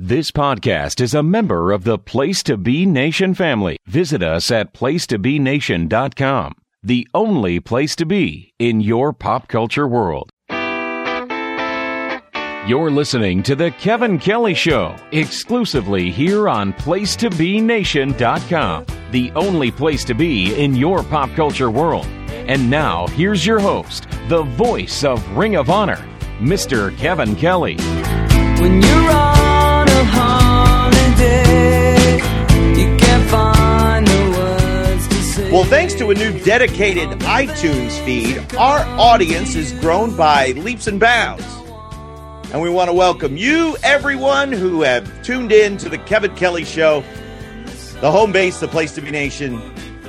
This podcast is a member of the Place to Be Nation family. Visit us at placetobenation.com, the only place to be in your pop culture world. You're listening to The Kevin Kelly Show, exclusively here on placetobenation.com, the only place to be in your pop culture world. And now, here's your host, the voice of Ring of Honor, Mr. Kevin Kelly. When you're on a holiday, you can't find the words to say. Well, thanks to a new dedicated iTunes feed, our audience has grown by leaps and bounds. And we want to welcome you, everyone who have tuned in to the Kevin Kelly Show, the home base, the Place to Be Nation,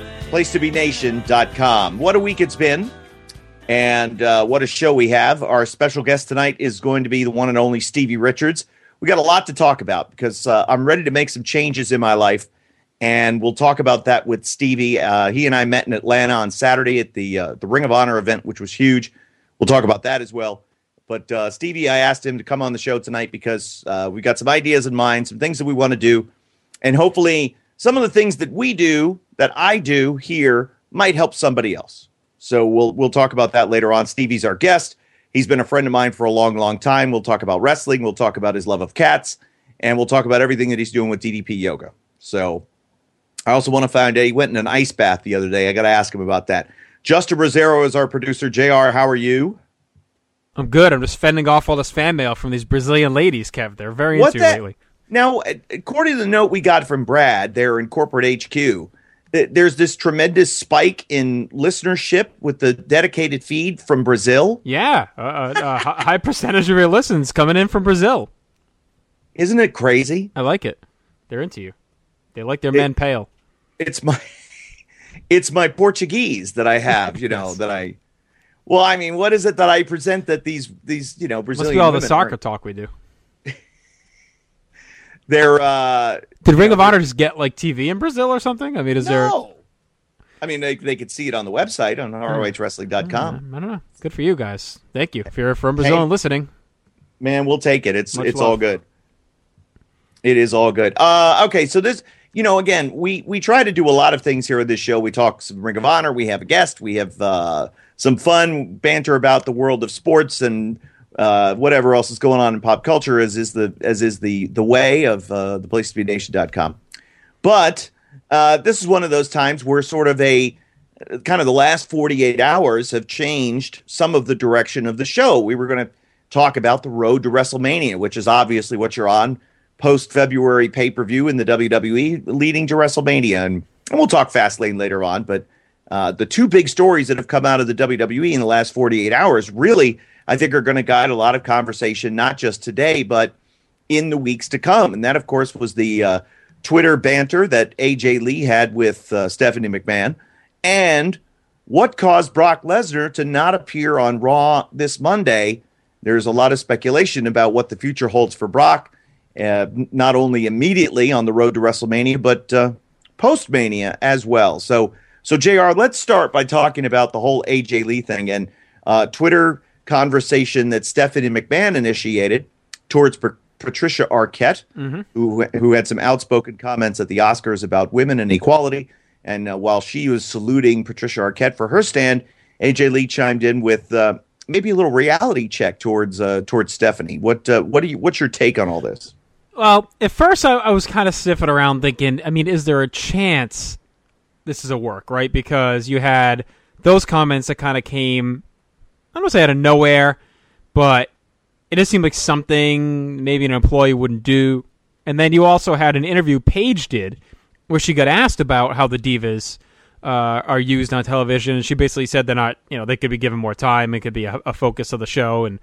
placetobenation.com. What a week it's been, and what a show we have. Our special guest tonight is going to be the one and only Stevie Richards. We got a lot to talk about because I'm ready to make some changes in my life, and we'll talk about that with Stevie. He and I met in Atlanta on Saturday at the Ring of Honor event, which was huge. We'll talk about that as well. But Stevie, I asked him to come on the show tonight because we got some ideas in mind, some things that we want to do, and hopefully some of the things that we do, that I do here, might help somebody else. So we'll talk about that later on. Stevie's our guest. He's been a friend of mine for a long, long time. We'll talk about wrestling. We'll talk about his love of cats, and we'll talk about everything that he's doing with DDP Yoga. So I also want to find out, he went in an ice bath the other day. I got to ask him about that. Justin Rosero is our producer. JR, how are you? I'm good. I'm just fending off all this fan mail from these Brazilian ladies, Kev. They're very into you lately. Now, according to the note we got from Brad there in corporate HQ, there's this tremendous spike in listenership with the dedicated feed from Brazil. Yeah, a high percentage of your listens coming in from Brazil. Isn't it crazy? I like it. They're into you. They like their men pale. It's my Portuguese that I have, that I. Well, I mean, what is it that I present that these Brazilian Must be all the women soccer talk we do. They're Did Ring of Honor just get like TV in Brazil or something? I mean, No. I mean, they could see it on the website on ROHWrestling.com. I don't know. Good for you guys. Thank you. If you're from Brazil and listening, man, we'll take it. It's love. all good. It is all good. Okay, so this, again, we try to do a lot of things here at this show. We talk some Ring of Honor. We have a guest. We have some fun banter about the world of sports and whatever else is going on in pop culture, as is the way of the placetobenation.com. But this is one of those times where sort of the last 48 hours have changed some of the direction of the show. We were going to talk about the road to WrestleMania, which is obviously what you're on post-February pay-per-view in the WWE leading to WrestleMania. And we'll talk Fastlane later on, but the two big stories that have come out of the WWE in the last 48 hours really, I think, are going to guide a lot of conversation, not just today, but in the weeks to come. And that, of course, was the Twitter banter that AJ Lee had with Stephanie McMahon, and what caused Brock Lesnar to not appear on Raw this Monday. There's a lot of speculation about what the future holds for Brock, not only immediately on the road to WrestleMania, but post-Mania as well. So JR, let's start by talking about the whole AJ Lee thing and Twitter conversation that Stephanie McMahon initiated towards Patricia Arquette, who had some outspoken comments at the Oscars about women and equality. And while she was saluting Patricia Arquette for her stand, AJ Lee chimed in with maybe a little reality check towards Stephanie. What's your take on all this? Well, at first I was kind of sniffing around thinking, I mean, is there a chance this is a work, right? Because you had those comments that kind of came, I don't want to say out of nowhere, but it just seemed like something maybe an employee wouldn't do. And then you also had an interview Paige did where she got asked about how the divas are used on television. And she basically said they're not, they could be given more time. It could be a focus of the show and,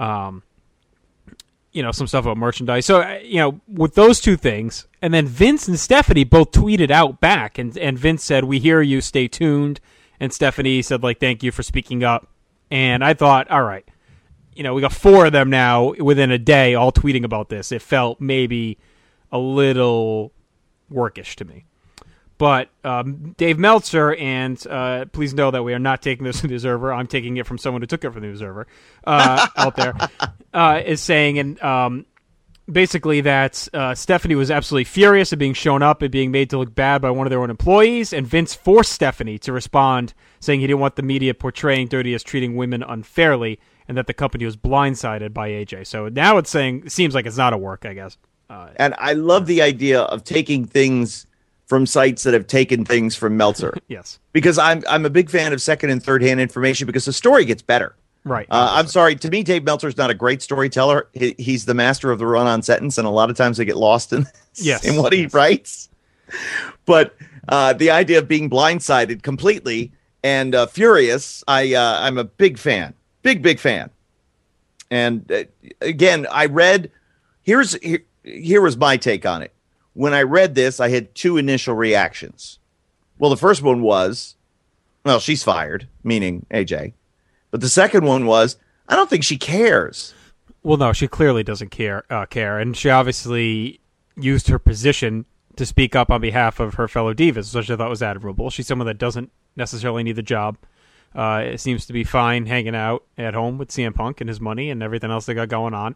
some stuff about merchandise. So, with those two things, and then Vince and Stephanie both tweeted out back, and Vince said, "We hear you, stay tuned." And Stephanie said, thank you for speaking up. And I thought, all right, we got four of them now within a day all tweeting about this. It felt maybe a little workish to me. But Dave Meltzer, and please know that we are not taking this from the Observer. I'm taking it from someone who took it from the Observer out there, is saying, and basically that Stephanie was absolutely furious at being shown up and being made to look bad by one of their own employees, and Vince forced Stephanie to respond, saying he didn't want the media portraying Dirty as treating women unfairly, and that the company was blindsided by AJ. So now it seems like it's not a work, I guess. And I love the idea of taking things from sites that have taken things from Meltzer. Yes. Because I'm a big fan of second and third hand information because the story gets better. Right. I'm sorry. To me, Dave Meltzer's not a great storyteller. He's the master of the run-on sentence, and a lot of times they get lost in what he writes. But the idea of being blindsided completely and furious, I'm a big fan. Big fan. And again, I read. Here was my take on it. When I read this, I had two initial reactions. Well, the first one was, well, she's fired, meaning AJ. But the second one was, I don't think she cares. Well, no, she clearly doesn't care, and she obviously used her position to speak up on behalf of her fellow divas, which I thought was admirable. She's someone that doesn't necessarily need the job. It seems to be fine hanging out at home with CM Punk and his money and everything else they got going on.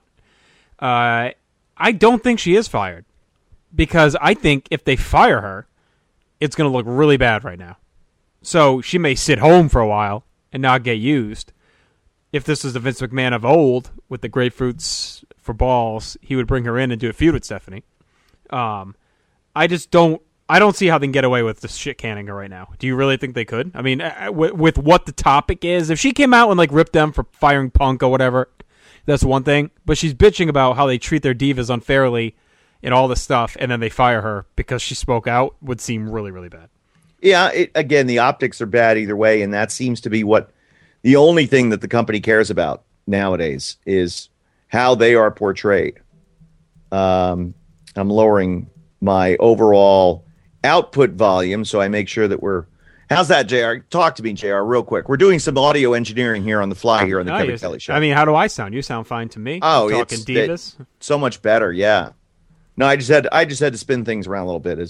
I don't think she is fired, because I think if they fire her, it's going to look really bad right now. So she may sit home for a while and not get used. If this was the Vince McMahon of old with the grapefruits for balls, he would bring her in and do a feud with Stephanie. I don't see how they can get away with this shit canning her right now. Do you really think they could? I mean, with what the topic is, if she came out and like ripped them for firing Punk or whatever, that's one thing. But she's bitching about how they treat their divas unfairly and all this stuff, and then they fire her because she spoke out, would seem really, really bad. Yeah, again, the optics are bad either way, and that seems to be what the only thing that the company cares about nowadays is how they are portrayed. I'm lowering my overall output volume, so I make sure that we're... How's that, JR? Talk to me, JR, real quick. We're doing some audio engineering here on the fly here on the Kevin Kelly Show. I mean, how do I sound? You sound fine to me. Oh, talking divas. So much better, yeah. No, I just had to spin things around a little bit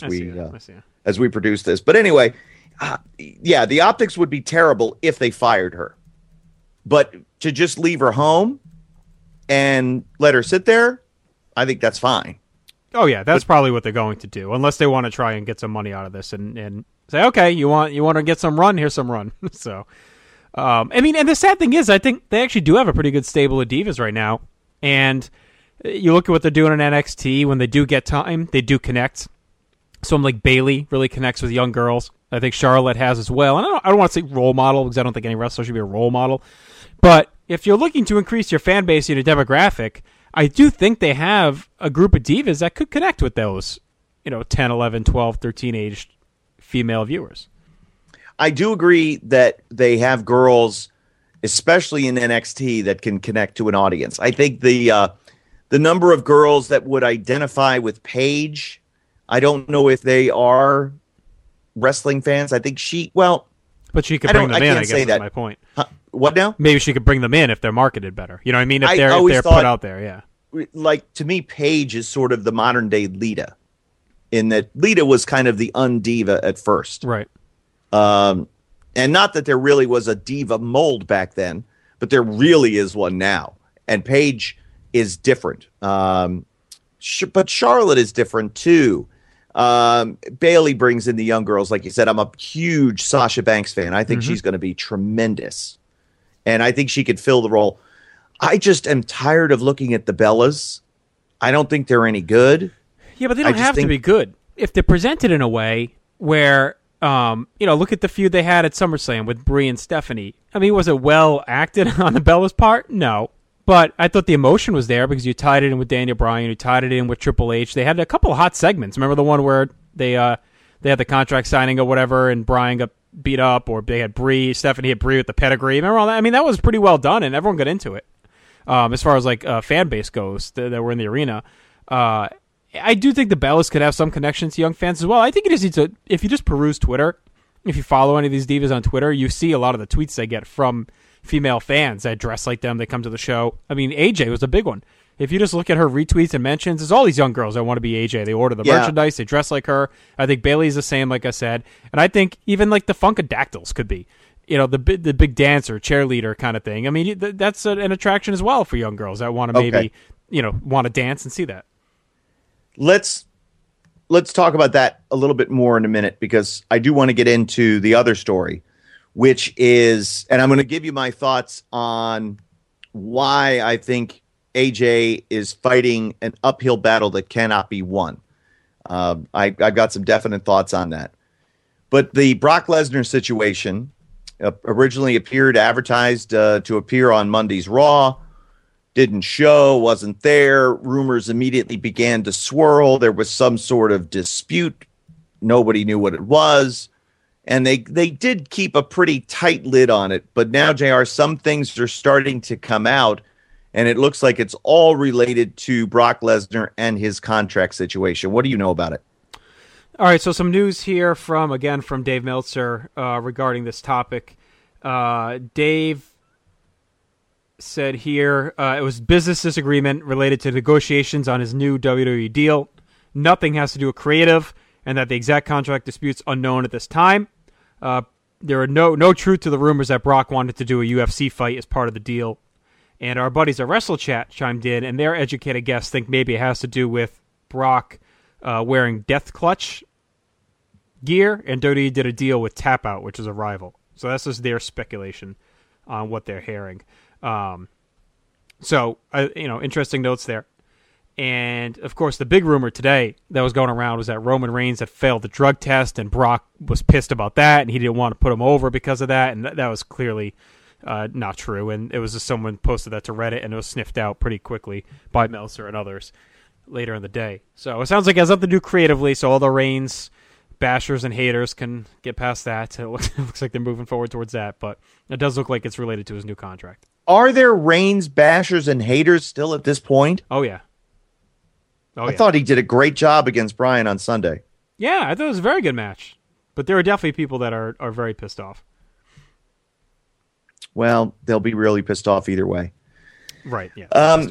as we produce this. But anyway, yeah, the optics would be terrible if they fired her. But to just leave her home and let her sit there, I think that's fine. Oh yeah, that's probably what they're going to do, unless they want to try and get some money out of this and say, okay, you want to get some run, here's some run. So, I mean, and the sad thing is, I think they actually do have a pretty good stable of divas right now, and you look at what they're doing in NXT. When they do get time, they do connect. Someone like Bayley really connects with young girls. I think Charlotte has as well. And I don't want to say role model, because I don't think any wrestler should be a role model. But if you're looking to increase your fan base and your demographic, I do think they have a group of divas that could connect with those, 10, 11, 12, 13-aged female viewers. I do agree that they have girls, especially in NXT, that can connect to an audience. I think the number of girls that would identify with Paige, I don't know if they are wrestling fans. I think but she could bring them in, I guess is my point. What now? Maybe she could bring them in if they're marketed better. You know what I mean? If they're put out there, yeah. Like, to me, Paige is sort of the modern day Lita, in that Lita was kind of the undiva at first. Right. And not that there really was a diva mold back then, but there really is one now. And Paige is different. But Charlotte is different too. Bayley brings in the young girls. Like you said, I'm a huge Sasha Banks fan. I think she's going to be tremendous. And I think she could fill the role. I just am tired of looking at the Bellas. I don't think they're any good. Yeah, but they don't have to be good. If they're presented in a way where, look at the feud they had at SummerSlam with Brie and Stephanie. I mean, was it well acted on the Bellas' part? No. But I thought the emotion was there because you tied it in with Daniel Bryan, you tied it in with Triple H. They had a couple of hot segments. Remember the one where they had the contract signing or whatever, and Bryan got beat up, or they had Stephanie hit Brie with the pedigree. Remember all that? I mean, that was pretty well done, and everyone got into it. As far as like fan base goes, that were in the arena, I do think the Bellas could have some connections to young fans as well. I think it just needs to. If you just peruse Twitter, if you follow any of these divas on Twitter, you see a lot of the tweets they get from female fans that dress like them. They come to the show. I mean, AJ was a big one. If you just look at her retweets and mentions, there's all these young girls that want to be AJ. They order the merchandise. They dress like her. I think Bayley's the same, like I said. And I think even like the Funkadactyls could be, the big dancer, cheerleader kind of thing. I mean, that's an attraction as well for young girls that want to maybe, want to dance and see that. let's talk about that a little bit more in a minute, because I do want to get into the other story, which is, and I'm going to give you my thoughts on why I think AJ is fighting an uphill battle that cannot be won. I've got some definite thoughts on that. But the Brock Lesnar situation originally appeared advertised to appear on Monday's Raw. Didn't show, wasn't there. Rumors immediately began to swirl. There was some sort of dispute. Nobody knew what it was. And they did keep a pretty tight lid on it. But now, JR, some things are starting to come out, and it looks like it's all related to Brock Lesnar and his contract situation. What do you know about it? All right, so some news here from Dave Meltzer regarding this topic. Dave said here it was business disagreement related to negotiations on his new WWE deal. Nothing has to do with creative, and that the exact contract dispute's unknown at this time. There are no truth to the rumors that Brock wanted to do a UFC fight as part of the deal. And our buddies at WrestleChat chimed in, and their educated guests think maybe it has to do with Brock wearing Death Clutch gear, and WWE did a deal with Tap Out, which is a rival. So that's just their speculation on what they're hearing. Interesting notes there. And, of course, the big rumor today that was going around was that Roman Reigns had failed the drug test, and Brock was pissed about that, and he didn't want to put him over because of that, and that was clearly not true. And it was just someone posted that to Reddit, and it was sniffed out pretty quickly by Meltzer and others later in the day. So it sounds like it has nothing to do creatively, so all the Reigns bashers and haters can get past that. It looks like they're moving forward towards that, but it does look like it's related to his new contract. Are there Reigns bashers and haters still at this point? Oh, yeah. I thought he did a great job against Bryan on Sunday. Yeah, I thought it was a very good match. But there are definitely people that are very pissed off. Well, they'll be really pissed off either way. Right, yeah.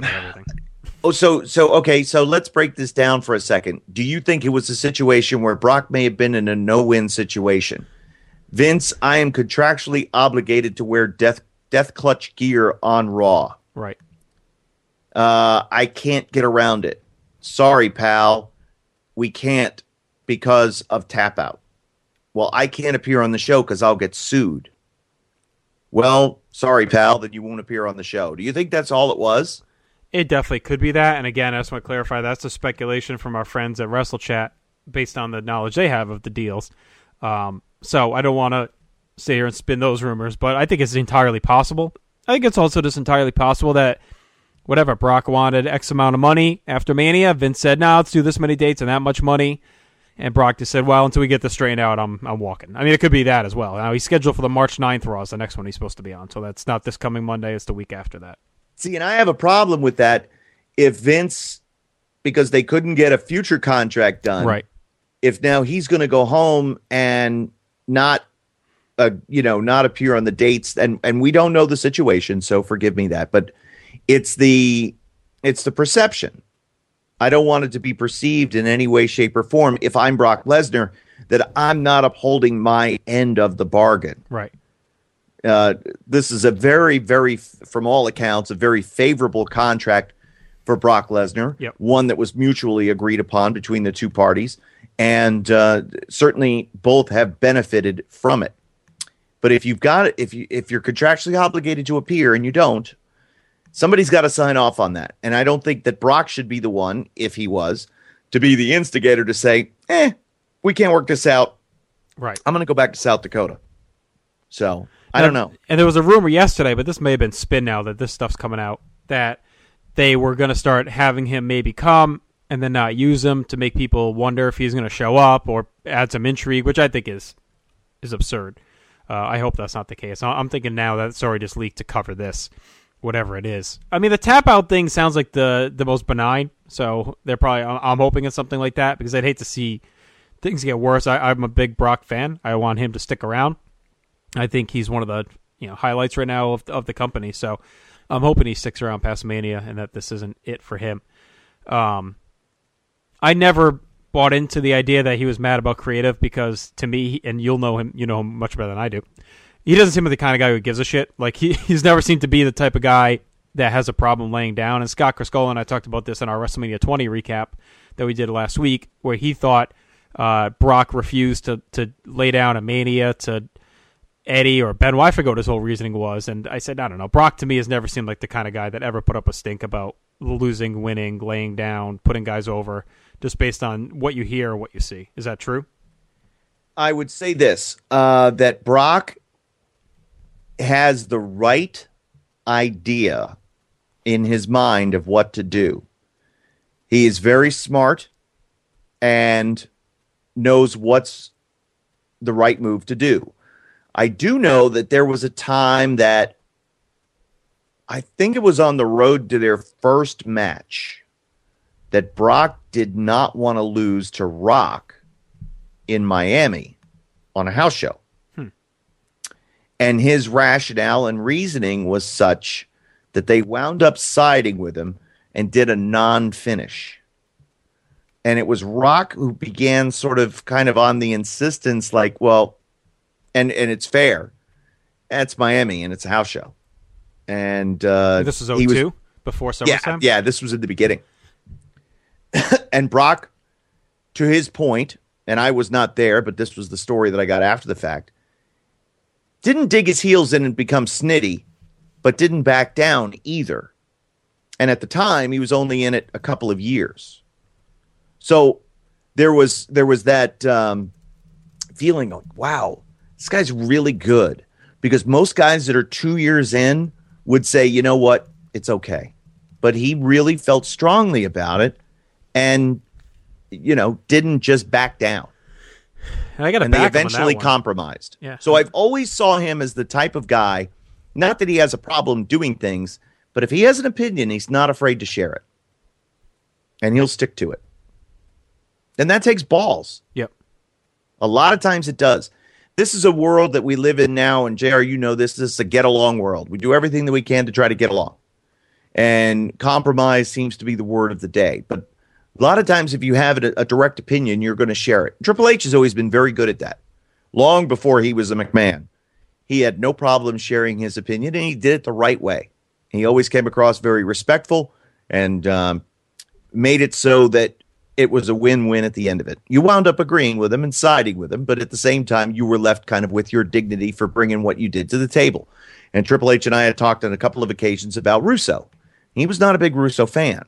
So let's break this down for a second. Do you think it was a situation where Brock may have been in a no-win situation? Vince, I am contractually obligated to wear Death Clutch gear on Raw. Right. I can't get around it. Sorry, pal. We can't because of Tap Out. Well, I can't appear on the show because I'll get sued. Well, sorry, pal, that you won't appear on the show. Do you think that's all it was? It definitely could be that. And again, I just want to clarify, that's a speculation from our friends at WrestleChat based on the knowledge they have of the deals. So I don't want to sit here and spin those rumors, but I think it's entirely possible. I think it's also just entirely possible that whatever, Brock wanted X amount of money after Mania. Vince said, no, let's do this many dates and that much money. And Brock just said, well, until we get this straightened out, I'm walking. I mean, it could be that as well. Now, he's scheduled for the March 9th Raw is the next one he's supposed to be on. So that's not this coming Monday. It's the week after that. See, and I have a problem with that. If Vince, because they couldn't get a future contract done. Right. If now he's going to go home and not appear on the dates, and we don't know the situation, so forgive me that, but it's the perception. I don't want it to be perceived in any way, shape, or form, if I'm Brock Lesnar, that I'm not upholding my end of the bargain. Right. This is a very, very, from all accounts, a very favorable contract for Brock Lesnar. Yep. One that was mutually agreed upon between the two parties, and certainly both have benefited from it. But if you're contractually obligated to appear and you don't, somebody's got to sign off on that. And I don't think that Brock should be the one, if he was, to be the instigator to say, we can't work this out. Right. I'm going to go back to South Dakota. So I don't know. And there was a rumor yesterday, but this may have been spin now that this stuff's coming out, that they were going to start having him maybe come and then not use him to make people wonder if he's going to show up or add some intrigue, which I think is absurd. I hope that's not the case. I'm thinking now that it's already just leaked to cover this, whatever it is. I mean, the tap out thing sounds like the most benign, so they're probably. I'm hoping it's something like that because I'd hate to see things get worse. I'm a big Brock fan. I want him to stick around. I think he's one of the highlights right now of the company. So I'm hoping he sticks around past Mania and that this isn't it for him. I never bought into the idea that he was mad about creative because to me, and you know him much better than I do, he doesn't seem like the kind of guy who gives a shit. Like he's never seemed to be the type of guy that has a problem laying down. And Scott Criscola and I talked about this in our WrestleMania 20 recap that we did last week, where he thought Brock refused to lay down a Mania to Eddie or Benoit. I forgot what his whole reasoning was, and I said, I don't know. Brock to me has never seemed like the kind of guy that ever put up a stink about losing, winning, laying down, putting guys over, just based on what you hear or what you see. Is that true? I would say this, that Brock has the right idea in his mind of what to do. He is very smart and knows what's the right move to do. I do know that there was a time that I think it was on the road to their first match that Brock did not want to lose to Rock in Miami on a house show. And his rationale and reasoning was such that they wound up siding with him and did a non-finish. And it was Rock who began sort of kind of on the insistence like, well, and it's fair. It's Miami and it's a house show. And this was 02 before SummerSlam? Yeah, this was at the beginning. And Brock, to his point, and I was not there, but this was the story that I got after the fact, didn't dig his heels in and become snitty, but didn't back down either. And at the time, he was only in it a couple of years. So there was that feeling of, wow, this guy's really good. Because most guys that are 2 years in would say, you know what, it's okay. But he really felt strongly about it and, you know, didn't just back down. And they eventually compromised. Yeah. So I've always saw him as the type of guy, not that he has a problem doing things, but if he has an opinion, he's not afraid to share it. And he'll stick to it. And that takes balls. Yep. A lot of times it does. This is a world that we live in now, and JR, you know this is a get-along world. We do everything that we can to try to get along. And compromise seems to be the word of the day. But a lot of times if you have a direct opinion, you're going to share it. Triple H has always been very good at that. Long before he was a McMahon, he had no problem sharing his opinion, and he did it the right way. He always came across very respectful and made it so that it was a win-win at the end of it. You wound up agreeing with him and siding with him, but at the same time, you were left kind of with your dignity for bringing what you did to the table. And Triple H and I had talked on a couple of occasions about Russo. He was not a big Russo fan,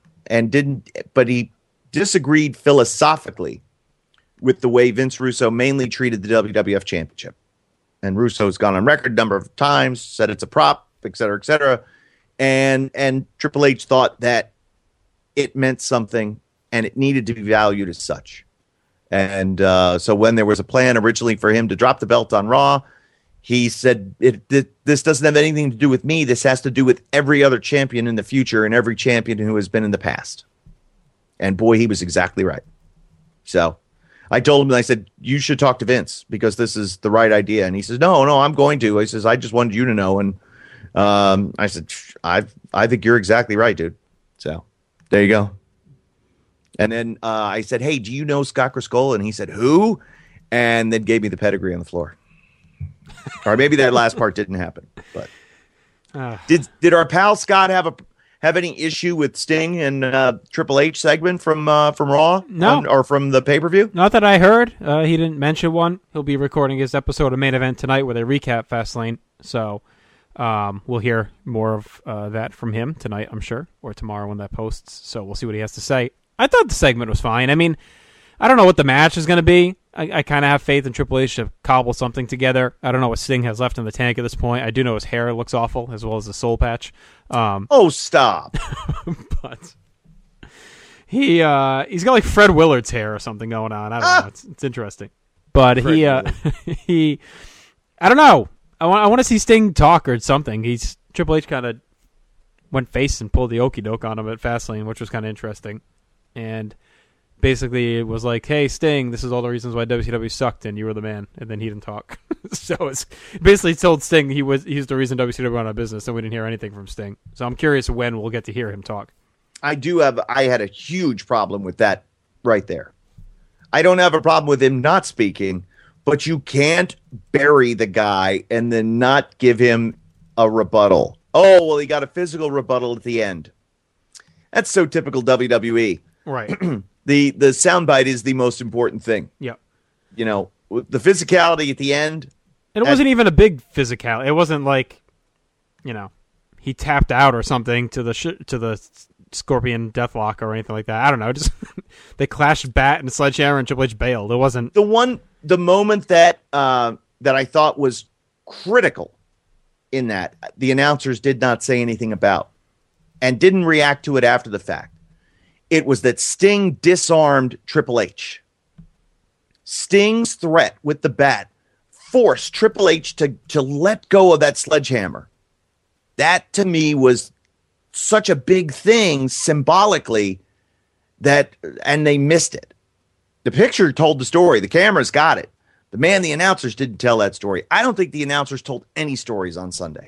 but he disagreed philosophically with the way Vince Russo mainly treated the WWF Championship. And Russo's gone on record a number of times, said it's a prop, et cetera, et cetera. And Triple H thought that it meant something and it needed to be valued as such. And so when there was a plan originally for him to drop the belt on Raw, he said, this doesn't have anything to do with me. This has to do with every other champion in the future and every champion who has been in the past. And boy, he was exactly right. So I told him, and I said, you should talk to Vince because this is the right idea. And he says, no, I'm going to. He says, I just wanted you to know. And I said, I think you're exactly right, dude. So there you go. And then I said, hey, do you know Scott Griscola? And he said, who? And then gave me the pedigree on the floor. Or maybe that last part didn't happen. But did our pal Scott have any issue with Sting and Triple H segment from Raw? No. Or from the pay-per-view? Not that I heard. He didn't mention one. He'll be recording his episode of Main Event tonight where they recap Fastlane. So we'll hear more of that from him tonight, I'm sure, or tomorrow when that posts. So we'll see what he has to say. I thought the segment was fine. I mean, I don't know what the match is going to be. I kind of have faith in Triple H to cobble something together. I don't know what Sting has left in the tank at this point. I do know his hair looks awful, as well as the soul patch. Oh, stop. But he's got like Fred Willard's hair or something going on. I don't know. It's interesting. But he I don't know. I want to see Sting talk or something. Triple H kind of went face and pulled the okie doke on him at Fastlane, which was kind of interesting. And basically it was like, hey, Sting, this is all the reasons why WCW sucked and you were the man. And then he didn't talk. So it's basically told Sting he's the reason WCW went out of business, and we didn't hear anything from Sting. So I'm curious when we'll get to hear him talk. I had a huge problem with that right there. I don't have a problem with him not speaking, but you can't bury the guy and then not give him a rebuttal. Oh, well, he got a physical rebuttal at the end. That's so typical WWE. Right. The soundbite is the most important thing. Yep. You know, the physicality at the end. And it wasn't even a big physicality. It wasn't like, he tapped out or something to the Scorpion Deathlock or anything like that. I don't know. Just they clashed bat and sledgehammer and Triple H bailed. It wasn't the moment that I thought was critical in that the announcers did not say anything about and didn't react to it after the fact. It was that Sting disarmed Triple H. Sting's threat with the bat forced Triple H to let go of that sledgehammer. That to me was such a big thing symbolically and they missed it. The picture told the story. The cameras got it. The announcers didn't tell that story. I don't think the announcers told any stories on Sunday.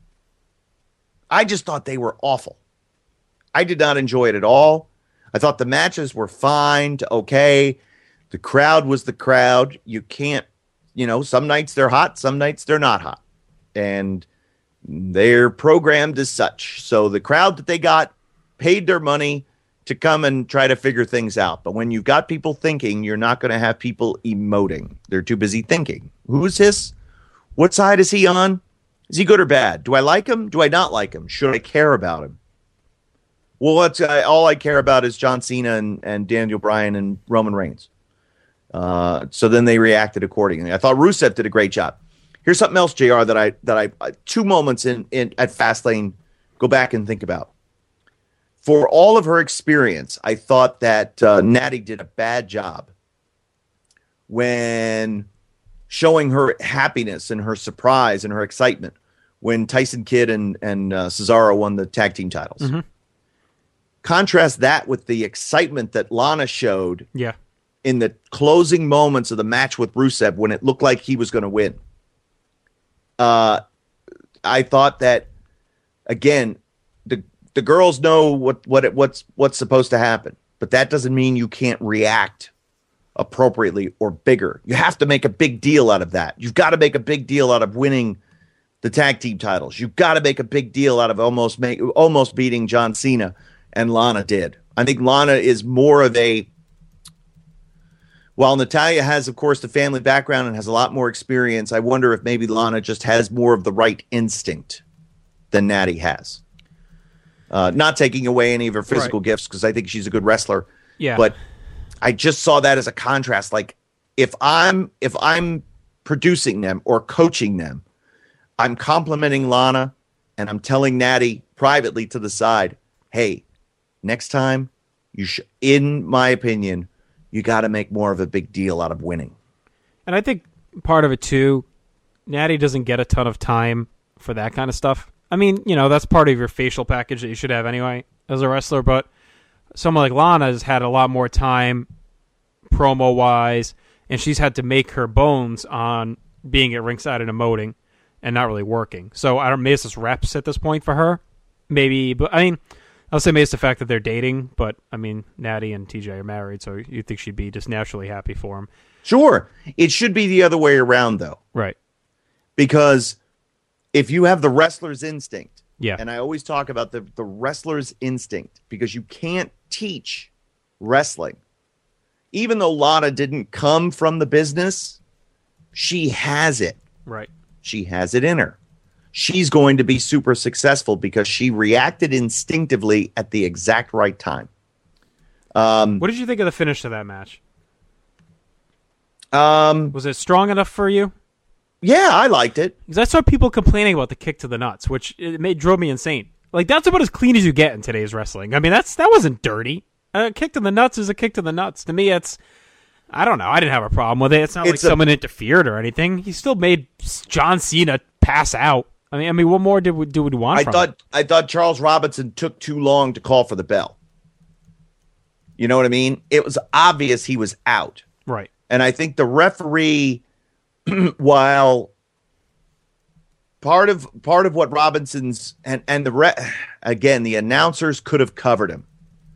I just thought they were awful. I did not enjoy it at all. I thought the matches were fine to okay. The crowd was the crowd. You can't, some nights they're hot, some nights they're not hot. And they're programmed as such. So the crowd that they got paid their money to come and try to figure things out. But when you've got people thinking, you're not going to have people emoting. They're too busy thinking. Who's this? What side is he on? Is he good or bad? Do I like him? Do I not like him? Should I care about him? Well, all I care about is John Cena and Daniel Bryan and Roman Reigns. So then they reacted accordingly. I thought Rusev did a great job. Here's something else, JR, that I 2 moments in at Fastlane go back and think about. For all of her experience, I thought that Natty did a bad job when showing her happiness and her surprise and her excitement when Tyson Kidd and Cesaro won the tag team titles. Mm-hmm. Contrast that with the excitement that Lana showed in the closing moments of the match with Rusev when it looked like he was going to win. I thought that, again, the girls know what's supposed to happen, but that doesn't mean you can't react appropriately or bigger. You have to make a big deal out of that. You've got to make a big deal out of winning the tag team titles. You've got to make a big deal out of almost beating John Cena, and Lana did. I think Lana is more of while Natalya has, of course, the family background and has a lot more experience, I wonder if maybe Lana just has more of the right instinct than Natty has. Not taking away any of her physical gifts, because I think she's a good wrestler. Yeah. But I just saw that as a contrast. Like, if I'm producing them or coaching them, I'm complimenting Lana and I'm telling Natty privately to the side, hey, next time, in my opinion, you got to make more of a big deal out of winning. And I think part of it, too, Natty doesn't get a ton of time for that kind of stuff. I mean, that's part of your facial package that you should have anyway as a wrestler, but someone like Lana has had a lot more time promo-wise, and she's had to make her bones on being at ringside and emoting and not really working. So I don't maybe it's just reps at this point for her. Maybe, but I mean, I'll say maybe it's the fact that they're dating, but I mean, Natty and TJ are married, so you'd think she'd be just naturally happy for him. Sure. It should be the other way around, though. Right. Because if you have the wrestler's instinct, and I always talk about the wrestler's instinct, because you can't teach wrestling. Even though Lana didn't come from the business, she has it. Right. She has it in her. She's going to be super successful because she reacted instinctively at the exact right time. What did you think of the finish to that match? Was it strong enough for you? Yeah, I liked it. Because I saw people complaining about the kick to the nuts, which drove me insane. Like, that's about as clean as you get in today's wrestling. I mean, that wasn't dirty. A kick to the nuts is a kick to the nuts. To me, I don't know. I didn't have a problem with it. It's not like someone interfered or anything. He still made John Cena pass out. I mean, what more do we want from him? I thought Charles Robinson took too long to call for the bell. You know what I mean? It was obvious he was out. Right. And I think the referee, while part of what Robinson's and again, the announcers could have covered him.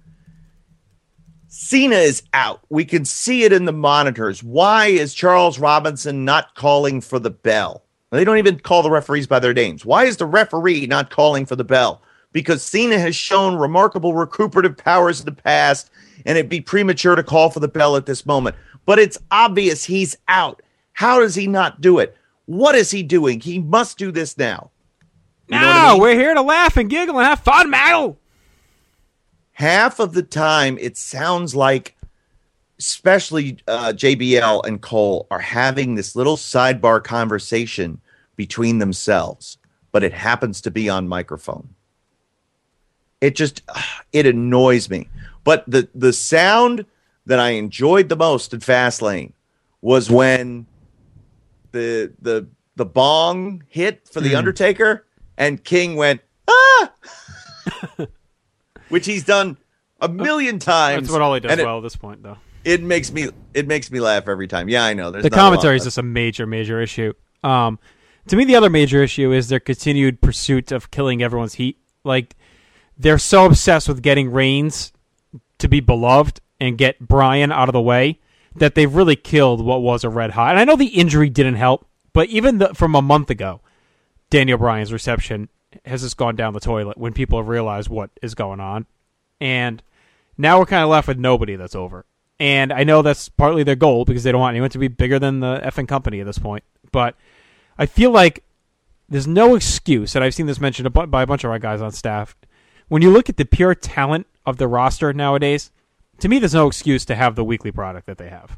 Cena is out. We can see it in the monitors. Why is Charles Robinson not calling for the bell? They don't even call the referees by their names. Why is the referee not calling for the bell? because Cena has shown remarkable recuperative powers in the past, and it'd be premature to call for the bell at this moment. But it's obvious he's out. How does he not do it? What is he doing? He must do this now. You know what I mean? We're here to laugh and giggle and have fun, Mal. Half of the time, it sounds like, especially JBL and Cole, are having this little sidebar conversation between themselves, but it happens to be on microphone. It annoys me. But the sound that I enjoyed the most in Fastlane was when the bong hit for the Undertaker and King went, ah! Which he's done a million times. That's what all he does well at this point, though. It makes me laugh every time. Yeah, I know. The commentary is just a major issue. To me, the other major issue is their continued pursuit of killing everyone's heat. Like, they're so obsessed with getting Reigns to be beloved and get Bryan out of the way that they've really killed what was a red hot. And I know the injury didn't help, but even from a month ago, Daniel Bryan's reception has just gone down the toilet when people have realized what is going on. And now we're kind of left with nobody that's over. And I know that's partly their goal because they don't want anyone to be bigger than the effing company at this point. But I feel like there's no excuse, and I've seen this mentioned by a bunch of our guys on staff. When you look at the pure talent of the roster nowadays, to me, there's no excuse to have the weekly product that they have.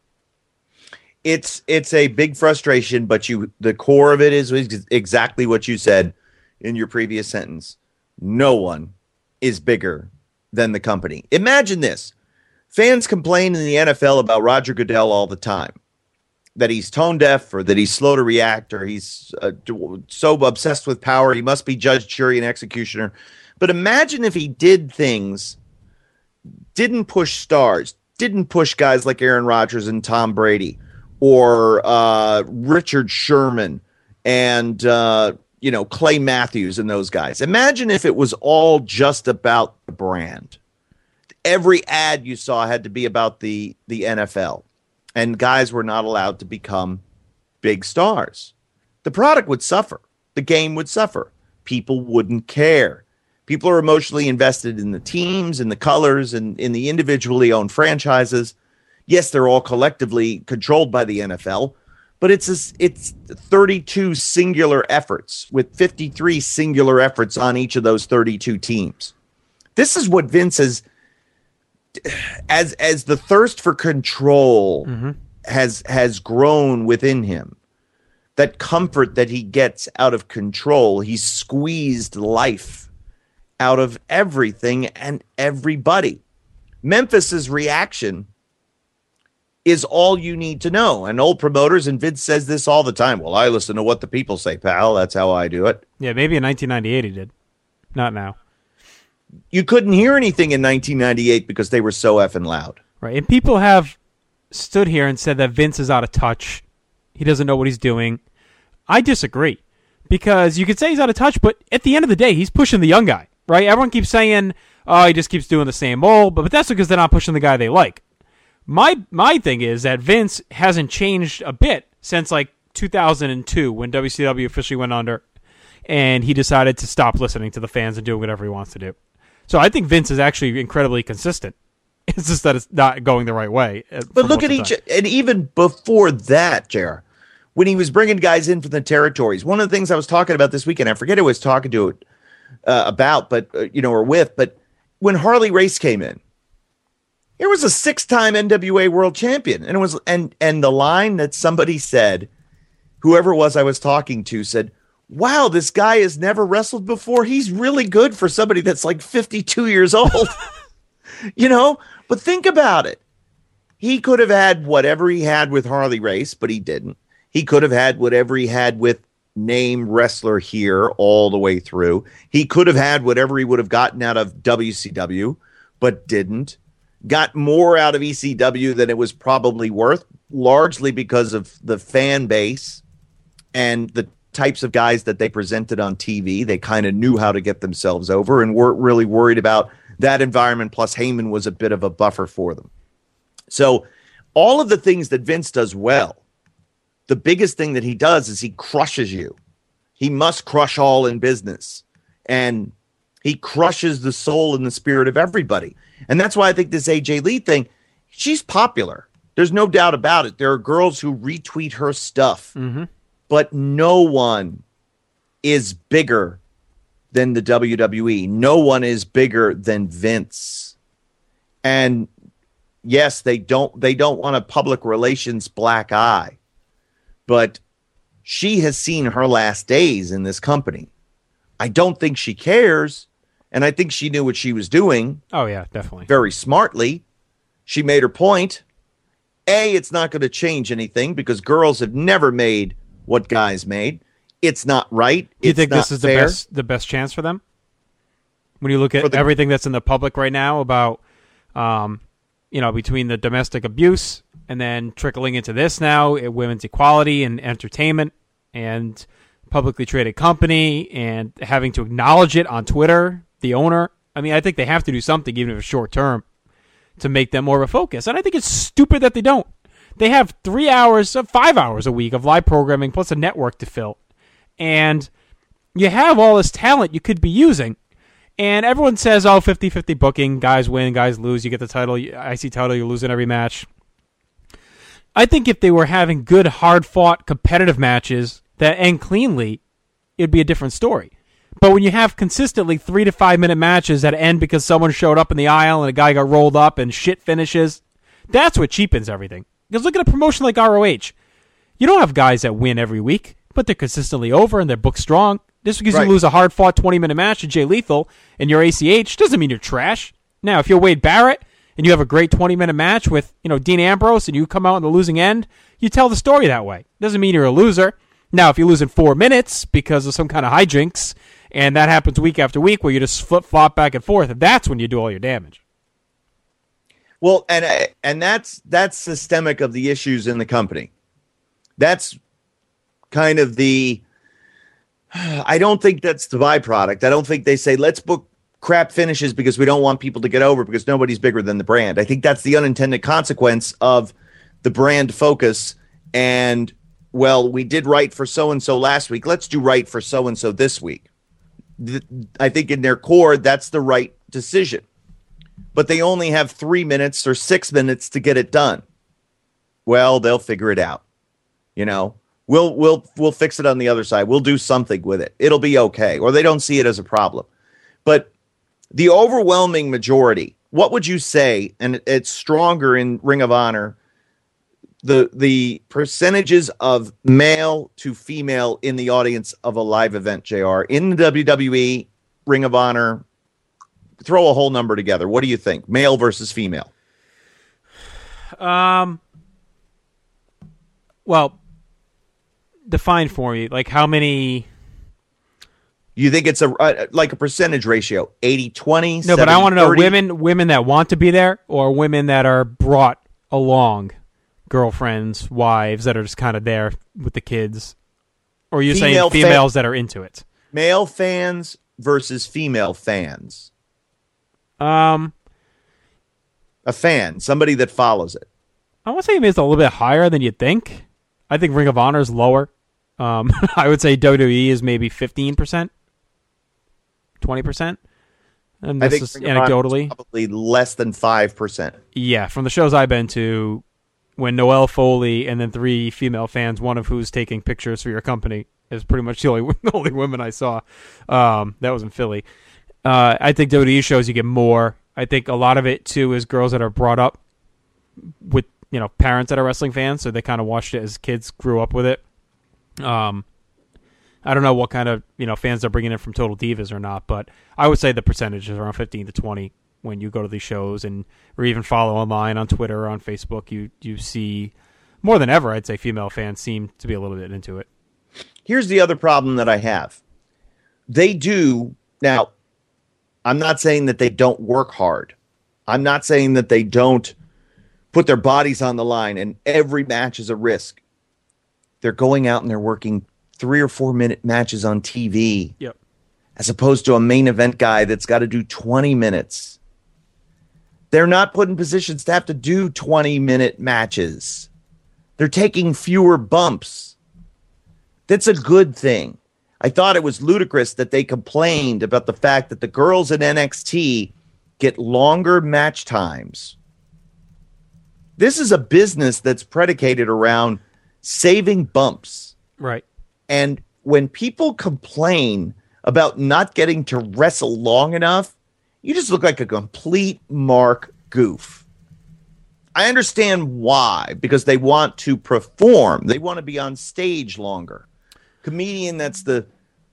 It's a big frustration, but the core of it is exactly what you said in your previous sentence. No one is bigger than the company. Imagine this. Fans complain in the NFL about Roger Goodell all the time, that he's tone deaf or that he's slow to react or he's so obsessed with power he must be judge, jury, and executioner. But imagine if he did things, didn't push stars, didn't push guys like Aaron Rodgers and Tom Brady or Richard Sherman and Clay Matthews and those guys. Imagine if it was all just about the brand. Every ad you saw had to be about the NFL, and guys were not allowed to become big stars. The product would suffer. The game would suffer. People wouldn't care. People are emotionally invested in the teams and the colors and in the individually owned franchises. Yes, they're all collectively controlled by the NFL, but it's 32 singular efforts with 53 singular efforts on each of those 32 teams. This is what Vince has, as the thirst for control has grown within him. That comfort that he gets out of control, he's squeezed life out of everything and everybody. Memphis's reaction is all you need to know. And old promoters, and Vince says this all the time. Well, I listen to what the people say, pal. That's how I do it. Yeah, maybe in 1998 he did. Not now. You couldn't hear anything in 1998 because they were so effing loud. Right, and people have stood here and said that Vince is out of touch. He doesn't know what he's doing. I disagree. Because you could say he's out of touch, but at the end of the day, he's pushing the young guy. Right? Everyone keeps saying, oh, he just keeps doing the same old, but that's because they're not pushing the guy they like. My thing is that Vince hasn't changed a bit since like 2002 when WCW officially went under and he decided to stop listening to the fans and doing whatever he wants to do. So I think Vince is actually incredibly consistent. It's just that it's not going the right way. But look at each, and even before that, JR, when he was bringing guys in from the territories, one of the things I was talking about this weekend, I forget who I was talking to it about, but or with, but when Harley Race came in, there was a 6-time NWA world champion, and it was and the line that somebody said, whoever it was I was talking to said, wow, this guy has never wrestled before. He's really good for somebody that's like 52 years old. But think about it. He could have had whatever he had with Harley Race, but he didn't. He could have had whatever he had with name wrestler here all the way through. He could have had whatever he would have gotten out of WCW, but didn't. Got more out of ECW than it was probably worth, largely because of the fan base and the types of guys that they presented on TV. They kind of knew how to get themselves over and weren't really worried about that environment. Plus, Heyman was a bit of a buffer for them. So all of the things that Vince does well, the biggest thing that he does is he crushes you. He must crush all in business. And He crushes the soul and the spirit of everybody. And that's why I think this AJ Lee thing, she's popular. There's no doubt about it. There are girls who retweet her stuff, but no one is bigger than the WWE. No one is bigger than Vince. And yes, they don't want a public relations black eye, but she has seen her last days in this company. I don't think she cares. And I think she knew what she was doing. Oh, yeah, definitely. Very smartly. She made her point. It's not going to change anything because girls have never made what guys made. It's not right. Do you think this is fair. the best chance for them? When you look at everything that's in the public right now about, between the domestic abuse and then trickling into this now, women's equality and entertainment and publicly traded company and having to acknowledge it on Twitter, the owner. I mean, I think they have to do something, even if it's short term, to make them more of a focus. And I think it's stupid that they don't. They have 5 hours a week of live programming plus a network to fill. And you have all this talent you could be using. And everyone says, 50-50 booking, guys win, guys lose, you get the title, IC title, you're losing every match. I think if they were having good, hard-fought, competitive matches that end cleanly, it'd be a different story. But when you have consistently 3 to 5 minute matches that end because someone showed up in the aisle and a guy got rolled up and shit finishes, that's what cheapens everything. Because look at a promotion like ROH. You don't have guys that win every week, but they're consistently over and they're booked strong. Just because you lose a hard-fought 20-minute match to Jay Lethal and you're ACH doesn't mean you're trash. Now, if you're Wade Barrett and you have a great 20-minute match with Dean Ambrose and you come out on the losing end, you tell the story that way. Doesn't mean you're a loser. Now, if you lose in 4 minutes because of some kind of hijinks, and that happens week after week where you just flip-flop back and forth, that's when you do all your damage. Well, and that's systemic of the issues in the company. That's kind of I don't think that's the byproduct. I don't think they say, let's book crap finishes because we don't want people to get over because nobody's bigger than the brand. I think that's the unintended consequence of the brand focus. And, well, we did right for so-and-so last week. Let's do right for so-and-so this week. I think in their core, that's the right decision. But they only have 3 minutes or 6 minutes to get it done. Well, they'll figure it out. We'll fix it on the other side. We'll do something with it. It'll be okay. Or they don't see it as a problem. But the overwhelming majority, what would you say, and it's stronger in Ring of Honor, the percentages of male to female in the audience of a live event, JR, in the WWE, Ring of Honor, throw a whole number together. What do you think? Male versus female? Well, define for me, like how many... You think it's like a percentage ratio, 80-20? No, but I want to know women that want to be there or women that are brought along, girlfriends, wives that are just kind of there with the kids. Or are you saying females that are into it? Male fans versus female fans. A fan, somebody that follows it. I want to say it's a little bit higher than you'd think. I think Ring of Honor is lower. I would say WWE is maybe 15%, 20%. And this is anecdotally probably less than 5%. Yeah, from the shows I've been to, when Noelle Foley and then 3 female fans, one of who's taking pictures for your company, is pretty much the only women I saw. That was in Philly. I think WWE shows you get more. I think a lot of it too is girls that are brought up with parents that are wrestling fans, so they kind of watched it as kids, grew up with it. I don't know what kind of fans they're bringing in from Total Divas or not, but I would say the percentage is around 15 to 20 when you go to these shows or even follow online on Twitter or on Facebook. You see more than ever, I'd say, female fans seem to be a little bit into it. Here's the other problem that I have. They do now. I'm not saying that they don't work hard. I'm not saying that they don't put their bodies on the line and every match is a risk. They're going out and they're working 3 or 4 minute matches on TV. Yep. As opposed to a main event guy that's got to do 20 minutes. They're not put in positions to have to do 20-minute matches. They're taking fewer bumps. That's a good thing. I thought it was ludicrous that they complained about the fact that the girls in NXT get longer match times. This is a business that's predicated around saving bumps. Right. And when people complain about not getting to wrestle long enough, you just look like a complete mark goof. I understand why, because they want to perform. They want to be on stage longer. Comedian, that's the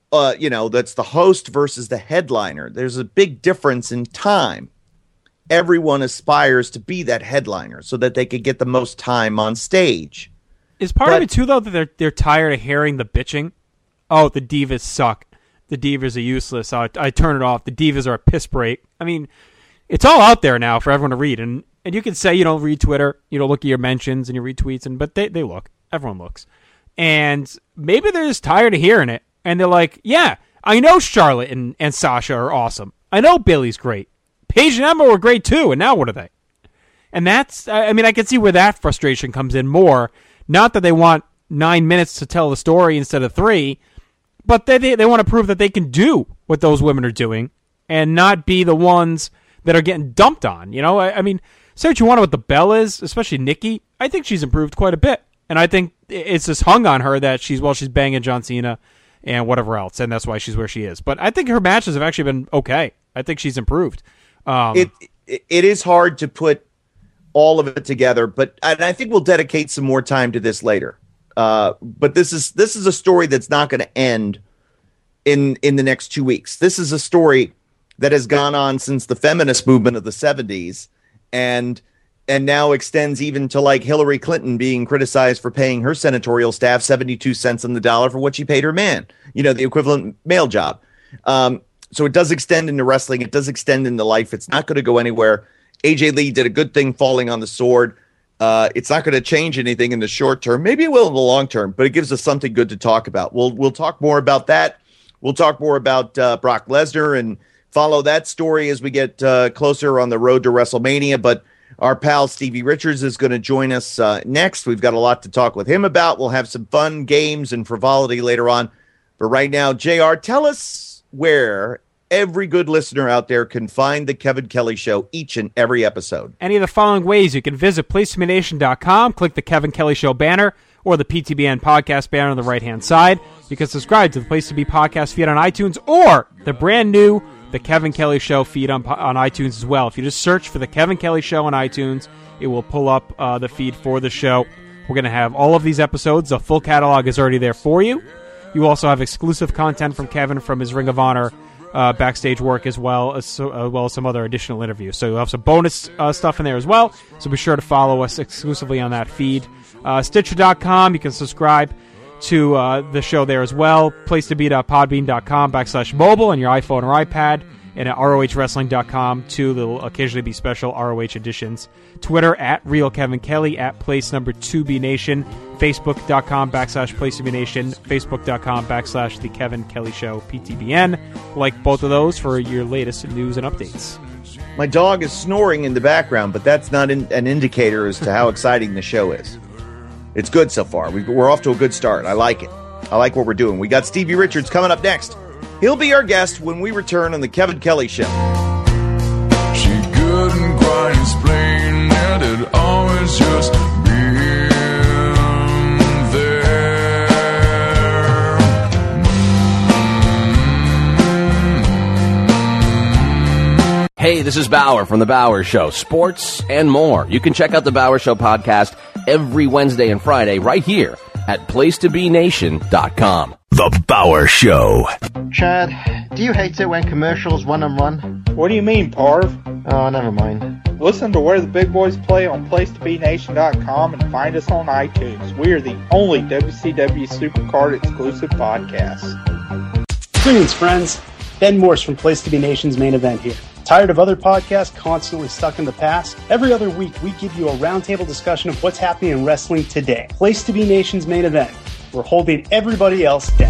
host versus the headliner. There's a big difference in time. Everyone aspires to be that headliner so that they could get the most time on stage. Is part of it too, though, that they're tired of hearing the bitching? Oh, the divas suck. The divas are useless. I turn it off. The divas are a piss break. I mean, it's all out there now for everyone to read. And you can say you don't read Twitter, you don't look at your mentions and your retweets, but they look. Everyone looks. And maybe they're just tired of hearing it. And they're like, yeah, I know Charlotte and Sasha are awesome. I know Bayley's great. Paige and Emma were great too, and now what are they? And that's, I mean, I can see where that frustration comes in more. Not that they want 9 minutes to tell the story instead of 3, but they want to prove that they can do what those women are doing and not be the ones that are getting dumped on. You know, I mean, say what you want about the Bellas, especially Nikki. I think she's improved quite a bit. And I think it's just hung on her that she's banging John Cena and whatever else, and that's why she's where she is. But I think her matches have actually been okay. I think she's improved. It is hard to put all of it together, and I think we'll dedicate some more time to this later. But this is a story that's not going to end in the next 2 weeks. This is a story that has gone on since the feminist movement of the 70s, and now extends even to like Hillary Clinton being criticized for paying her senatorial staff 72 cents on the dollar for what she paid her man, the equivalent male job. So it does extend into wrestling. It does extend into life. It's not going to go anywhere. AJ Lee did a good thing falling on the sword. It's not going to change anything in the short term. Maybe it will in the long term, but it gives us something good to talk about. We'll talk more about that. We'll talk more about Brock Lesnar and follow that story as we get closer on the road to WrestleMania. But our pal Stevie Richards is going to join us next. We've got a lot to talk with him about. We'll have some fun games and frivolity later on. But right now, JR, tell us where every good listener out there can find the Kevin Kelly Show each and every episode. Any of the following ways: you can visit PlaceToBeNation.com, click the Kevin Kelly Show banner, or the PTBN podcast banner on the right-hand side. You can subscribe to the Place to Be podcast feed on iTunes, or the brand new The Kevin Kelly Show feed on iTunes as well. If you just search for The Kevin Kelly Show on iTunes, it will pull up the feed for the show. We're going to have all of these episodes. The full catalog is already there for you. You also have exclusive content from Kevin from his Ring of Honor backstage work, as well as some other additional interviews. So you'll have some bonus stuff in there as well. So be sure to follow us exclusively on that feed. Stitcher.com, you can subscribe to the show there as well. Placetobe.podbean.com/mobile on your iPhone or iPad. And at ROHWrestling.com, too. There'll occasionally be special ROH editions. Twitter, at RealKevinKelly, at Place2BNation, Facebook.com/Place2BNation, Facebook.com/The Kevin Kelly Show, PTBN. Like both of those for your latest news and updates. My dog is snoring in the background, but that's not an indicator as to how exciting the show is. It's good so far. We're off to a good start. I like it. I like what we're doing. We got Stevie Richards coming up next. He'll be our guest when we return on the Kevin Kelly Show. She couldn't quite explain it. It always just been there. Hey, this is Bauer from The Bauer Show. Sports and more. You can check out The Bauer Show podcast every Wednesday and Friday right here at PlaceToBeNation.com. The Bauer Show. Chad, do you hate it when commercials run and run? What do you mean, Parv? Oh, never mind. Listen to Where the Big Boys Play on PlaceToBeNation.com and find us on iTunes. We are the only WCW Supercard exclusive podcast. Greetings, friends. Ben Morse from Place to Be Nation's Main Event here. Tired of other podcasts constantly stuck in the past? Every other week, we give you a roundtable discussion of what's happening in wrestling today. Place to Be Nation's Main Event. We're holding everybody else down.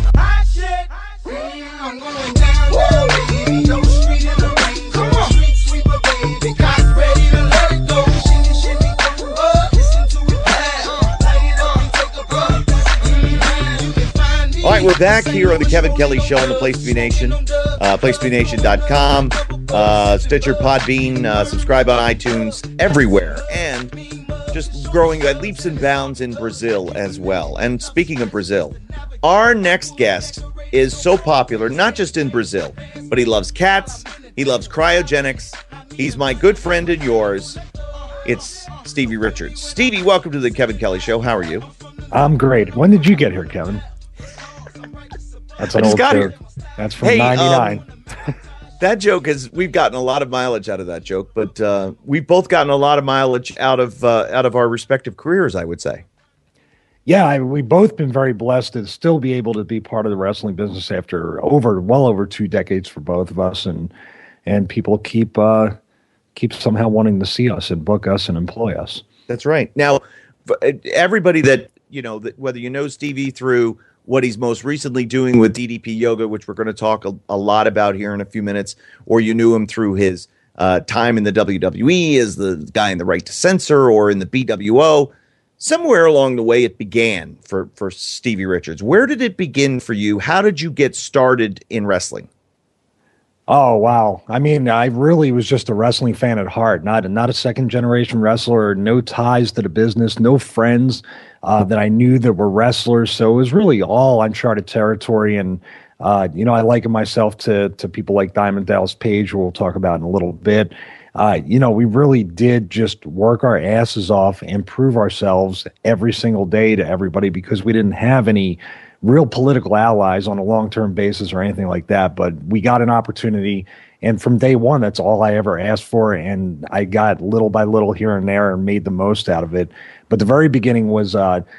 All right, we're back here on the Kevin Kelly Show on the Place to Be Nation, placetobenation.com, Stitcher, Podbean, subscribe on iTunes, everywhere, and just growing at leaps and bounds in Brazil as well. And speaking of Brazil, our next guest is so popular, not just in Brazil, but he loves cats, he loves cryogenics, he's my good friend and yours. It's Stevie Richards. Stevie, welcome to the Kevin Kelly Show. How are you? I'm great. When did you get here, Kevin? That's an old joke. That's from 99. That joke we've gotten a lot of mileage out of that joke, but we've both gotten a lot of mileage out of our respective careers, I would say. Yeah, we've both been very blessed to still be able to be part of the wrestling business after well over 2 decades for both of us, and people keep somehow wanting to see us and book us and employ us. That's right. Now, everybody that whether you know Stevie through what he's most recently doing with DDP Yoga, which we're going to talk a lot about here in a few minutes, or you knew him through his time in the WWE as the guy in the Right to Censor or in the BWO. Somewhere along the way it began for Stevie Richards. Where did it begin for you? How did you get started in wrestling? Oh, wow. I mean, I really was just a wrestling fan at heart, not a second-generation wrestler, no ties to the business, no friends that I knew that were wrestlers. So it was really all uncharted territory. And, I liken myself to people like Diamond Dallas Page, who we'll talk about in a little bit. We really did just work our asses off and prove ourselves every single day to everybody because we didn't have any real political allies on a long-term basis or anything like that. But we got an opportunity. And from day one, that's all I ever asked for. And I got little by little here and there and made the most out of it. But the very beginning was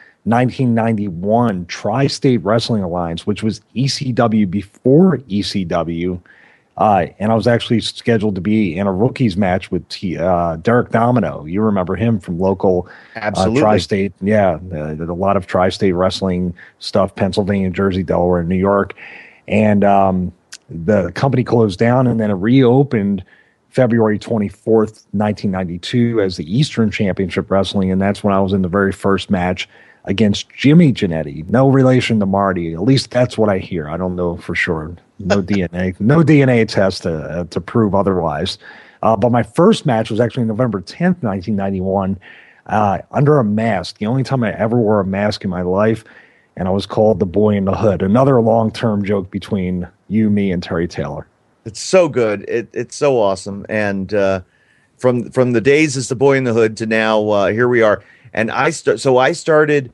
1991 Tri-State Wrestling Alliance, which was ECW before ECW. And I was actually scheduled to be in a rookies match with Derek Domino. You remember him from local Tri-State. Yeah, a lot of Tri-State wrestling stuff, Pennsylvania, Jersey, Delaware, and New York. And the company closed down, and then it reopened February 24th, 1992 as the Eastern Championship Wrestling, and that's when I was in the very first match against Jimmy Jannetty. No relation to Marty. At least that's what I hear. I don't know for sure. No DNA test to prove otherwise. But my first match was actually November 10th, 1991, under a mask. The only time I ever wore a mask in my life, and I was called the Boy in the Hood. Another long-term joke between you, me, and Terry Taylor. It's so good. It's so awesome. And from the days as the Boy in the Hood to now, here we are. And I started,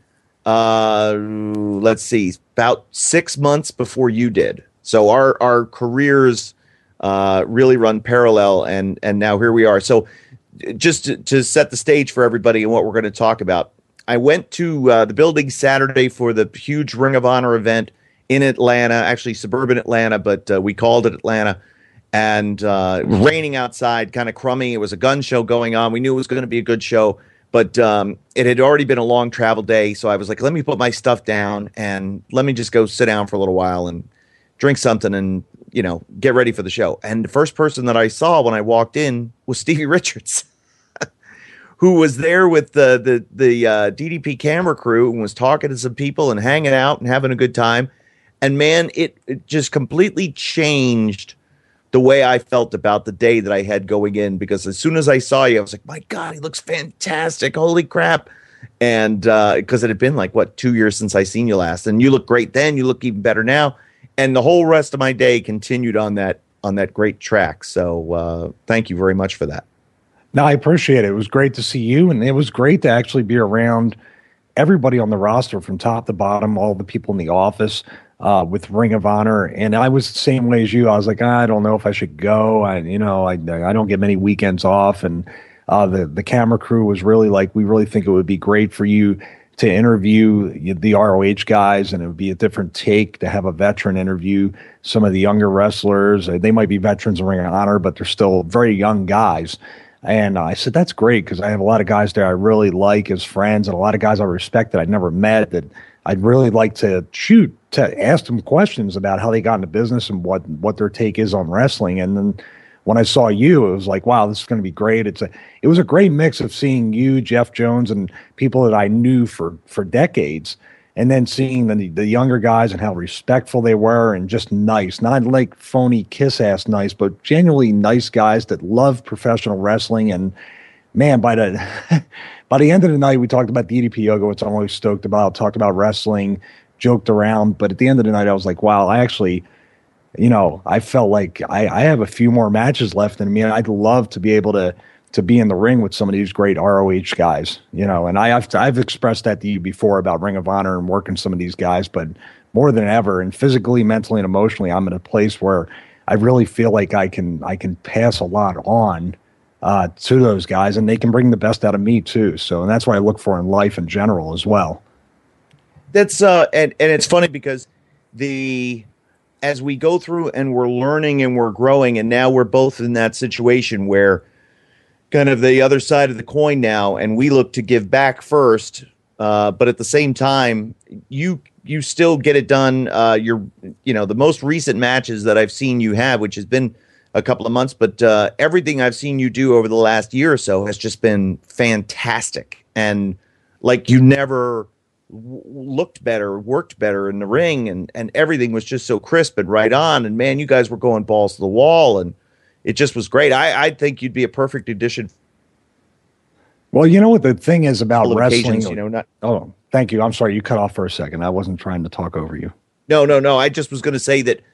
let's see, about 6 months before you did. So our careers really run parallel, and now here we are. So just to set the stage for everybody and what we're going to talk about, I went to the building Saturday for the huge Ring of Honor event in Atlanta, actually suburban Atlanta, but we called it Atlanta. And raining outside, kind of crummy. It was a gun show going on. We knew it was going to be a good show. But it had already been a long travel day, so I was like, let me put my stuff down and let me just go sit down for a little while and drink something and, get ready for the show. And the first person that I saw when I walked in was Stevie Richards, who was there with the DDP camera crew and was talking to some people and hanging out and having a good time. And, man, it just completely changed the way I felt about the day that I had going in, because as soon as I saw you, I was like, my God, he looks fantastic. Holy crap. And because it had been 2 years since I seen you last, and you look great then, you look even better now. And the whole rest of my day continued on that great track. So thank you very much for that. No, I appreciate it. It was great to see you. And it was great to actually be around everybody on the roster from top to bottom, all the people in the office. With Ring of Honor, and I was the same way as you. I was like, I don't know if I should go. I don't get many weekends off, and the camera crew was really like, we really think it would be great for you to interview the ROH guys, and it would be a different take to have a veteran interview some of the younger wrestlers. They might be veterans of Ring of Honor, but they're still very young guys. And I said, that's great, because I have a lot of guys there I really like as friends, and a lot of guys I respect that I'd never met that I'd really like to ask them questions about how they got into business and what their take is on wrestling. And then when I saw you, it was like, wow, this is going to be great. It was a great mix of seeing you, Jeff Jones, and people that I knew for decades. and then seeing the younger guys and how respectful they were and just nice, not like phony kiss ass nice, but genuinely nice guys that love professional wrestling. And man, by the by the end of the night, we talked about DDP Yoga, which I'm always stoked about. Talked about wrestling, joked around, but at the end of the night, I was like, wow, I actually, I felt like I have a few more matches left in me, and I'd love to be able to be in the ring with some of these great ROH guys, and I've expressed that to you before about Ring of Honor and working some of these guys, but more than ever, and physically, mentally, and emotionally, I'm in a place where I really feel like I can pass a lot on to those guys, and they can bring the best out of me too. So, and that's what I look for in life in general as well. That's and it's funny because as we go through and we're learning and we're growing, and now we're both in that situation where kind of the other side of the coin now, and we look to give back first, but at the same time, you still get it done. The most recent matches that I've seen you have, which has been a couple of months, but everything I've seen you do over the last year or so has just been fantastic, and like you never looked better, worked better in the ring, and everything was just so crisp and right on. And man, you guys were going balls to the wall, and it just was great. I think you'd be a perfect addition. Well, you know what the thing is about wrestling. Oh, thank you. I'm sorry, you cut off for a second. I wasn't trying to talk over you. No. I just was going to say that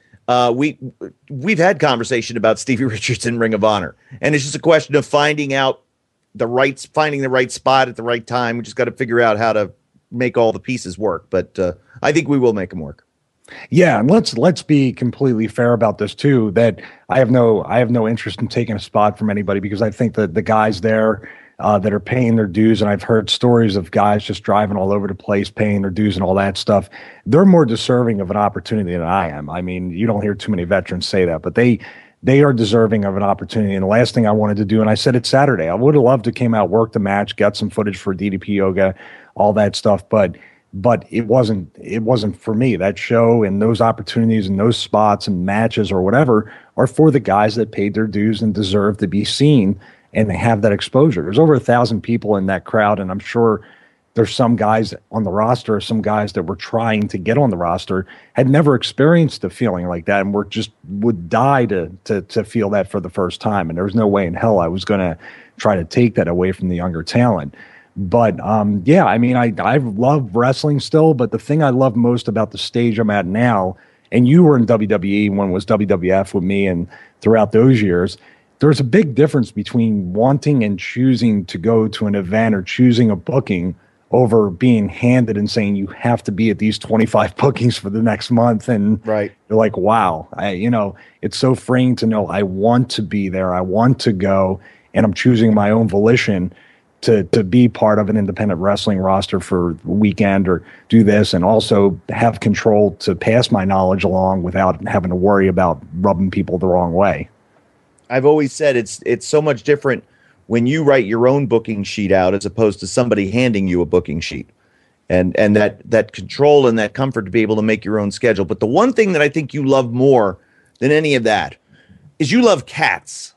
we've had conversation about Stevie Richards in Ring of Honor, and it's just a question of finding the right spot at the right time. We just got to figure out how to make all the pieces work. But I think we will make them work. Yeah, and let's be completely fair about this too. That I have no interest in taking a spot from anybody, because I think that the guys there that are paying their dues, and I've heard stories of guys just driving all over the place, paying their dues and all that stuff. They're more deserving of an opportunity than I am. I mean, you don't hear too many veterans say that, but they are deserving of an opportunity. And the last thing I wanted to do, and I said it Saturday, I would have loved to came out, work the match, got some footage for DDP Yoga, all that stuff, but it wasn't for me. That show and those opportunities and those spots and matches or whatever are for the guys that paid their dues and deserve to be seen, and they have that exposure. There's over 1,000 people in that crowd, and I'm sure there's some guys on the roster, some guys that were trying to get on the roster, had never experienced a feeling like that, and would die to feel that for the first time. And there was no way in hell I was going to try to take that away from the younger talent. But yeah, I mean, I love wrestling still, but the thing I love most about the stage I'm at now, and you were in WWE when it was WWF with me, and throughout those years, there's a big difference between wanting and choosing to go to an event or choosing a booking over being handed and saying you have to be at these 25 bookings for the next month. And right. You're like, wow, it's so freeing to know I want to be there. I want to go, and I'm choosing my own volition to be part of an independent wrestling roster for the weekend or do this, and also have control to pass my knowledge along without having to worry about rubbing people the wrong way. I've always said it's so much different when you write your own booking sheet out as opposed to somebody handing you a booking sheet, and that control and that comfort to be able to make your own schedule. But the one thing that I think you love more than any of that is you love cats.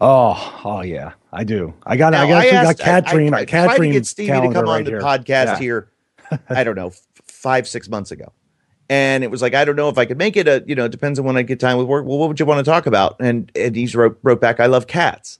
Oh yeah, I do. I got Catherine. I tried to get Stevie to come on the here. podcast here. I don't know, 5-6 months ago. And it was like, I don't know if I could make it. It depends on when I get time with work. Well, what would you want to talk about? And he wrote back, I love cats.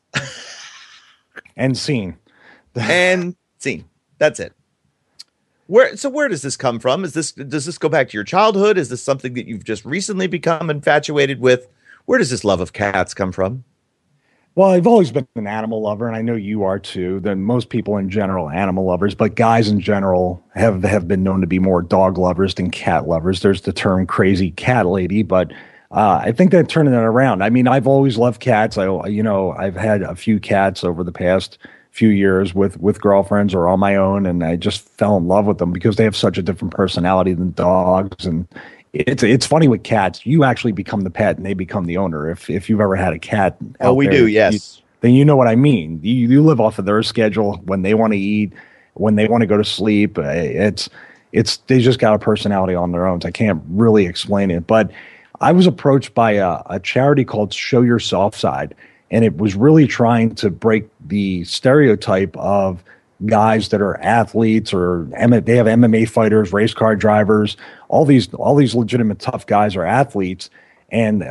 And scene. And scene. That's it. Where does this come from? Does this go back to your childhood? Is this something that you've just recently become infatuated with? Where does this love of cats come from? Well, I've always been an animal lover, and I know you are too. Then most people in general, animal lovers, but guys in general have been known to be more dog lovers than cat lovers. There's the term crazy cat lady, but I think they're turning it around. I mean, I've always loved cats. I've had a few cats over the past few years with girlfriends or on my own, and I just fell in love with them because they have such a different personality than dogs. And it's funny with cats. You actually become the pet and they become the owner. If you've ever had a cat. Oh, we do. Yes. Then you know what I mean. You live off of their schedule, when they want to eat, when they want to go to sleep. They just got a personality on their own. So I can't really explain it. But I was approached by a charity called Show Your Soft Side, and it was really trying to break the stereotype of guys that are athletes or they have MMA fighters, race car drivers, all these legitimate tough guys are athletes. And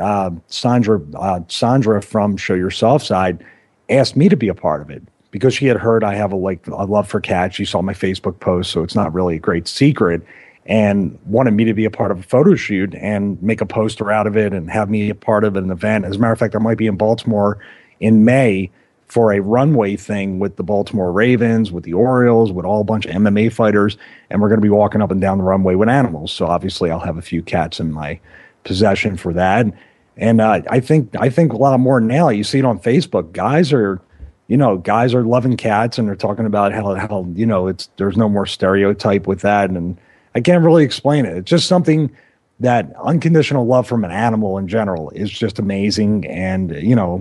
Sandra from Show Yourself side asked me to be a part of it because she had heard I have a love for cats. She saw my Facebook post, so it's not really a great secret, and wanted me to be a part of a photo shoot and make a poster out of it and have me a part of an event. As a matter of fact, I might be in Baltimore in May for a runway thing with the Baltimore Ravens, with the Orioles, with all a bunch of MMA fighters, and we're going to be walking up and down the runway with animals. So obviously I'll have a few cats in my possession for that. And I think a lot more now. You see it on Facebook. Guys are loving cats, and they're talking about how there's no more stereotype with that. And I can't really explain it. It's just something that unconditional love from an animal in general is just amazing. And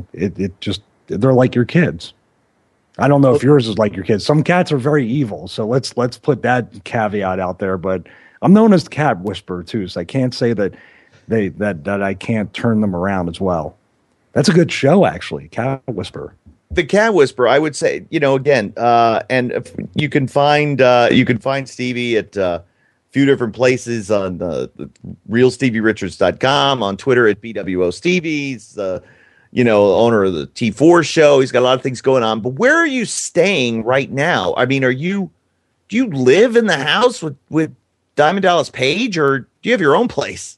they're like your kids. I don't know if yours is like your kids. Some cats are very evil, so let's put that caveat out there. But I'm known as the cat whisperer too, so I can't say that that I can't turn them around as well. That's a good show, actually, Cat Whisperer. The Cat Whisperer, I would say, again, and if you can find Stevie at a few different places on the realstevierichards.com, on Twitter at BWO Stevie's, owner of the T4 show. He's got a lot of things going on. But where are you staying right now? I mean, do you live in the house with Diamond Dallas Page, or do you have your own place?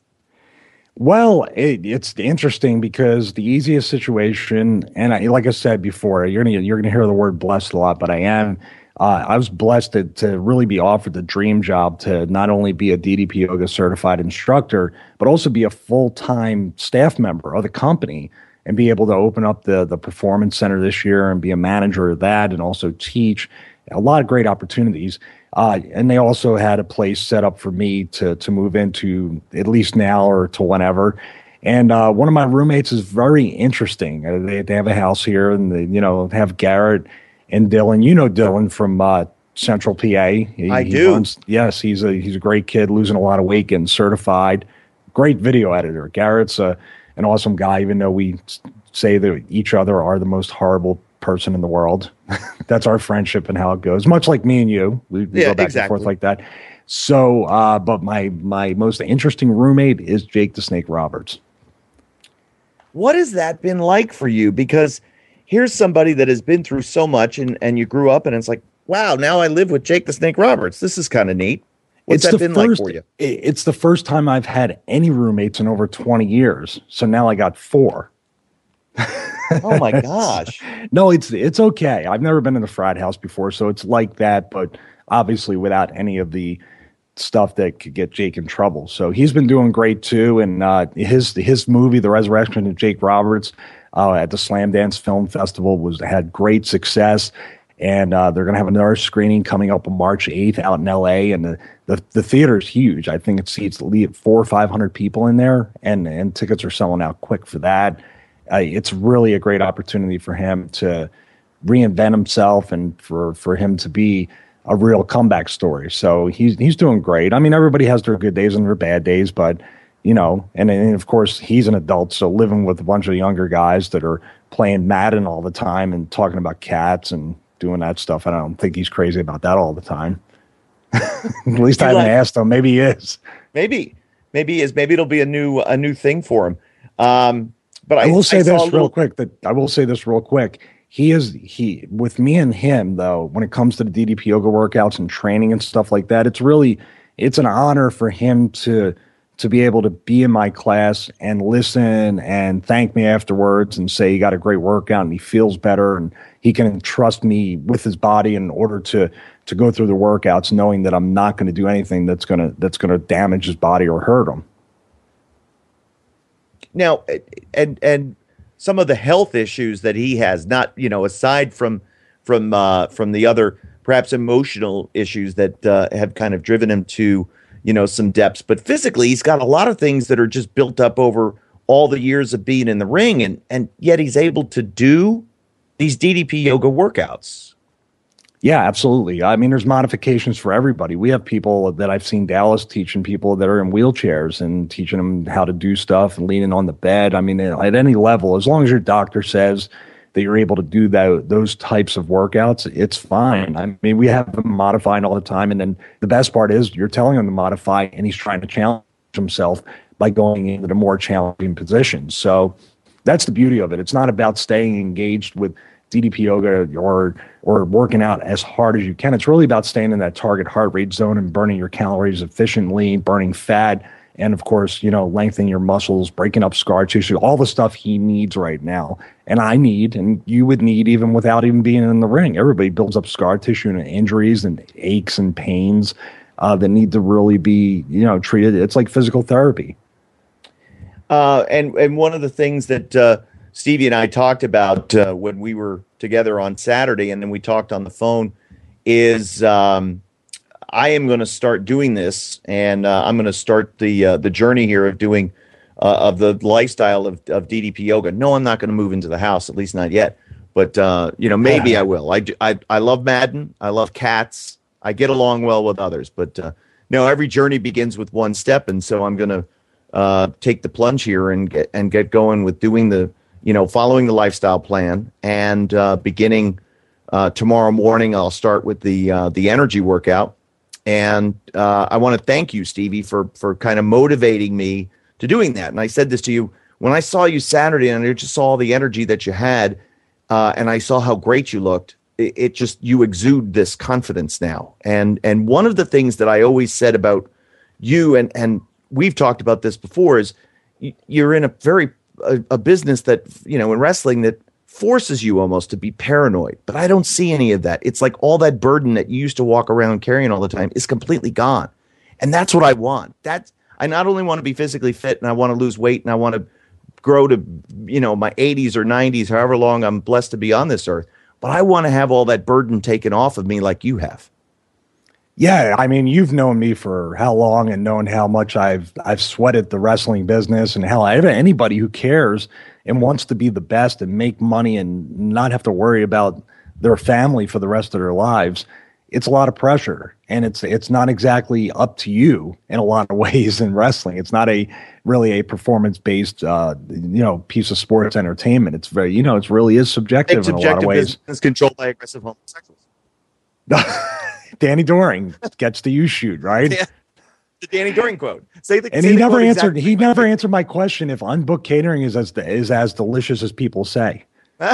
Well, it's interesting because the easiest situation, and like I said before, you're gonna hear the word blessed a lot, but I was blessed to really be offered the dream job to not only be a DDP Yoga certified instructor, but also be a full-time staff member of the company and be able to open up the performance center this year and be a manager of that, and also teach. A lot of great opportunities. And they also had a place set up for me to move into, at least now or to whenever. And one of my roommates is very interesting. They have a house here, and they have Garrett and Dylan. You know Dylan from Central PA. I do. Yes, he's a great kid, losing a lot of weight, getting certified. Great video editor. Garrett's an awesome guy, even though we say that each other are the most horrible person in the world. That's our friendship and how it goes. Much like me and you, we go back and forth like that. So, but my most interesting roommate is Jake the Snake Roberts. What has that been like for you? Because here's somebody that has been through so much, and you grew up, and it's like, wow, now I live with Jake the Snake Roberts. This is kind of neat. What's that been like for you? It's the first time I've had any roommates in over 20 years. So now I got 4. Oh my gosh. No, it's okay. I've never been in a frat house before, so it's like that, but obviously without any of the stuff that could get Jake in trouble. So he's been doing great too, and his movie, The Resurrection of Jake Roberts, at the Slam Dance Film Festival had great success, and they're going to have another screening coming up on March 8th out in LA, and the theater is huge. I think it seats 400 or 500 people in there, and tickets are selling out quick for that. It's really a great opportunity for him to reinvent himself and for him to be a real comeback story. So he's doing great. I mean, everybody has their good days and their bad days, but and of course he's an adult, so living with a bunch of younger guys that are playing Madden all the time and talking about cats and doing that stuff, I don't think he's crazy about that all the time. At least I haven't asked him. Maybe he is. Maybe he is. Maybe it'll be a new thing for him. But I will say this real quick. He with me and him though, when it comes to the DDP yoga workouts and training and stuff like that, it's an honor for him to be able to be in my class and listen and thank me afterwards and say he got a great workout and he feels better and he can entrust me with his body in order to go through the workouts, knowing that I'm not going to do anything that's gonna damage his body or hurt him. Now, and some of the health issues that he has, not aside from the other perhaps emotional issues that have kind of driven him to some depths, but physically he's got a lot of things that are just built up over all the years of being in the ring, and yet he's able to do these DDP yoga workouts. Yeah, absolutely. I mean, there's modifications for everybody. We have people that I've seen Dallas teaching people that are in wheelchairs and teaching them how to do stuff and leaning on the bed. I mean, at any level, as long as your doctor says that you're able to do those types of workouts, it's fine. I mean, we have him modifying all the time. And then the best part is you're telling him to modify, and he's trying to challenge himself by going into the more challenging positions. So that's the beauty of it. It's not about staying engaged with DDP yoga or working out as hard as you can. It's really about staying in that target heart rate zone and burning your calories efficiently, burning fat, and of course, lengthening your muscles, breaking up scar tissue, all the stuff he needs right now. And I need, and you would need even without even being in the ring. Everybody builds up scar tissue and injuries and aches and pains that need to really be, treated. It's like physical therapy. And one of the things that Stevie and I talked about when we were together on Saturday, and then we talked on the phone, is I am going to start doing this, and I'm going to start the journey here of doing of the lifestyle of DDP yoga. No, I'm not going to move into the house, at least not yet. But maybe I will. I love Madden. I love cats. I get along well with others, but no, every journey begins with one step, and so I'm going to take the plunge here and get going with doing the following the lifestyle plan, and beginning tomorrow morning. I'll start with the energy workout. And I want to thank you, Stevie, for kind of motivating me to doing that. And I said this to you when I saw you Saturday, and I just saw the energy that you had, and I saw how great you looked. It just, you exude this confidence now. And one of the things that I always said about you, and we've talked about this before, is you're in a business that, in wrestling, that forces you almost to be paranoid. But I don't see any of that. It's like all that burden that you used to walk around carrying all the time is completely gone. And that's what I want. I not only want to be physically fit, and I want to lose weight, and I want to grow to, my 80s or 90s, however long I'm blessed to be on this earth. But I want to have all that burden taken off of me like you have. Yeah, I mean, you've known me for how long, and known how much I've sweated the wrestling business, and how anybody who cares and wants to be the best and make money and not have to worry about their family for the rest of their lives, it's a lot of pressure, and it's not exactly up to you in a lot of ways in wrestling. It's not really a performance-based piece of sports entertainment. It's very it really is subjective in a lot of ways. It's controlled by aggressive homosexuals. Danny Doring gets the shoot, right? Yeah. The Danny Doring quote. He never answered. He never answered my question if unbooked catering is as delicious as people say. I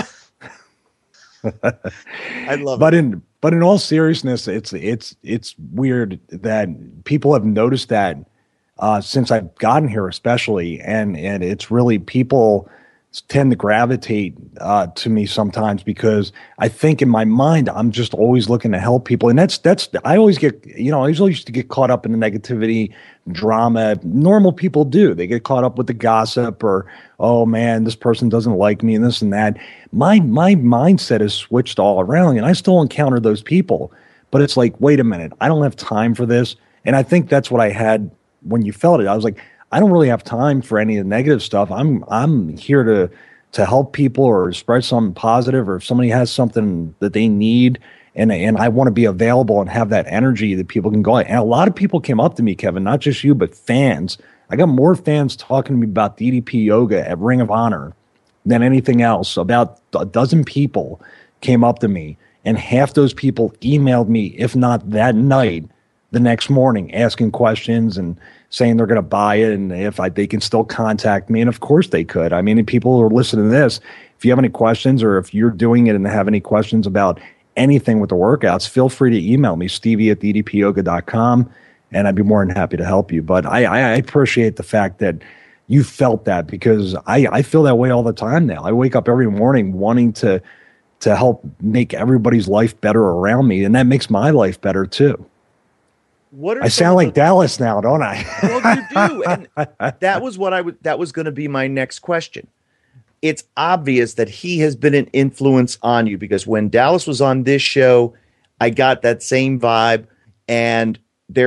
love it. But in all seriousness, it's weird that people have noticed that since I've gotten here, especially, and it's really people tend to gravitate to me sometimes because I think in my mind I'm just always looking to help people, and that's I always get I always used to get caught up in the negativity, drama. Normal people do. They get caught up with the gossip, or oh man, this person doesn't like me, and this and that. My mindset is switched all around, and I still encounter those people, but it's like, wait a minute, I don't have time for this. And I think that's what I had when you felt it. I was like, I don't really have time for any of the negative stuff. I'm here to help people or spread something positive, or if somebody has something that they need, and I want to be available and have that energy that people can go. And a lot of people came up to me, Kevin, not just you, but fans. I got more fans talking to me about DDP yoga at Ring of Honor than anything else. About a dozen people came up to me, and half those people emailed me, if not that night, the next morning, asking questions and saying they're going to buy it, and if they can still contact me. And of course they could. I mean, if people are listening to this, if you have any questions, or if you're doing it and have any questions about anything with the workouts, feel free to email me, stevie@ddpyoga.com, and I'd be more than happy to help you. But I appreciate the fact that you felt that, because I feel that way all the time now. I wake up every morning wanting to help make everybody's life better around me, and that makes my life better too. I sound like Dallas now, don't I? Well, you do. And that was that was going to be my next question. It's obvious that he has been an influence on you, because when Dallas was on this show, I got that same vibe, and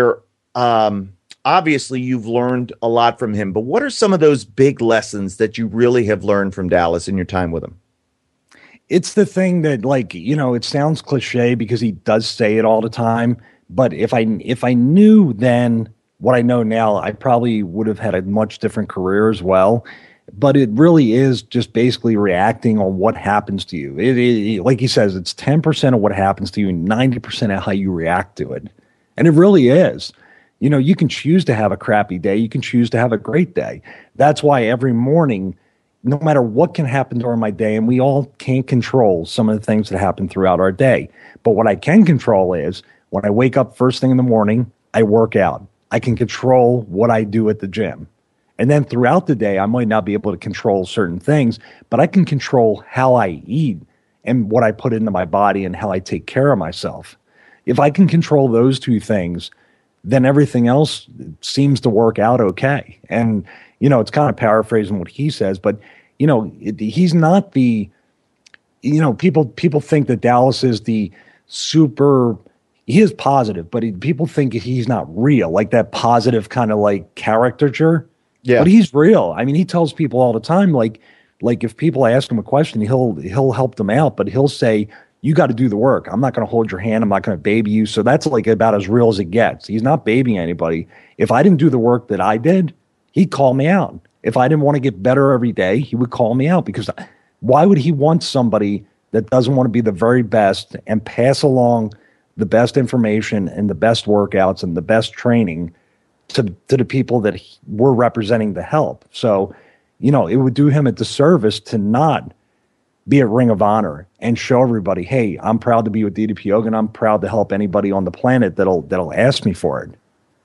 obviously you've learned a lot from him. But what are some of those big lessons that you really have learned from Dallas in your time with him? It's the thing that, it sounds cliche because he does say it all the time. But if I knew then what I know now, I probably would have had a much different career as well. but it really is just basically reacting on what happens to you. It like he says, it's 10% of what happens to you and 90% of how you react to it. And it really is. You know, you can choose to have a crappy day. You can choose to have a great day. That's why every morning, no matter what can happen during my day, and we all can't control some of the things that happen throughout our day. But what I can control is when I wake up first thing in the morning, I work out. I can control what I do at the gym. And then throughout the day, I might not be able to control certain things, but I can control how I eat and what I put into my body and how I take care of myself. If I can control those two things, then everything else seems to work out okay. And, you know, it's kind of paraphrasing what he says, but, you know, he's not the, you know, people think that Dallas is the super, he is positive, but people think he's not real, like that positive kind of like caricature. Yeah. But he's real. I mean, he tells people all the time, like if people ask him a question, he'll help them out, but he'll say, you got to do the work. I'm not going to hold your hand. I'm not going to baby you. So that's like about as real as it gets. He's not babying anybody. If I didn't do the work that I did, he'd call me out. If I didn't want to get better every day, he would call me out, because why would he want somebody that doesn't want to be the very best and pass along the best information and the best workouts and the best training to the people that we're representing to help? So, you know, it would do him a disservice to not be at Ring of Honor and show everybody, hey, I'm proud to be with DDP Yoga, and I'm proud to help anybody on the planet that'll ask me for it.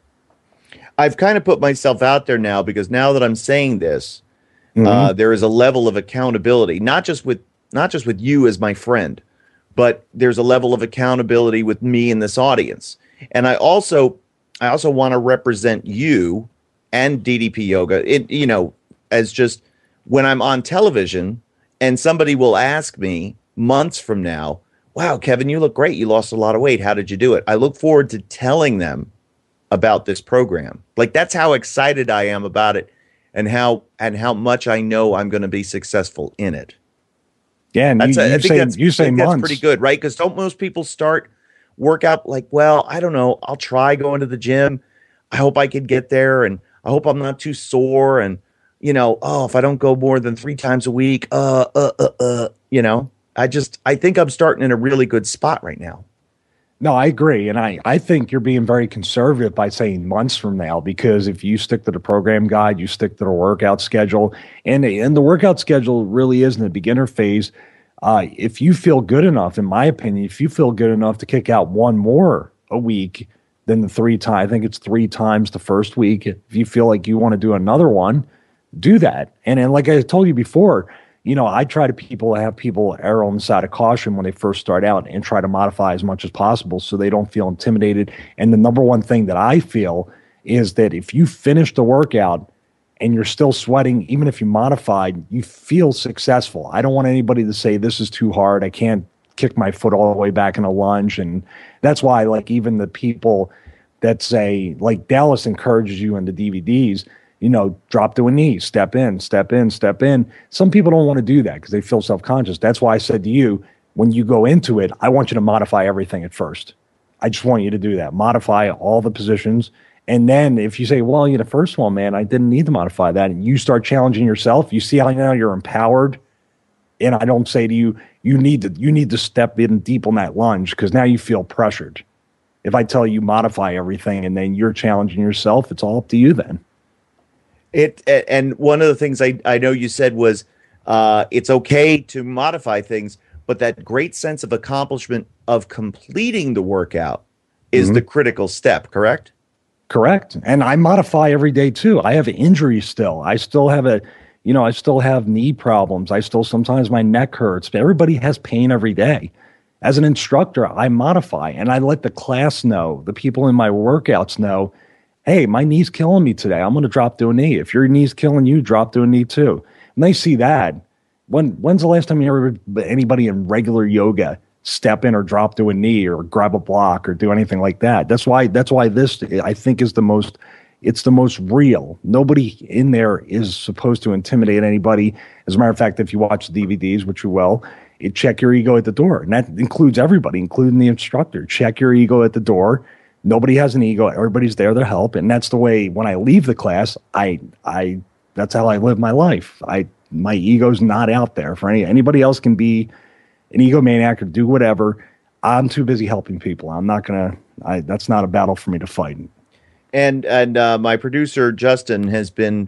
I've kind of put myself out there now, because now that I'm saying this, there is a level of accountability, not just with you as my friend, but there's a level of accountability with me in this audience. And I also want to represent you and DDP Yoga, you know, as just when I'm on television and somebody will ask me months from now, wow, Kevin, you look great. You lost a lot of weight. How did you do it? I look forward to telling them about this program. Like, that's how excited I am about it, and how much I know I'm going to be successful in it. Yeah, and I think that's pretty good, right? Because don't most people start workout like, well, I don't know, I'll try going to the gym. I hope I can get there, and I hope I'm not too sore, and you know, oh, if I don't go more than 3 times a week, you know, I think I'm starting in a really good spot right now. No, I agree. And I think you're being very conservative by saying months from now, because if you stick to the program guide, you stick to the workout schedule, and the workout schedule really is in the beginner phase. If you feel good enough, in my opinion, if you feel good enough to kick out one more a week than the 3 times, I think it's 3 times the first week. If you feel like you want to do another one, do that. And like I told you before, you know, I try to have people err on the side of caution when they first start out, and try to modify as much as possible so they don't feel intimidated. And the number one thing that I feel is that if you finish the workout and you're still sweating, even if you modified, you feel successful. I don't want anybody to say this is too hard, I can't kick my foot all the way back in a lunge. And that's why, like, even the people that say, like Dallas encourages you in the DVDs, you know, drop to a knee, step in, step in, step in. Some people don't want to do that because they feel self-conscious. That's why I said to you, when you go into it, I want you to modify everything at first. I just want you to do that. Modify all the positions. And then if you say, well, the first one, man, I didn't need to modify that, and you start challenging yourself, you see how now you're empowered. And I don't say to you, you need to step in deep on that lunge, because now you feel pressured. If I tell you modify everything and then you're challenging yourself, it's all up to you then. And one of the things I know you said was it's okay to modify things, but that great sense of accomplishment of completing the workout is the critical step, correct? Correct. And I modify every day too. I have injuries still. I still have I still have knee problems. Sometimes my neck hurts, but everybody has pain every day. As an instructor, I modify, and I let the class know, the people in my workouts know, hey, my knee's killing me today. I'm going to drop to a knee. If your knee's killing you, drop to a knee too. And they see that. When's the last time you ever anybody in regular yoga step in or drop to a knee or grab a block or do anything like that? That's why this, I think, is the most real. Nobody in there is supposed to intimidate anybody. As a matter of fact, if you watch the DVDs, which you will, check your ego at the door. And that includes everybody, including the instructor. Check your ego at the door. Nobody has an ego. Everybody's there to help. And that's the way, when I leave the class, I that's how I live my life. My ego's not out there for anybody else can be an egomaniac or do whatever. I'm too busy helping people. I'm not gonna. That's not a battle for me to fight. And my producer Justin has been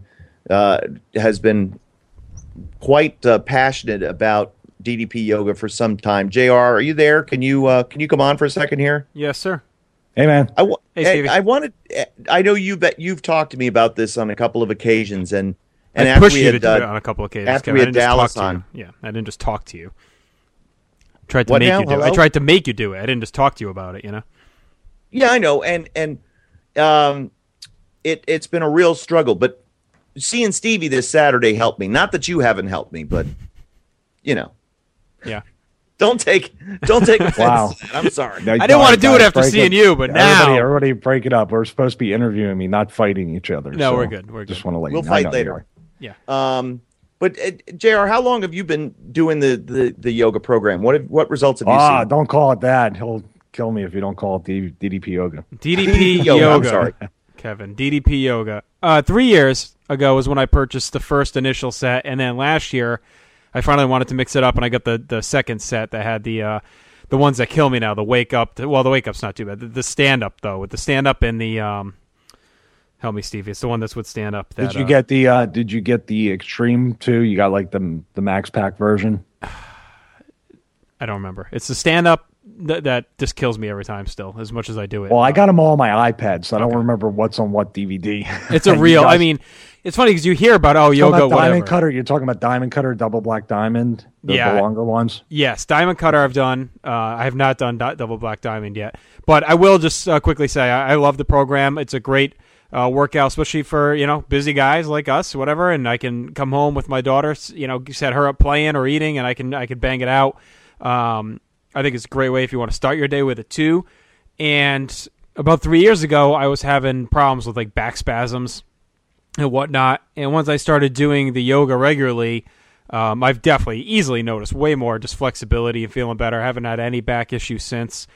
quite passionate about DDP yoga for some time. JR, are you there? Can you come on for a second here? Yes, sir. Hey, man. I know you've talked to me about this on a couple of occasions, and I pushed you to do it on a couple of occasions. After we had Dallas on, yeah, I didn't just talk to you. Tried to make you do it. I tried to make you do it. I didn't just talk to you about it. Yeah, I know, and it's been a real struggle. But seeing Stevie this Saturday helped me. Not that you haven't helped me, but yeah. Don't take offense. Wow. To that. I'm sorry. No, I didn't want to do it after seeing you, but now everybody break it up. We're supposed to be interviewing me, not fighting each other. No, so we're good. Just want to let we'll you know. fight later. Yeah. But JR, how long have you been doing the yoga program? What results have you seen? Don't call it that. He'll kill me if you don't call it DDP yoga. DDP yoga. I'm sorry, Kevin. DDP yoga. 3 years ago was when I purchased the first initial set, and then last year I finally wanted to mix it up, and I got the second set that had the ones that kill me now. The wake up. The wake up's not too bad. The stand up though, with the stand up and the help me, Stevie. It's the one that's with stand up. Did you get the extreme too? You got like the max pack version? I don't remember. It's the stand up that just kills me every time. Still, as much as I do it. Well, I got them all on my iPad, so I don't remember what's on what DVD. It's a real. I mean, it's funny because you hear about yoga, about Diamond whatever. Cutter. You're talking about Diamond Cutter, Double Black Diamond, the longer ones. Yes, Diamond Cutter I've done. I have not done Double Black Diamond yet, but I will just quickly say I love the program. It's a great workout, especially for busy guys like us, whatever. And I can come home with my daughter, set her up playing or eating, and I can bang it out. I think it's a great way if you want to start your day with it too. And about 3 years ago, I was having problems with like back spasms and whatnot. And once I started doing the yoga regularly, I've definitely easily noticed way more just flexibility and feeling better. I haven't had any back issues since.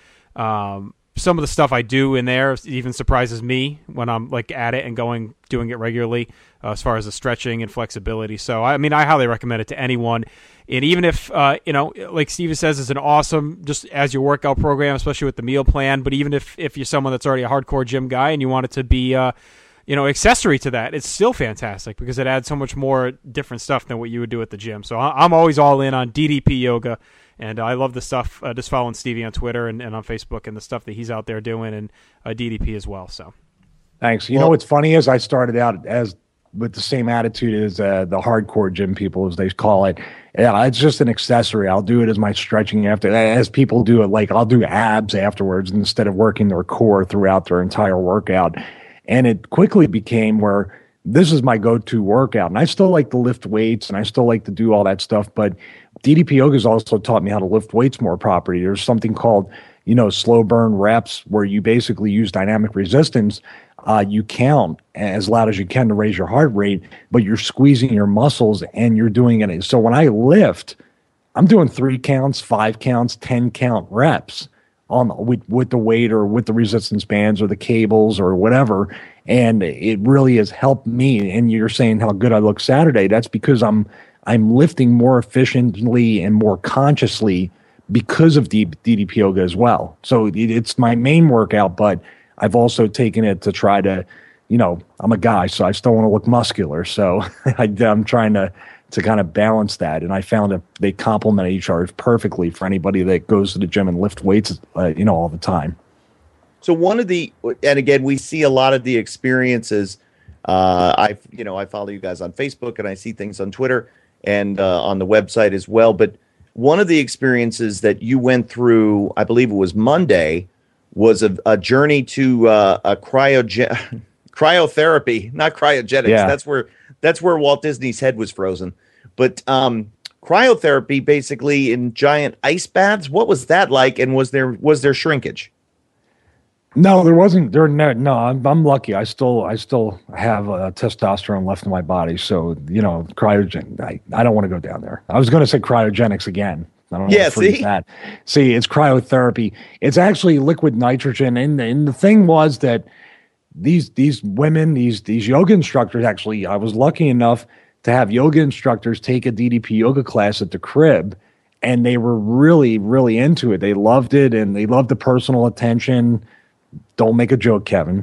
Some of the stuff I do in there even surprises me when I'm like at it and doing it regularly, as far as the stretching and flexibility. So I highly recommend it to anyone. And even if like Steven says, it's an awesome just as your workout program, especially with the meal plan. But even if you're someone that's already a hardcore gym guy and you want it to be accessory to that, it's still fantastic because it adds so much more different stuff than what you would do at the gym. So I'm always all in on DDP yoga. And I love the stuff, just following Stevie on Twitter and on Facebook and the stuff that he's out there doing, and DDP as well. So, thanks. You know what's funny is I started out with the same attitude as the hardcore gym people, as they call it. Yeah, it's just an accessory. I'll do it as my stretching after, as people do it. Like I'll do abs afterwards instead of working their core throughout their entire workout. And it quickly became where this is my go-to workout. And I still like to lift weights and I still like to do all that stuff, but DDP Yoga has also taught me how to lift weights more properly. There's something called, slow burn reps where you basically use dynamic resistance. You count as loud as you can to raise your heart rate, but you're squeezing your muscles and you're doing it. So when I lift, I'm doing 3 counts, 5 counts, 10 count reps with the weight or with the resistance bands or the cables or whatever. And it really has helped me. And you're saying how good I look Saturday. That's because I'm lifting more efficiently and more consciously because of DDP Yoga as well. So it's my main workout, but I've also taken it to try to, I'm a guy, so I still want to look muscular. So I'm trying to kind of balance that. And I found that they complement each other perfectly for anybody that goes to the gym and lift weights, all the time. So and again, we see a lot of the experiences. I follow you guys on Facebook and I see things on Twitter and on the website as well. But one of the experiences that you went through, I believe it was Monday, was a journey to a cryotherapy, not cryogenics. Yeah. That's where Walt Disney's head was frozen. But cryotherapy, basically in giant ice baths. What was that like? And was there shrinkage? No, there wasn't. No, I'm lucky. I still have testosterone left in my body. So cryogen. I don't want to go down there. I was going to say cryogenics again. I don't want to freeze that. See, it's cryotherapy. It's actually liquid nitrogen, and the thing was that these women, these yoga instructors, actually, I was lucky enough to have yoga instructors take a DDP yoga class at the crib, and they were really, really into it. They loved it, and they loved the personal attention. Don't make a joke, Kevin.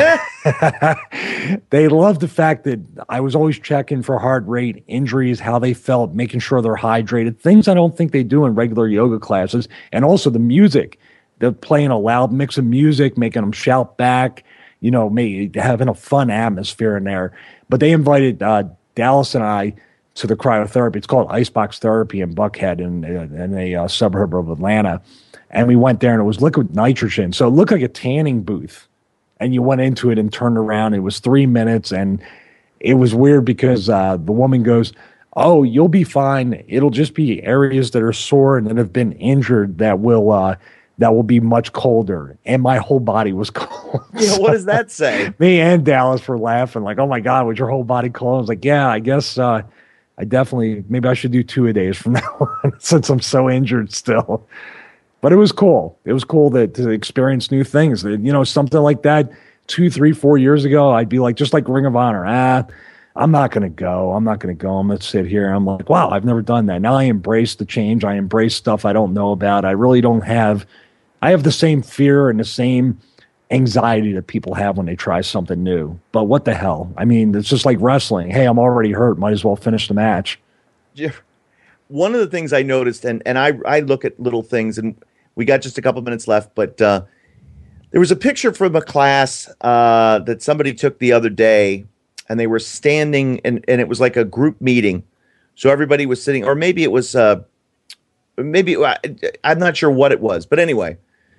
They loved the fact that I was always checking for heart rate, injuries, how they felt, making sure they're hydrated, things I don't think they do in regular yoga classes. And also the music. They're playing a loud mix of music, making them shout back, having a fun atmosphere in there. But they invited Dallas and I to the cryotherapy. It's called Icebox Therapy in Buckhead in a suburb of Atlanta. And we went there, and it was liquid nitrogen. So it looked like a tanning booth. And you went into it and turned around. It was 3 minutes, and it was weird because the woman goes, "Oh, you'll be fine. It'll just be areas that are sore and that have been injured that will be much colder." And my whole body was cold. Yeah, what does that say? Me and Dallas were laughing like, "Oh my God, was your whole body cold?" I was like, "Yeah, I guess I definitely, maybe I should do 2-a-days from now on since I'm so injured still." But it was cool. It was cool to experience new things. Something like that 2, 3, 4 years ago, I'd be like, just like Ring of Honor. I'm not going to go. I'm going to sit here. I'm like, wow, I've never done that. Now I embrace the change. I embrace stuff I don't know about. I really don't have, I have the same fear and the same anxiety that people have when they try something new. But what the hell? I mean, it's just like wrestling. Hey, I'm already hurt. Might as well finish the match. One of the things I noticed, and I look at little things, and we got just a couple minutes left, but there was a picture from a class that somebody took the other day, and they were standing, and it was like a group meeting. So everybody was sitting, or maybe it was, I'm not sure what it was, but anyway.